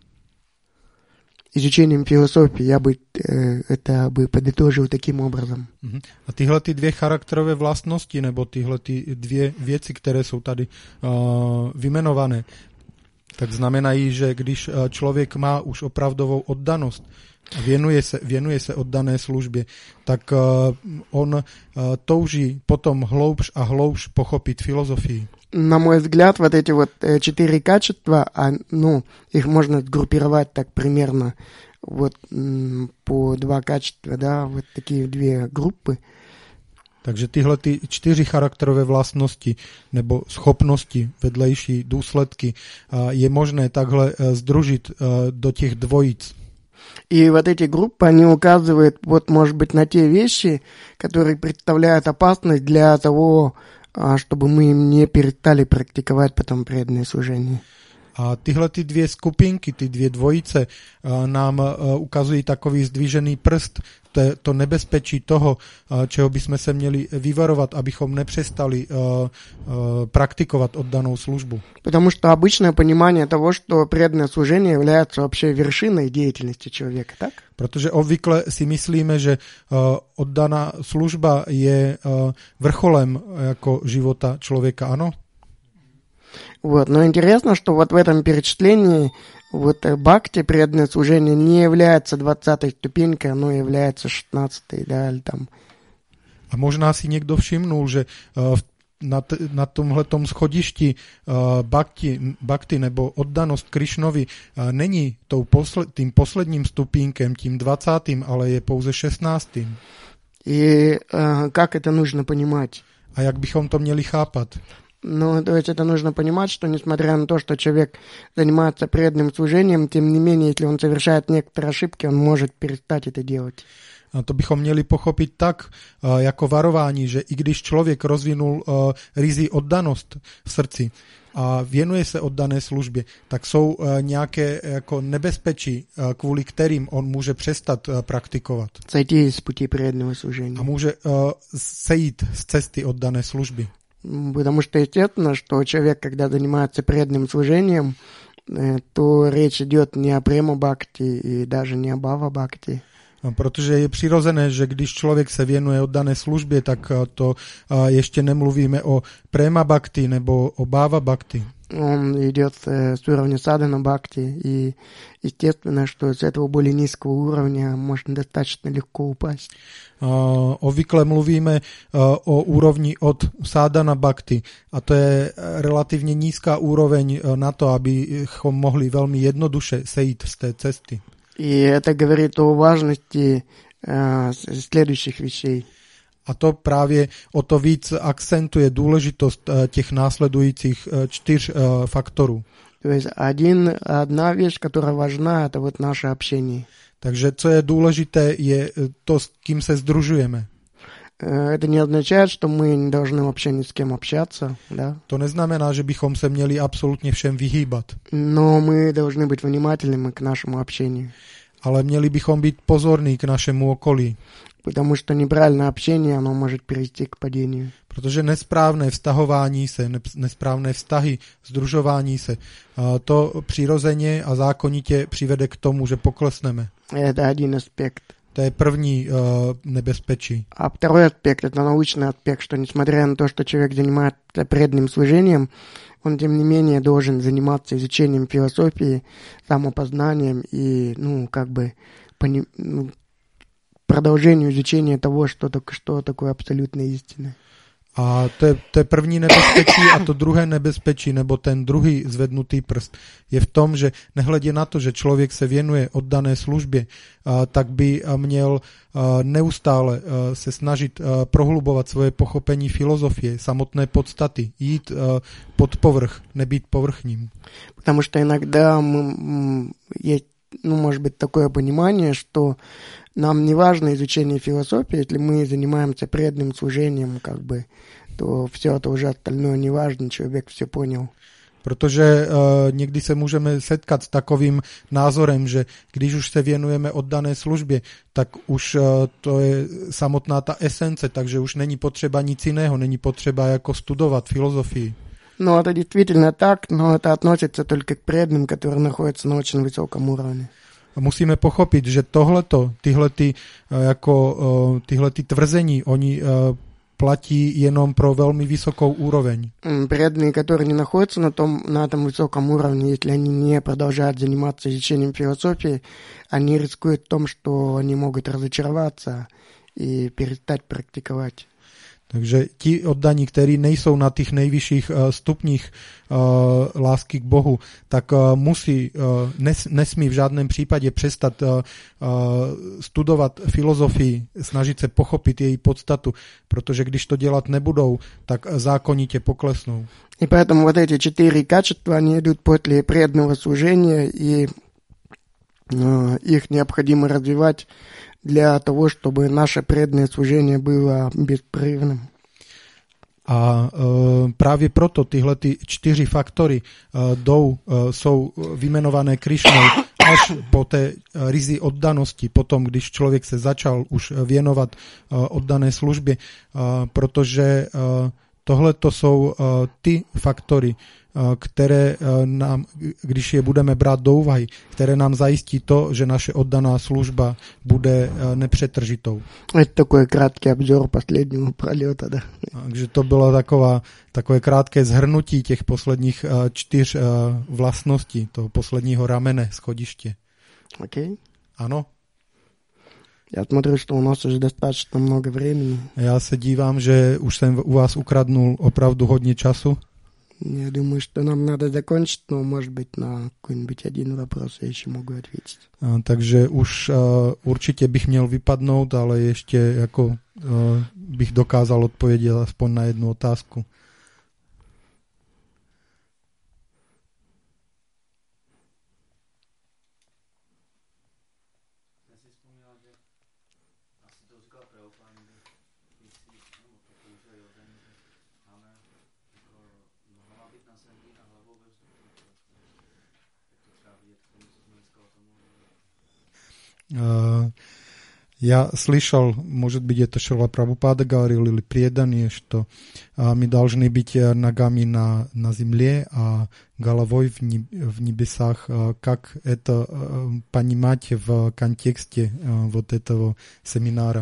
Speaker 1: изучением философии. Я бы э, это бы подытожил таким образом.
Speaker 2: A tyhle ty dvě charakterové vlastnosti, nebo tyhle ty dvě věci, které jsou tady uh, vyjmenované, tak znamenají, že když uh, člověk má už opravdovou oddanost a věnuje se, věnuje se oddané službě, tak uh, on uh, touží potom hloubš a hloubš pochopit filozofii.
Speaker 1: На мой взгляд, вот эти вот э, четыре качества, а, ну, их можно сгруппировать так примерно вот м, по два качества, да, вот такие две группы.
Speaker 2: Takže tyhle ty čtyři charakterové vlastnosti nebo schopnosti, vedlejší důsledky je možné takhle sdružit do těch dvojic.
Speaker 1: И вот эти группы, они указывают, вот, может быть, на те вещи, которые представляют опасность для того, чтобы мы не перестали практиковать потом преданное служение.
Speaker 2: A tyhle ty dvě skupinky, ty dvě dvojice nám ukazují takový zdvižený prst, to, to nebezpečí toho, čeho bychom se měli vyvarovat, abychom nepřestali praktikovat oddanou službu.
Speaker 1: Потому что обычное понимание того, что преданное служение является вообще вершиной деятельности человека, так?
Speaker 2: Protože obvykle si myslíme, že oddaná služba je vrcholem jako života člověka, ano?
Speaker 1: Вот. Но интересно, что вот в этом перечислении вот бхакти, преданное служение, не является двадцатой ступенькой, оно является шестнадцатой, да, или там.
Speaker 2: A možná si někdo všimnul, že uh, na, t- na tomhletom schodišti uh, bhakti, bhakti nebo oddanost Krišnovi uh, není tou posle- tím posledním stupínkem, tím dvacátým, ale je pouze šestnáctým.
Speaker 1: И uh, как это нужно понимать?
Speaker 2: A jak bychom to měli chápat?
Speaker 1: Ну, то есть это нужно понимать, что несмотря на то, что человек занимается преданным служением, тем не менее, если он совершает некоторые ошибки, он может перестать это делать.
Speaker 2: A to bychom měli pochopit tak, uh, jako varování, že i když člověk rozvinul uh, rizí oddanost v srdci a věnuje se oddané službě, tak jsou uh, nějaké jako nebezpečí, uh, kvůli kterým on může přestat uh, praktikovat.
Speaker 1: Сойти с пути преданного служения.
Speaker 2: A může uh, sejít z cesty oddané služby.
Speaker 1: Потому что естественно, что человек, когда занимается преданным служением, то речь идет не о према-бхакти и даже не о бхава-бхакти.
Speaker 2: Protože je přirozené, že když člověk se věnuje oddané službě, tak to ještě nemluvíme o prema bhakti nebo o bhava bhakti.
Speaker 1: Он идет с уровня садхана бхакти, и естественно, что с этого более низкого уровня можно достаточно легко упасть.
Speaker 2: Uh, obvykle mluvíme uh, o úrovni od sádana bhakti a to je relativně nízká úroveň uh, na to, abychom mohli velmi jednoduše sejít z té cesty.
Speaker 1: И это говорит о важности uh, следующих вещей.
Speaker 2: A to právě o to víc akcentuje důležitost uh, těch následujících uh, čtyř uh, faktorů.
Speaker 1: То есть один, одна вещь, которая важна, это вот наше общение.
Speaker 2: Takže co je důležité, je to, s kým se sdružujeme.
Speaker 1: Это не означает, что мы не должны вообще ни с кем общаться, да?
Speaker 2: To neznamená, že bychom se měli absolutně všem vyhýbat.
Speaker 1: Но мы должны быть внимательными к нашему общению.
Speaker 2: Ale měli bychom být pozorní k našemu okolí.
Speaker 1: Потому что неправильное общение, оно может привести к падению.
Speaker 2: Protože nesprávné vztahování se, nesprávné vztahy, združování se, to přirozeně a zákonitě přivede k tomu, že poklesneme.
Speaker 1: Это один аспект.
Speaker 2: To je první uh, nebezpečí.
Speaker 1: А второй аспект, это научный аспект, что несмотря на то, что человек занимается преданным служением, он, тем не менее, должен заниматься изучением философии, самопознанием и, ну, как бы, пони- ну, продолжению изучения того, что, так, что такое абсолютная истина.
Speaker 2: A to je, to je první nebezpečí a to druhé nebezpečí, nebo ten druhý zvednutý prst, je v tom, že nehledě na to, že člověk se věnuje oddané službě, tak by měl neustále se snažit prohlubovat svoje pochopení filozofie, samotné podstaty, jít pod povrch, nebýt povrchním.
Speaker 1: Потому что иногда мы, есть, ну, может быть, такое понимание, что нам не важно изучение философии, если мы занимаемся преданным служением, как бы, то все это уже остальное не важно, человек все понял.
Speaker 2: Protože uh, někdy se můžeme setkat s takovým názorem, že když už se věnujeme oddané službě, tak už uh, to je samotná ta esence, takže už není potřeba nic jiného, není potřeba jako studovat filozofii.
Speaker 1: No, это действительно так, но это относится только к преданным, которые находятся на очень высоком уровне.
Speaker 2: Musíme pochopit, že tohleto, tyhlety, jako, tyhlety tvrzení, oni platí jenom pro velmi vysokou úroveň.
Speaker 1: Преданные, которые не находятся на, том, на этом высоком уровне, если они не продолжают заниматься изучением философии, они рискуют в том, что они могут разочароваться и перестать практиковать.
Speaker 2: Takže ti oddaní, kteří nejsou na těch nejvyšších uh, stupních uh, lásky k Bohu, tak uh, musí, uh, nes, nesmí v žádném případě přestat uh, uh, studovat filozofii, snažit se pochopit její podstatu, protože když to dělat nebudou, tak zákonitě poklesnou.
Speaker 1: И поэтому вот эти четыре качества, они идут после преданного служения, и uh, их необходимо развивать для того, чтобы наше преданное служение было беспрерывным.
Speaker 2: A e, právě proto tyhle ty čtyři faktory e, jdou, e, jsou vyjmenované Krišnou až po té ryzy oddanosti, potom, když člověk se začal už věnovat e, oddané službě, e, protože e, tohle to jsou e, ty faktory, které nám, když je budeme brát do úvahy, které nám zajistí to, že naše oddaná služba bude nepřetržitou.
Speaker 1: Это такой краткий обзор последнего пролета, да.
Speaker 2: Takže to bylo taková, takové krátké zhrnutí těch posledních čtyř vlastností, toho posledního ramene schodiště.
Speaker 1: Окей.
Speaker 2: Ano.
Speaker 1: Я смотрю, что у нас уже достаточно много времени.
Speaker 2: Já se dívám, že už jsem u vás ukradnul opravdu hodně času.
Speaker 1: Я думаю, что нам надо закончить, но, может быть, на какой-нибудь один вопрос я еще могу ответить.
Speaker 2: A, takže už uh, určitě bych měl vypadnout, ale ještě jako uh, bych dokázal odpovědět aspoň na jednu otázku. Uh, я слышал, может быть, это Шрила Прабхупада говорил или предание, что uh, мы должны быть ногами на, на земле, а головой в, неб, в небесах. Uh, как это uh, понимать в контексте uh, вот этого семинара?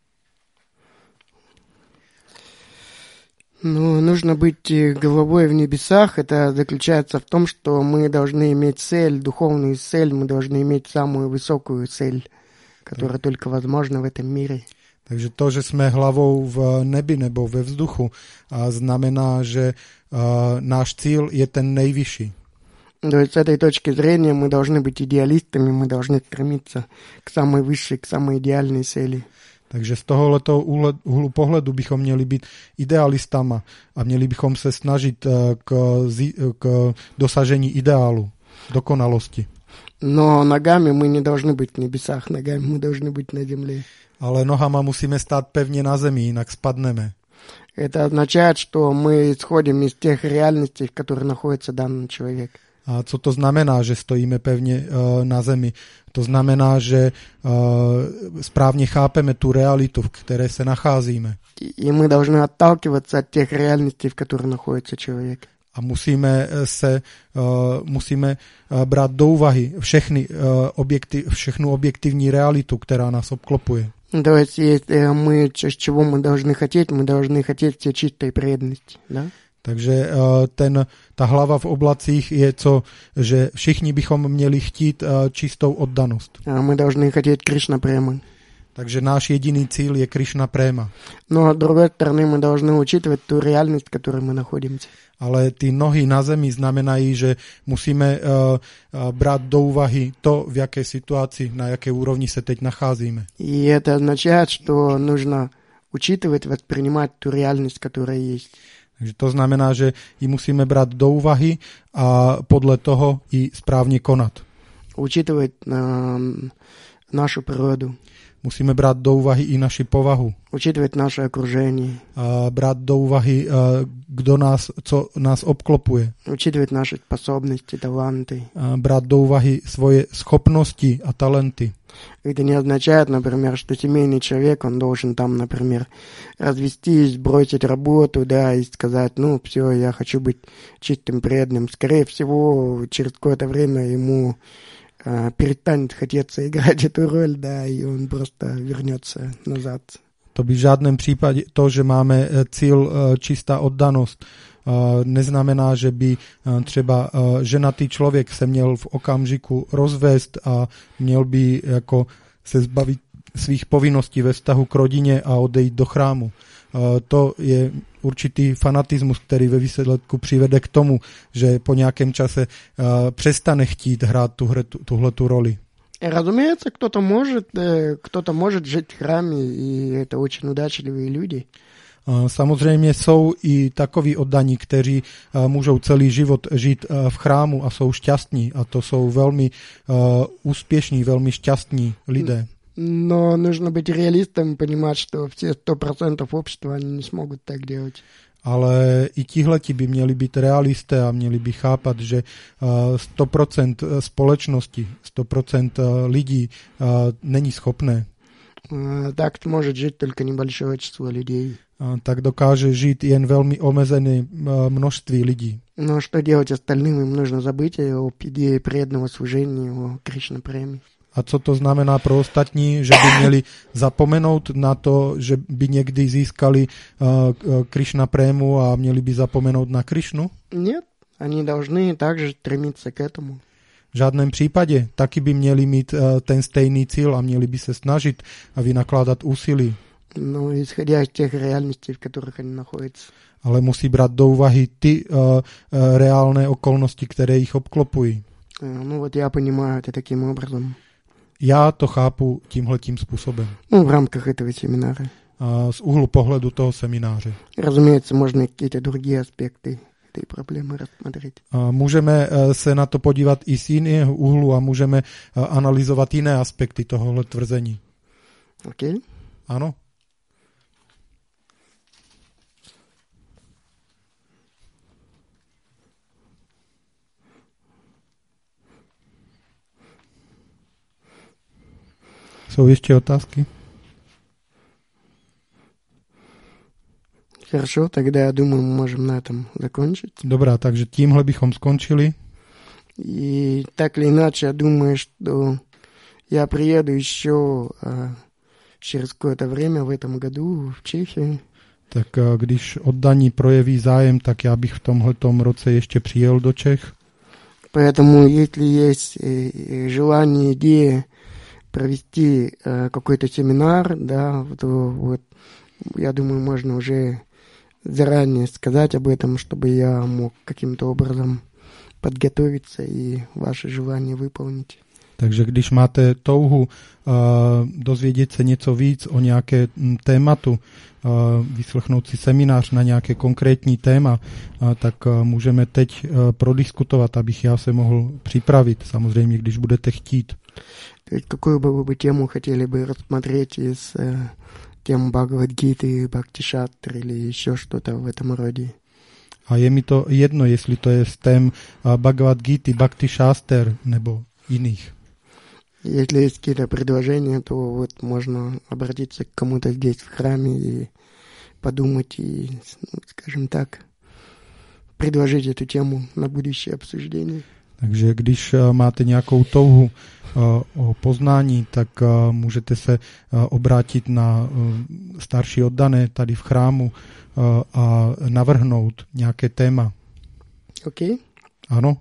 Speaker 1: Ну, нужно быть головой в небесах. Это заключается в том, что мы должны иметь цель, духовную цель, мы должны иметь самую высокую цель, которая только возможна в этом мире.
Speaker 2: Takže to, že jsme hlavou v nebi nebo ve vzduchu, znamená, že náš cíl je ten nejvyšší.
Speaker 1: То есть с этой точки зрения мы должны быть идеалистами, мы должны стремиться к самой высшей, к самой идеальной цели.
Speaker 2: Takže z tohoto úhlu pohledu bychom měli být idealistama a měli bychom se snažit k, k dosažení ideálu, dokonalosti.
Speaker 1: Но ногами мы не должны быть в небесах, ногами мы должны быть на земле.
Speaker 2: Ale nohama musíme stát pevně na zemi, jinak spadneme.
Speaker 1: Это означает, что мы исходим из тех реальностей, в которых находится данный человек.
Speaker 2: A co to znamená, že stojíme pevně uh, na zemi? To znamená, že uh, správně chápeme tu realitu, v které se nacházíme.
Speaker 1: И мы должны отталкиваться от тех реальностей, в которых находится человек.
Speaker 2: A musíme se uh, musíme uh, brát do úvahy všechny, uh, objekty, všechnu objektivní realitu, která nás obklopuje.
Speaker 1: То есть, если мы, чего мы должны хотеть, мы должны хотеть все чистой преданности, да?
Speaker 2: Takže ten, ta hlava v oblacích je co, že všichni bychom měli chtít čistou oddanost.
Speaker 1: A my должны хотеть Кришна према.
Speaker 2: Takže náš jediný cíl je Krishna Prema.
Speaker 1: Но с другой стороны мы должны учитывать ту реальность, в которой мы находимся.
Speaker 2: Ale ty nohy na zemi znamenají, že musíme uh, uh, brát do úvahy to, v jaké situaci, na jaké úrovni se teď nacházíme.
Speaker 1: И это означает, что нужно учитывать, воспринимать ту реальность, которая есть.
Speaker 2: Takže to znamená, že ji musíme brát do úvahy a podle toho i správně konat.
Speaker 1: Учитывать uh, нашу природу.
Speaker 2: Musíme brát do úvahy i naši povahu.
Speaker 1: Учитывать наше окружение.
Speaker 2: A brát do úvahy, kdo nás, co nás obklopuje.
Speaker 1: Учитывать наши способности, таланты.
Speaker 2: A brát do úvahy svoje schopnosti a talenty.
Speaker 1: Это не означает, например, что семейный человек, он должен там, например, развестись, бросить работу, да, и сказать, ну, все, я хочу быть чистым преданным. Скорее всего, через какое-то время ему а, перестанет хотеться играть эту роль, да, и он просто вернется назад.
Speaker 2: To by v žádném případě to, že máme cíl čistá oddanost, neznamená, že by třeba ženatý člověk se měl v okamžiku rozvést a měl by jako se zbavit svých povinností ve vztahu k rodině a odejít do chrámu. To je určitý fanatismus, který ve výsledku přivede k tomu, že po nějakém čase přestane chtít hrát tuhletu roli.
Speaker 1: Разумеется, кто-то может, кто-то может жить в храме, и это очень удачливые люди.
Speaker 2: Samozřejmě jsou i takoví oddaní, kteří můžou celý život žít v chrámu a jsou šťastní. A to jsou velmi uh, úspěšní, velmi šťastní lidé.
Speaker 1: Но нужно быть реалистом, понимать, что все сто процентов общества они не смогут так делать.
Speaker 2: Ale i tihleti by měli být realisté a měli by chápat, že sto procent společnosti, sto procent lidí není schopné.
Speaker 1: Так может жить только небольшое число людей.
Speaker 2: Tak dokáže žít jen velmi omezené množství lidí.
Speaker 1: Но что делать остальным? Им нужно забыть о идее преданного служения, о Кришна преме.
Speaker 2: A co to znamená pro ostatní, že by měli zapomenout na to, že by někdy získali uh, Krishna prému a měli by zapomenout na Krishnu?
Speaker 1: Нет, они должны также стремиться к этому.
Speaker 2: V žádném případě. Taky by měli mít uh, ten stejný cíl a měli by se snažit a vynakládat úsilí.
Speaker 1: No, исходя из тех реальностей, в которых они находятся.
Speaker 2: Ale musí brát do úvahy ty uh, uh, reálné okolnosti, které jich obklopují.
Speaker 1: Ну вот я понимаю это таким образом.
Speaker 2: Já to chápu tímhletím způsobem.
Speaker 1: Ну, в рамках этого семинара.
Speaker 2: A z úhlu pohledu toho semináře.
Speaker 1: Разумеется, можно и какие-то другие аспекты этой проблемы рассмотреть.
Speaker 2: A můžeme se na to podívat i z jiného úhlu a můžeme analyzovat jiné aspekty tohohle tvrzení.
Speaker 1: Окей?
Speaker 2: Ano. Jsou ještě otázky?
Speaker 1: Хорошо, тогда я думаю, мы можем на этом закончить.
Speaker 2: Dobrá, takže tímhle bychom skončili.
Speaker 1: И так или иначе, я думаю, что я приеду еще а, через какое-то время в этом году в Чехию.
Speaker 2: Tak když oddaní projeví zájem, tak já bych v tomhletom roce ještě přijel do Čech.
Speaker 1: Поэтому, если есть желание, идея провести э, какой-то семинар, да, то вот, я думаю, можно уже заранее сказать об этом, чтобы я мог каким-то образом подготовиться и ваши желания выполнить.
Speaker 2: Takže když máte touhu uh, dozvědět se něco víc o nějaké tématu, uh, vyslechnout si seminář na nějaké konkrétní téma, uh, tak uh, můžeme teď uh, prodiskutovat, abych já se mohl připravit, samozřejmě, když budete chtít.
Speaker 1: Какую бы вы тему хотели бы рассмотреть из э, тем Бхагавад-гиты, Бхакти-шастр или еще что-то в этом роде?
Speaker 2: A je mi to jedno, jestli to je z tém Bhagavad Gita, Bhakti Shaster nebo jiných.
Speaker 1: Если есть какие-то предложения, то вот можно обратиться к кому-то здесь в храме и подумать и, ну, скажем так, предложить эту тему на будущее обсуждение.
Speaker 2: Takže když máte nějakou touhu o poznání, tak můžete se obrátit na starší oddané tady v chrámu a navrhnout nějaké téma.
Speaker 1: Окей?
Speaker 2: Ano?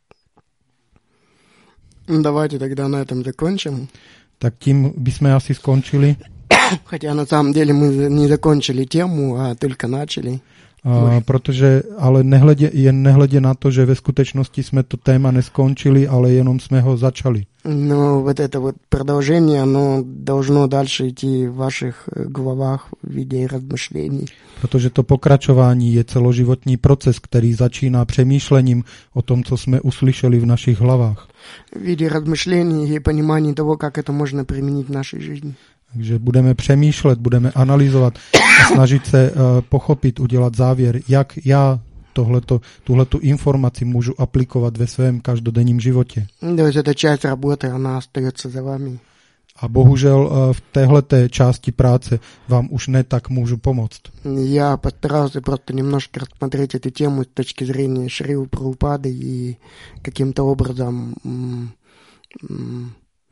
Speaker 1: Давайте тогда на этом закончим.
Speaker 2: Tak tím bychom asi skončili.
Speaker 1: Хотя на самом деле мы не закончили тему, а только начали.
Speaker 2: A protože, ale nehledě, jen nehledě na to, že ve skutečnosti jsme to téma neskončili, ale jenom jsme ho začali.
Speaker 1: Но вот это вот продолжение, оно должно дальше идти в ваших головах в виде размышлений.
Speaker 2: Protože to pokračování je celoživotní proces, který začíná přemýšlením o tom, co jsme uslyšeli v našich hlavách.
Speaker 1: В виде размышлений и понимания того, как это можно применить в нашей жизни.
Speaker 2: Takže budeme přemýšlet, budeme analyzovat a snažit se uh, pochopit, udělat závěr, jak já tohleto, tuhletu informaci můžu aplikovat ve svém každodenním životě.
Speaker 1: То есть эта часть работы, она остается за вами.
Speaker 2: A bohužel uh, v téhleté části práce vám už ne tak můžu pomoct.
Speaker 1: Я постарался просто немножко рассмотреть эту тему с точки зрения Шрилы Прабхупады и каким-то образом м- м-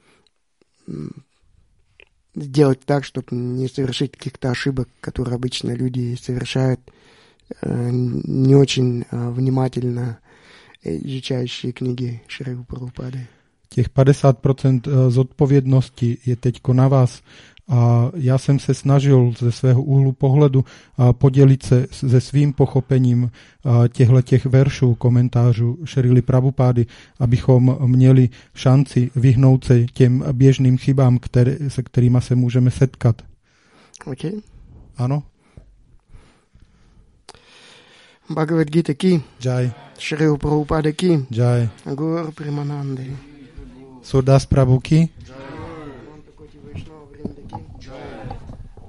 Speaker 1: сделать так, чтобы не совершить каких-то ошибок, которые обычно люди совершают, э, не очень э, внимательно изучающие книги Шрилы Прабхупады.
Speaker 2: Těch padesát procent zodpovědnosti je teďko na vás a já jsem se snažil ze svého úhlu pohledu podělit se se svým pochopením těchto veršů, komentářů Šrily Prabhupády, abychom měli šanci vyhnout se těm běžným chybám, které, se kterými se můžeme setkat.
Speaker 1: Okay.
Speaker 2: Ano?
Speaker 1: Bhagavad Gita ki,
Speaker 2: Jai.
Speaker 1: Šrila Prabhupada ki,
Speaker 2: Jai.
Speaker 1: Gaur Premanande.
Speaker 2: Surdas Prabhu ki.
Speaker 1: Jai.